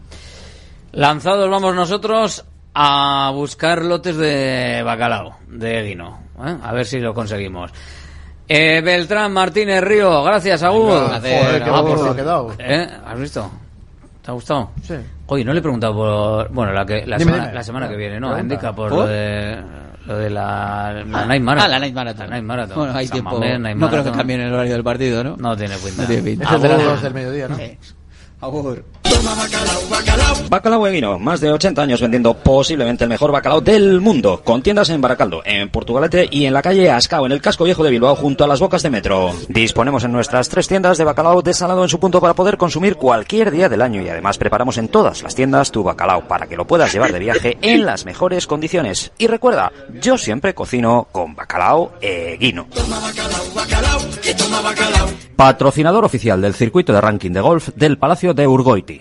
Lanzados vamos nosotros a buscar lotes de bacalao, de Guino. A ver si lo conseguimos. Beltrán Martínez Río, gracias, Agur. Joder, qué bonito ha quedado. ¿Has visto? ¿Te ha gustado? Sí. Oye, no le he preguntado por... Bueno, la Dime. semana que viene, ¿no? Pregunta. Indica por ¿Por? lo de la Night Marathon. La Night Marathon. La Night Marathon. Bueno, hay San tiempo. Mamés, Night No creo que Marathon. cambien el horario del partido, ¿no? No tiene pinta. No tiene pinta. Es el de las Agur. 2 del mediodía, ¿no? Agur. Bacalao Eguino, más de 80 años vendiendo posiblemente el mejor bacalao del mundo, con tiendas en Baracaldo, en Portugalete y en la calle Ascao, en el casco viejo de Bilbao, junto a las bocas de metro. Disponemos en nuestras 3 tiendas de bacalao desalado en su punto para poder consumir cualquier día del año, y además preparamos en todas las tiendas tu bacalao para que lo puedas llevar de viaje en las mejores condiciones. Y recuerda, yo siempre cocino con Bacalao Eguino. Patrocinador oficial del circuito de ranking de golf del Palacio de Urgoiti.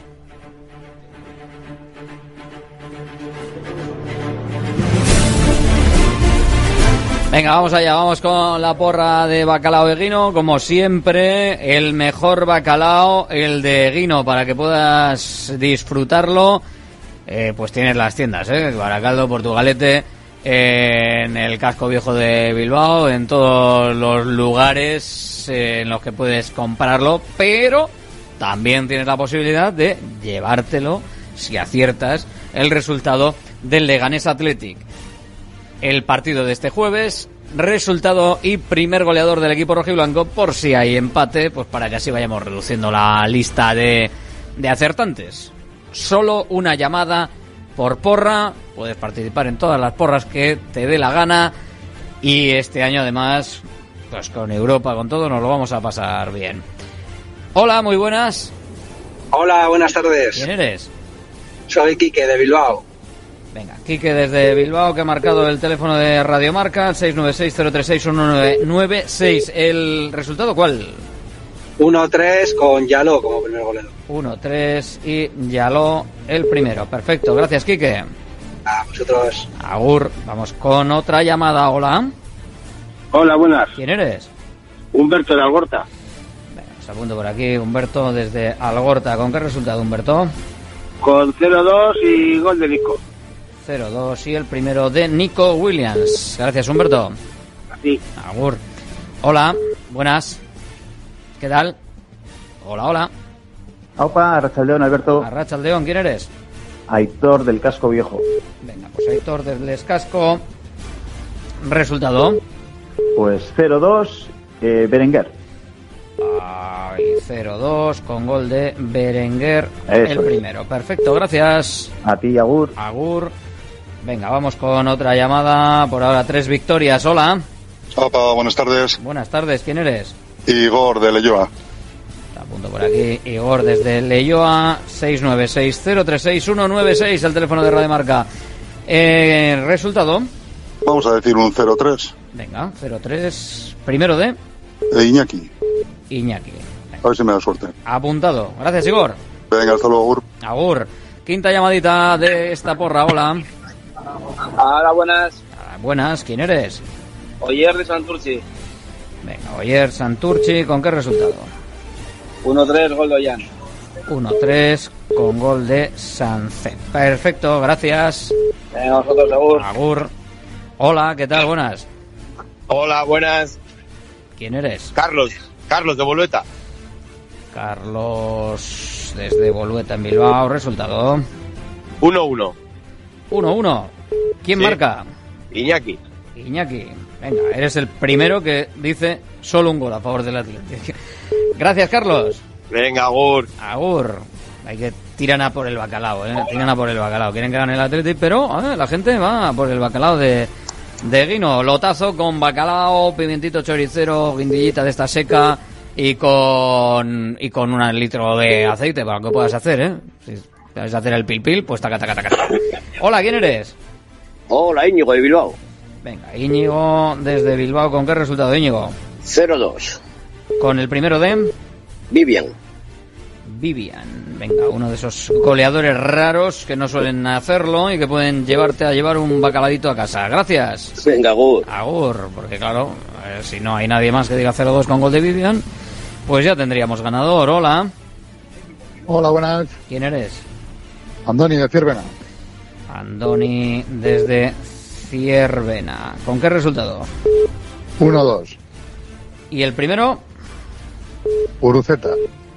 Venga, vamos allá, vamos con la porra de bacalao Eguino. Como siempre, el mejor bacalao, el de Eguino, para que puedas disfrutarlo. Pues tienes las tiendas, Baracaldo, Portugalete, en el casco viejo de Bilbao, en todos los lugares en los que puedes comprarlo, pero también tienes la posibilidad de llevártelo si aciertas el resultado del Leganés Athletic. El partido de este jueves, resultado y primer goleador del equipo rojiblanco, por si hay empate, pues para que así vayamos reduciendo la lista de acertantes. Solo una llamada por porra, puedes participar en todas las porras que te dé la gana, y este año además, pues con Europa, con todo, nos lo vamos a pasar bien. Hola, muy buenas. Hola, buenas tardes. ¿Quién eres? Soy Quique de Bilbao. Venga, Quique desde Bilbao, que ha marcado el teléfono de Radiomarca, 696-036-1996. ¿El resultado cuál? 1-3 con Yaló como primer goleador. 1-3 y Yaló el primero. Perfecto, gracias, Quique. A vosotros. Agur, vamos con otra llamada. Hola. Hola, buenas. ¿Quién eres? Humberto de Algorta. Venga, os apunto por aquí, Humberto desde Algorta. ¿Con qué resultado, Humberto? Con 0-2 y gol de Nico. 0-2 y el primero de Nico Williams. Gracias, Humberto. Así. Agur. Hola, buenas. ¿Qué tal? Hola, hola. Aupa, Arrachaldeón, Alberto. Arrachaldeón, ¿quién eres? Aitor del Casco Viejo. Venga, pues Aitor del Escasco. Resultado. Pues 0-2 Berenguer. Ay, 0-2 con gol de Berenguer, Eso el es. primero. Perfecto, gracias. A ti, Agur. Agur. Venga, vamos con otra llamada. Por ahora 3 victorias. Hola. Opa, buenas tardes. Buenas tardes, ¿quién eres? Igor de Leyoa. Te apunto por aquí. Igor desde Leyoa, 696-036-196, el teléfono de Radio Marca. ¿Resultado? Vamos a decir un 0-3. Venga, 0-3. Primero de Iñaki. Iñaki. A ver si me da suerte. Apuntado. Gracias, Igor. Venga, hasta luego, Agur. Agur. Quinta llamadita de esta porra. Hola. Hola, buenas. Buenas, ¿quién eres? Oyer de Santurci. Venga, Oyer Santurci, ¿con qué resultado? 1-3, gol de Ollán. 1-3 con gol de Sancet. Perfecto, gracias. Venga, vosotros, Agur. Agur. Hola, ¿qué tal? Buenas. Hola, buenas. ¿Quién eres? Carlos de Bolueta. Carlos desde Bolueta en Bilbao. Resultado 1-1. 1-1. ¿Quién Sí. marca? Iñaki. Iñaki. Venga, eres el primero que dice solo un gol a favor del Atlético. Gracias, Carlos. Venga, Agur. Agur. Hay que tiran a por el bacalao, tiran a por el bacalao. Quieren que gane el Atlético, pero la gente va por el bacalao de Guino. Lotazo con bacalao, pimientito choricero, guindillita de esta seca y con un litro de aceite para que puedas hacer, Si puedes hacer el pil, pues taca. Hola, ¿quién eres? Hola, Íñigo de Bilbao. Venga, Íñigo desde Bilbao. ¿Con qué resultado, Íñigo? 0-2. Con el primero de Vivian. Venga, uno de esos goleadores raros que no suelen hacerlo y que pueden llevarte a llevar un bacaladito a casa. Gracias. Venga, Agur. Agur, porque claro, si no hay nadie más que diga 0-2 con gol de Vivian, pues ya tendríamos ganador. Hola. Hola, buenas. ¿Quién eres? Andoni de Ciervena. Andoni desde Ciervena. ¿Con qué resultado? 1-2. ¿Y el primero? Uruceta.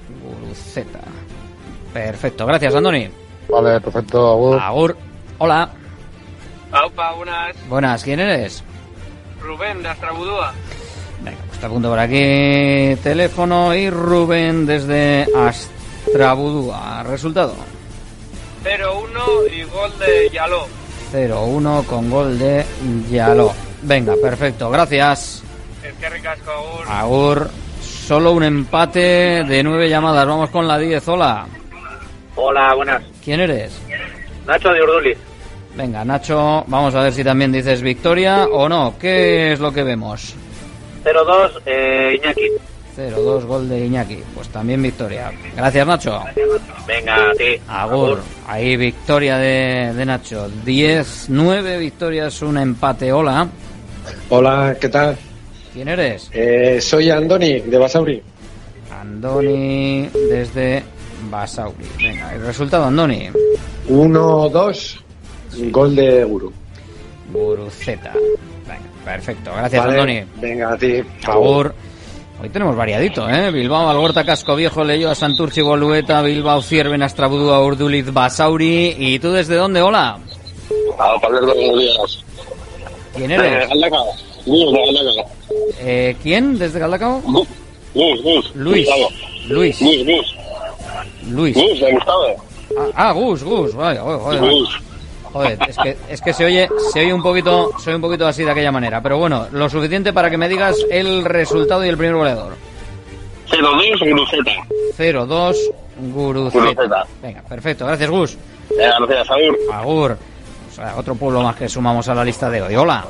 Perfecto, gracias, Andoni. Vale, perfecto, Agur. Agur. Hola. Aupa, buenas. Buenas, ¿quién eres? Rubén de Astrabudúa. Venga, pues te apunto por aquí teléfono y Rubén desde Astrabudúa. Resultado 0-1 y gol de Yaló. 0-1 con gol de Yaló. Venga, perfecto, gracias. Es que ricasco, Agur. Agur. Solo un empate de 9 llamadas. Vamos con la 10. Hola. Hola, buenas. ¿Quién eres? Nacho de Urduliz. Venga, Nacho, vamos a ver si también dices victoria o no. ¿Qué es lo que vemos? 0-2, Iñaki. 0-2, gol de Iñaki. Pues también victoria. Gracias, Nacho. Venga, a ti. Agur. Ahí victoria de Nacho. 10-9 victorias, un empate. Hola. Hola, ¿qué tal? ¿Quién eres? Soy Andoni, de Basauri. Andoni desde Basauri. Venga, el resultado, Andoni. 1-2, gol de Guru. Guruceta. Venga, perfecto. Gracias, Vale, Andoni. Venga, a ti. Agur. Hoy tenemos variadito, Bilbao, Algorta, Casco Viejo, Leyoa, Santurci, Bolueta, Bilbao, Ciervena, Astrabudúa, Urduliz, Basauri. ¿Y tú desde dónde? Hola. Pablo, buenos días. ¿Quién eres? Galdacao. Gus, de Galdacao. ¿Quién? ¿Desde Galdacao? Gus. Luis. Luis. Gus, de Gustavo. Gus. Vaya, joder. Gus. Joder, es que se oye un poquito así de aquella manera, pero bueno, lo suficiente para que me digas el resultado y el primer goleador. 0-2, Guruceta. 0-2, Guruceta. Venga, perfecto, gracias, Gus. Gracias, Agur. Agur. O sea, otro pueblo más que sumamos a la lista de hoy. Hola.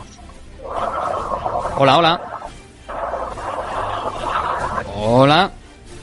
Hola.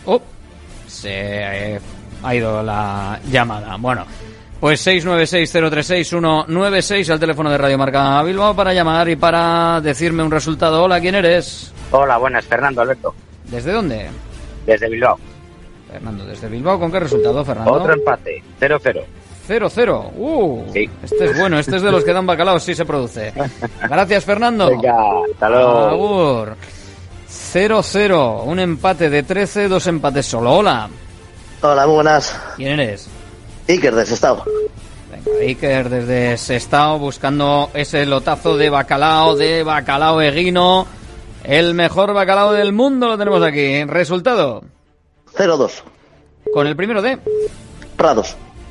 Se ha ido la llamada. Bueno, pues 696-036-196 al teléfono de Radio Marca Bilbao para llamar y para decirme un resultado. Hola, ¿quién eres? Hola, buenas, Fernando Alberto. ¿Desde dónde? Desde Bilbao. Fernando, desde Bilbao. ¿Con qué resultado, Fernando? Otro empate, 0-0. 0-0. Sí. Este es bueno, este es de los que dan bacalao, sí se produce. Gracias, Fernando. Venga, hasta luego. Agur. 0-0, un empate de 13, 2 empates solo. Hola. Hola, muy buenas. ¿Quién eres? Iker de Sestao. Venga, Iker desde Sestao buscando ese lotazo de bacalao eguino. El mejor bacalao del mundo lo tenemos aquí. Resultado. 0-2. Con el primero de... Prados.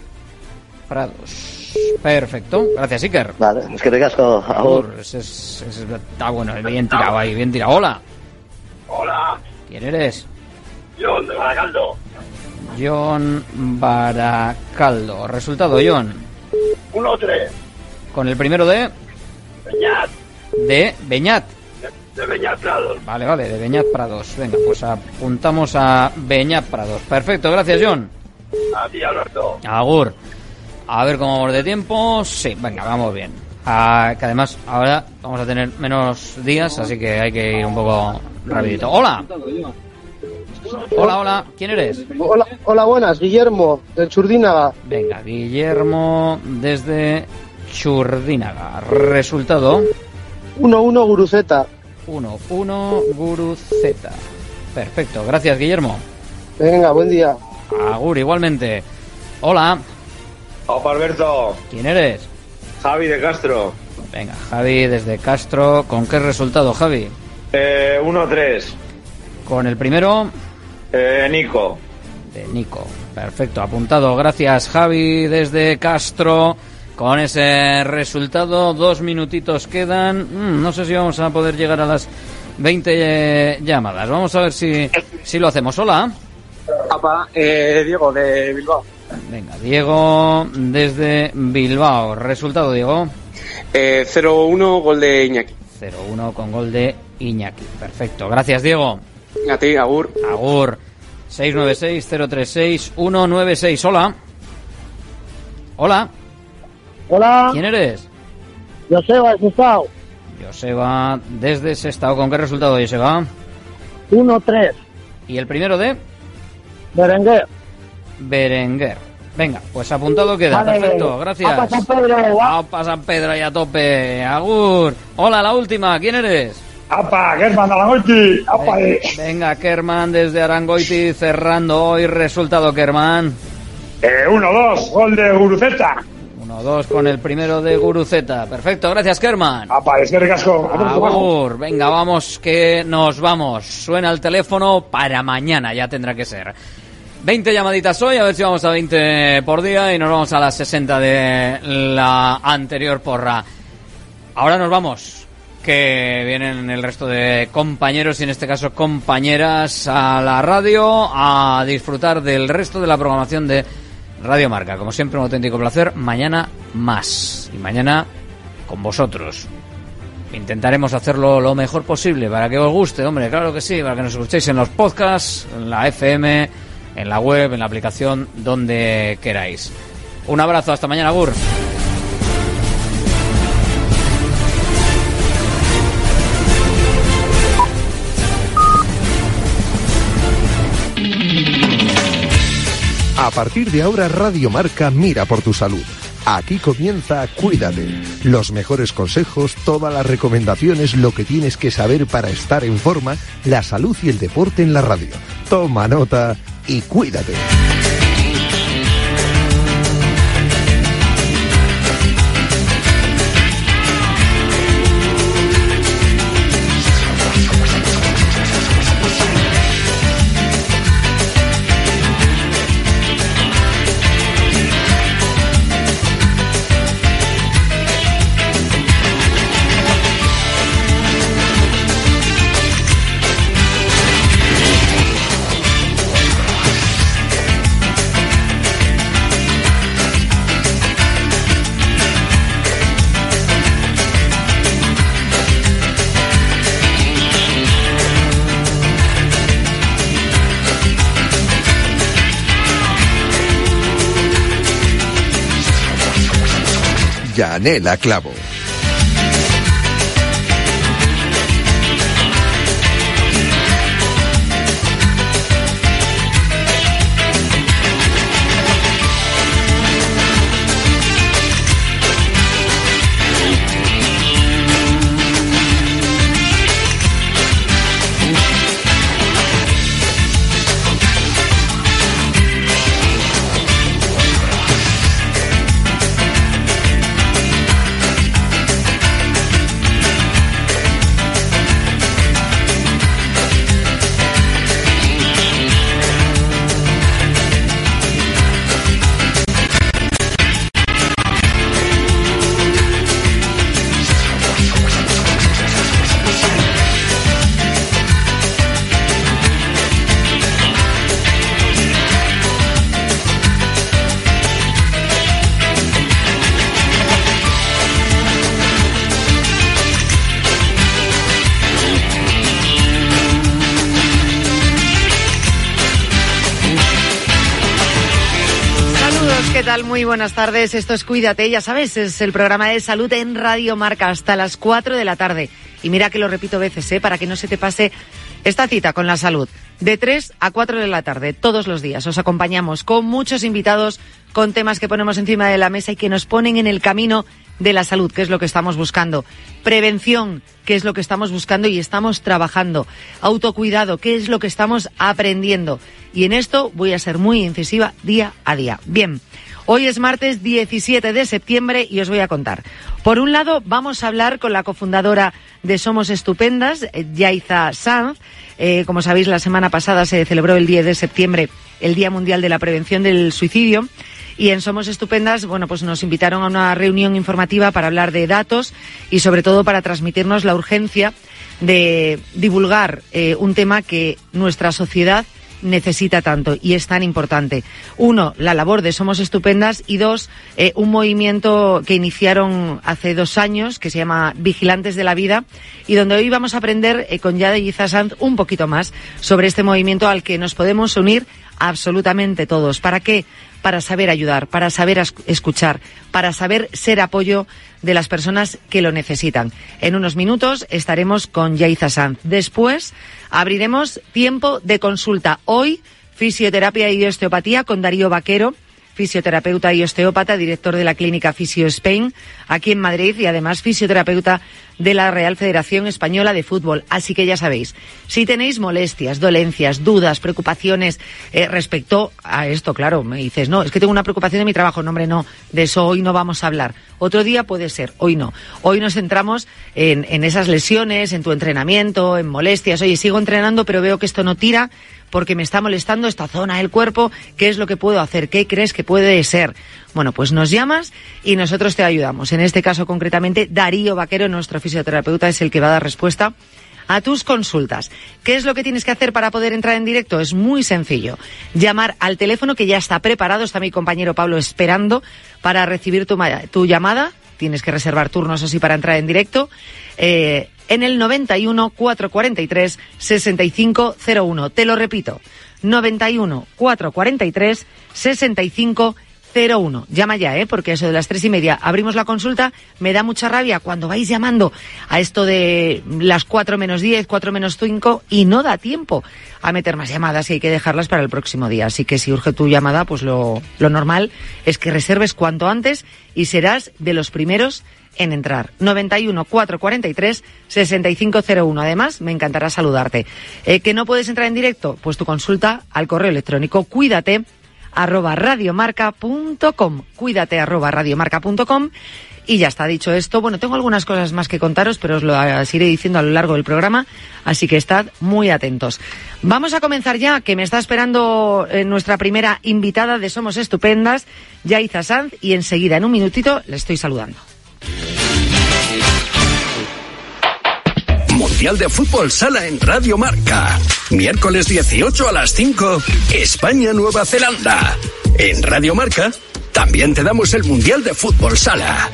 Perfecto. Gracias, Iker. Vale, es que ricasco. Está bueno, bien tirado ahí, bien tirado. Hola. Hola. ¿Quién eres? John de Baracaldo. John Baracaldo. Resultado, John. 1-3. Con el primero de... Beñat. De Beñat. De Beñat Prados. Vale, de Beñat Prados. Venga, pues apuntamos a Beñat Prados. Perfecto, gracias, John. A ti, Alberto. Agur. A ver cómo vamos de tiempo. Sí, venga, vamos bien. Que además ahora vamos a tener menos días, así que hay que ir un poco rapidito. Hola. Hola. ¿Quién eres? Hola, buenas. Guillermo, de Churdínaga. Venga, Guillermo desde Churdínaga. Resultado. 1-1 Guruceta. 1-1 Guruceta. Perfecto, gracias, Guillermo. Venga, buen día. Agur, igualmente. Hola. Opa, Alberto. ¿Quién eres? Javi de Castro. Venga, Javi desde Castro. ¿Con qué resultado, Javi? 1-3. Con el primero... Nico. De Nico. Perfecto, apuntado. Gracias, Javi desde Castro. Con ese resultado, 2 minutitos quedan. No sé si vamos a poder llegar a las 20 llamadas. Vamos a ver si lo hacemos. Hola. Diego, de Bilbao. Venga, Diego desde Bilbao. Resultado, Diego. 0-1, gol de Iñaki. 0-1 con gol de Iñaki. Perfecto, gracias, Diego. A ti, agur. Agur. 696-036-196. Hola. Hola. Hola. ¿Quién eres? Joseba, de Sestao. Joseba desde Sestao. ¿Con qué resultado, Joseba? 1-3. ¿Y el primero de? Berenguer. Venga, pues apuntado queda. Vale. Perfecto, gracias. ¡Apa San Pedro! ¡Apa San Pedro y a tope! ¡Agur! Hola, la última. ¿Quién eres? ¡Apa, Germán de Arangoiti! ¡Apa! Venga, Kerman desde Arangoiti cerrando hoy. Resultado, Kerman. 1-2, gol de Guruceta. 1-2 con el primero de Guruceta. Perfecto, gracias, Kerman. ¡Apa, es que ricasco! Agur, venga, vamos, que nos vamos. Suena el teléfono para mañana, ya tendrá que ser. 20 llamaditas hoy, a ver si vamos a 20 por día y nos vamos a las 60 de la anterior porra. Ahora nos vamos, que vienen el resto de compañeros y en este caso compañeras a la radio a disfrutar del resto de la programación de Radio Marca. Como siempre, un auténtico placer. Mañana más. Y mañana con vosotros. Intentaremos hacerlo lo mejor posible para que os guste, hombre, claro que sí, para que nos escuchéis en los podcasts, en la FM, en la web, en la aplicación, donde queráis. Un abrazo, hasta mañana, Agur. A partir de ahora, Radio Marca mira por tu salud. Aquí comienza Cuídate. Los mejores consejos, todas las recomendaciones, lo que tienes que saber para estar en forma, la salud y el deporte en la radio. Toma nota y cuídate. Yanela Clavo. ¿qué tal? Muy buenas tardes. Esto es Cuídate, ya sabes, es el programa de salud en Radio Marca hasta las 4 de la tarde. Y mira que lo repito veces, para que no se te pase esta cita con la salud. De 3 a 4 de la tarde, todos los días. Os acompañamos con muchos invitados, con temas que ponemos encima de la mesa y que nos ponen en el camino de la salud, que es lo que estamos buscando. Prevención, que es lo que estamos buscando y estamos trabajando. Autocuidado, que es lo que estamos aprendiendo. Y en esto voy a ser muy incisiva día a día. Bien, hoy es martes 17 de septiembre y os voy a contar. Por un lado, vamos a hablar con la cofundadora de Somos Estupendas, Yaiza Sanz. Como sabéis, la semana pasada se celebró el 10 de septiembre, el Día Mundial de la Prevención del Suicidio. Y en Somos Estupendas, bueno, pues nos invitaron a una reunión informativa para hablar de datos y sobre todo para transmitirnos la urgencia de divulgar un tema que nuestra sociedad necesita tanto y es tan importante. 1, la labor de Somos Estupendas y 2, un movimiento que iniciaron hace 2 años que se llama Vigilantes de la Vida y donde hoy vamos a aprender con Yaiza Sanz un poquito más sobre este movimiento al que nos podemos unir absolutamente todos. ¿Para qué? Para saber ayudar, para saber escuchar, para saber ser apoyo de las personas que lo necesitan. En unos minutos estaremos con Yaiza Sanz. Después abriremos tiempo de consulta. Hoy, fisioterapia y osteopatía con Darío Vaquero, fisioterapeuta y osteópata, director de la clínica Fisio Spain, aquí en Madrid, y además fisioterapeuta de la Real Federación Española de Fútbol. Así que ya sabéis, si tenéis molestias, dolencias, dudas, preocupaciones respecto a esto, claro, me dices, no, es que tengo una preocupación de mi trabajo. No, hombre, no, de eso hoy no vamos a hablar. Otro día puede ser, hoy no. Hoy nos centramos en esas lesiones, en tu entrenamiento, en molestias. Oye, sigo entrenando, pero veo que esto no tira porque me está molestando esta zona del cuerpo. ¿Qué es lo que puedo hacer? ¿Qué crees que puede ser? Bueno, pues nos llamas y nosotros te ayudamos. En este caso, concretamente, Darío Vaquero, nuestro fisioterapeuta, es el que va a dar respuesta a tus consultas. ¿Qué es lo que tienes que hacer para poder entrar en directo? Es muy sencillo. Llamar al teléfono que ya está preparado. Está mi compañero Pablo esperando para recibir tu llamada. Tienes que reservar turnos así para entrar en directo. En el 91 443 6501. Te lo repito, 91 443 6501. Llama ya, porque eso de las 3:30 abrimos la consulta. Me da mucha rabia cuando vais llamando a esto de las 4 menos 10, 4 menos 5 y no da tiempo a meter más llamadas y hay que dejarlas para el próximo día. Así que si urge tu llamada, pues lo normal es que reserves cuanto antes y serás de los primeros en entrar. 91 443 6501. Además, me encantará saludarte. ¿Que no puedes entrar en directo? Pues tu consulta al correo electrónico cuídate@radiomarca.com. Cuídate@radiomarca.com. Y ya está dicho esto. Bueno, tengo algunas cosas más que contaros, pero os lo iré diciendo a lo largo del programa, así que estad muy atentos. Vamos a comenzar ya, que me está esperando nuestra primera invitada de Somos Estupendas, Yaiza Sanz, y enseguida, en un minutito, le estoy saludando. Mundial de Fútbol Sala en Radio Marca. Miércoles 18 a las 5, España-Nueva Zelanda. En Radio Marca también te damos el Mundial de Fútbol Sala.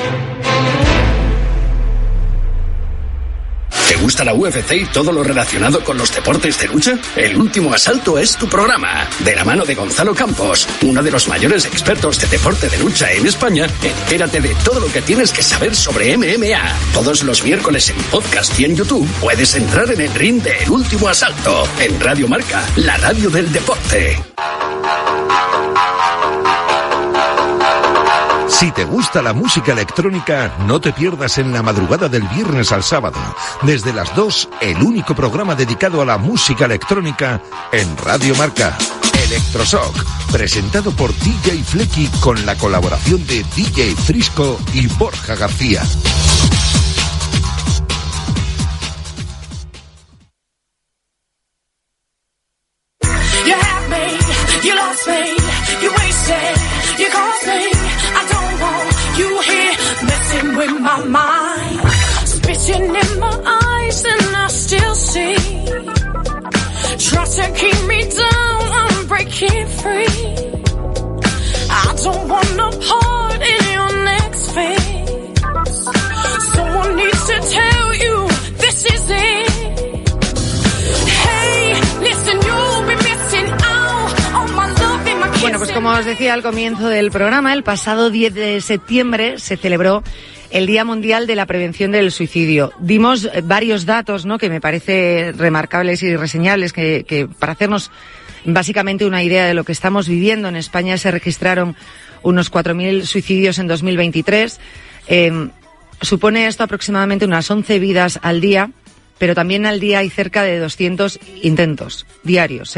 ¿Te gusta la UFC y todo lo relacionado con los deportes de lucha? El Último Asalto es tu programa. De la mano de Gonzalo Campos, uno de los mayores expertos de deporte de lucha en España, entérate de todo lo que tienes que saber sobre MMA. Todos los miércoles en podcast y en YouTube puedes entrar en el ring de El Último Asalto, en Radio Marca, la radio del deporte. Si te gusta la música electrónica, no te pierdas en la madrugada del viernes al sábado, desde las 2, el único programa dedicado a la música electrónica en Radio Marca. Electroshock, presentado por DJ Flecky con la colaboración de DJ Frisco y Borja García. You have me, you lost me, you wasted, you caused me. I don't want you here messing with my mind. Spitting in my eyes and I still see. Try to keep me down, I'm breaking free. I don't want no part in your next phase. Someone needs to tell you this is it. Hey, listen, you'll be missing out on my love and my kissing. Bueno, pues como os decía al comienzo del programa, el pasado 10 de septiembre se celebró el Día Mundial de la Prevención del Suicidio. Dimos varios datos, ¿no?, que me parece remarcables y reseñables, que para hacernos básicamente una idea de lo que estamos viviendo. En España se registraron unos 4.000 suicidios en 2023. Supone esto aproximadamente unas 11 vidas al día, pero también al día hay cerca de 200 intentos diarios,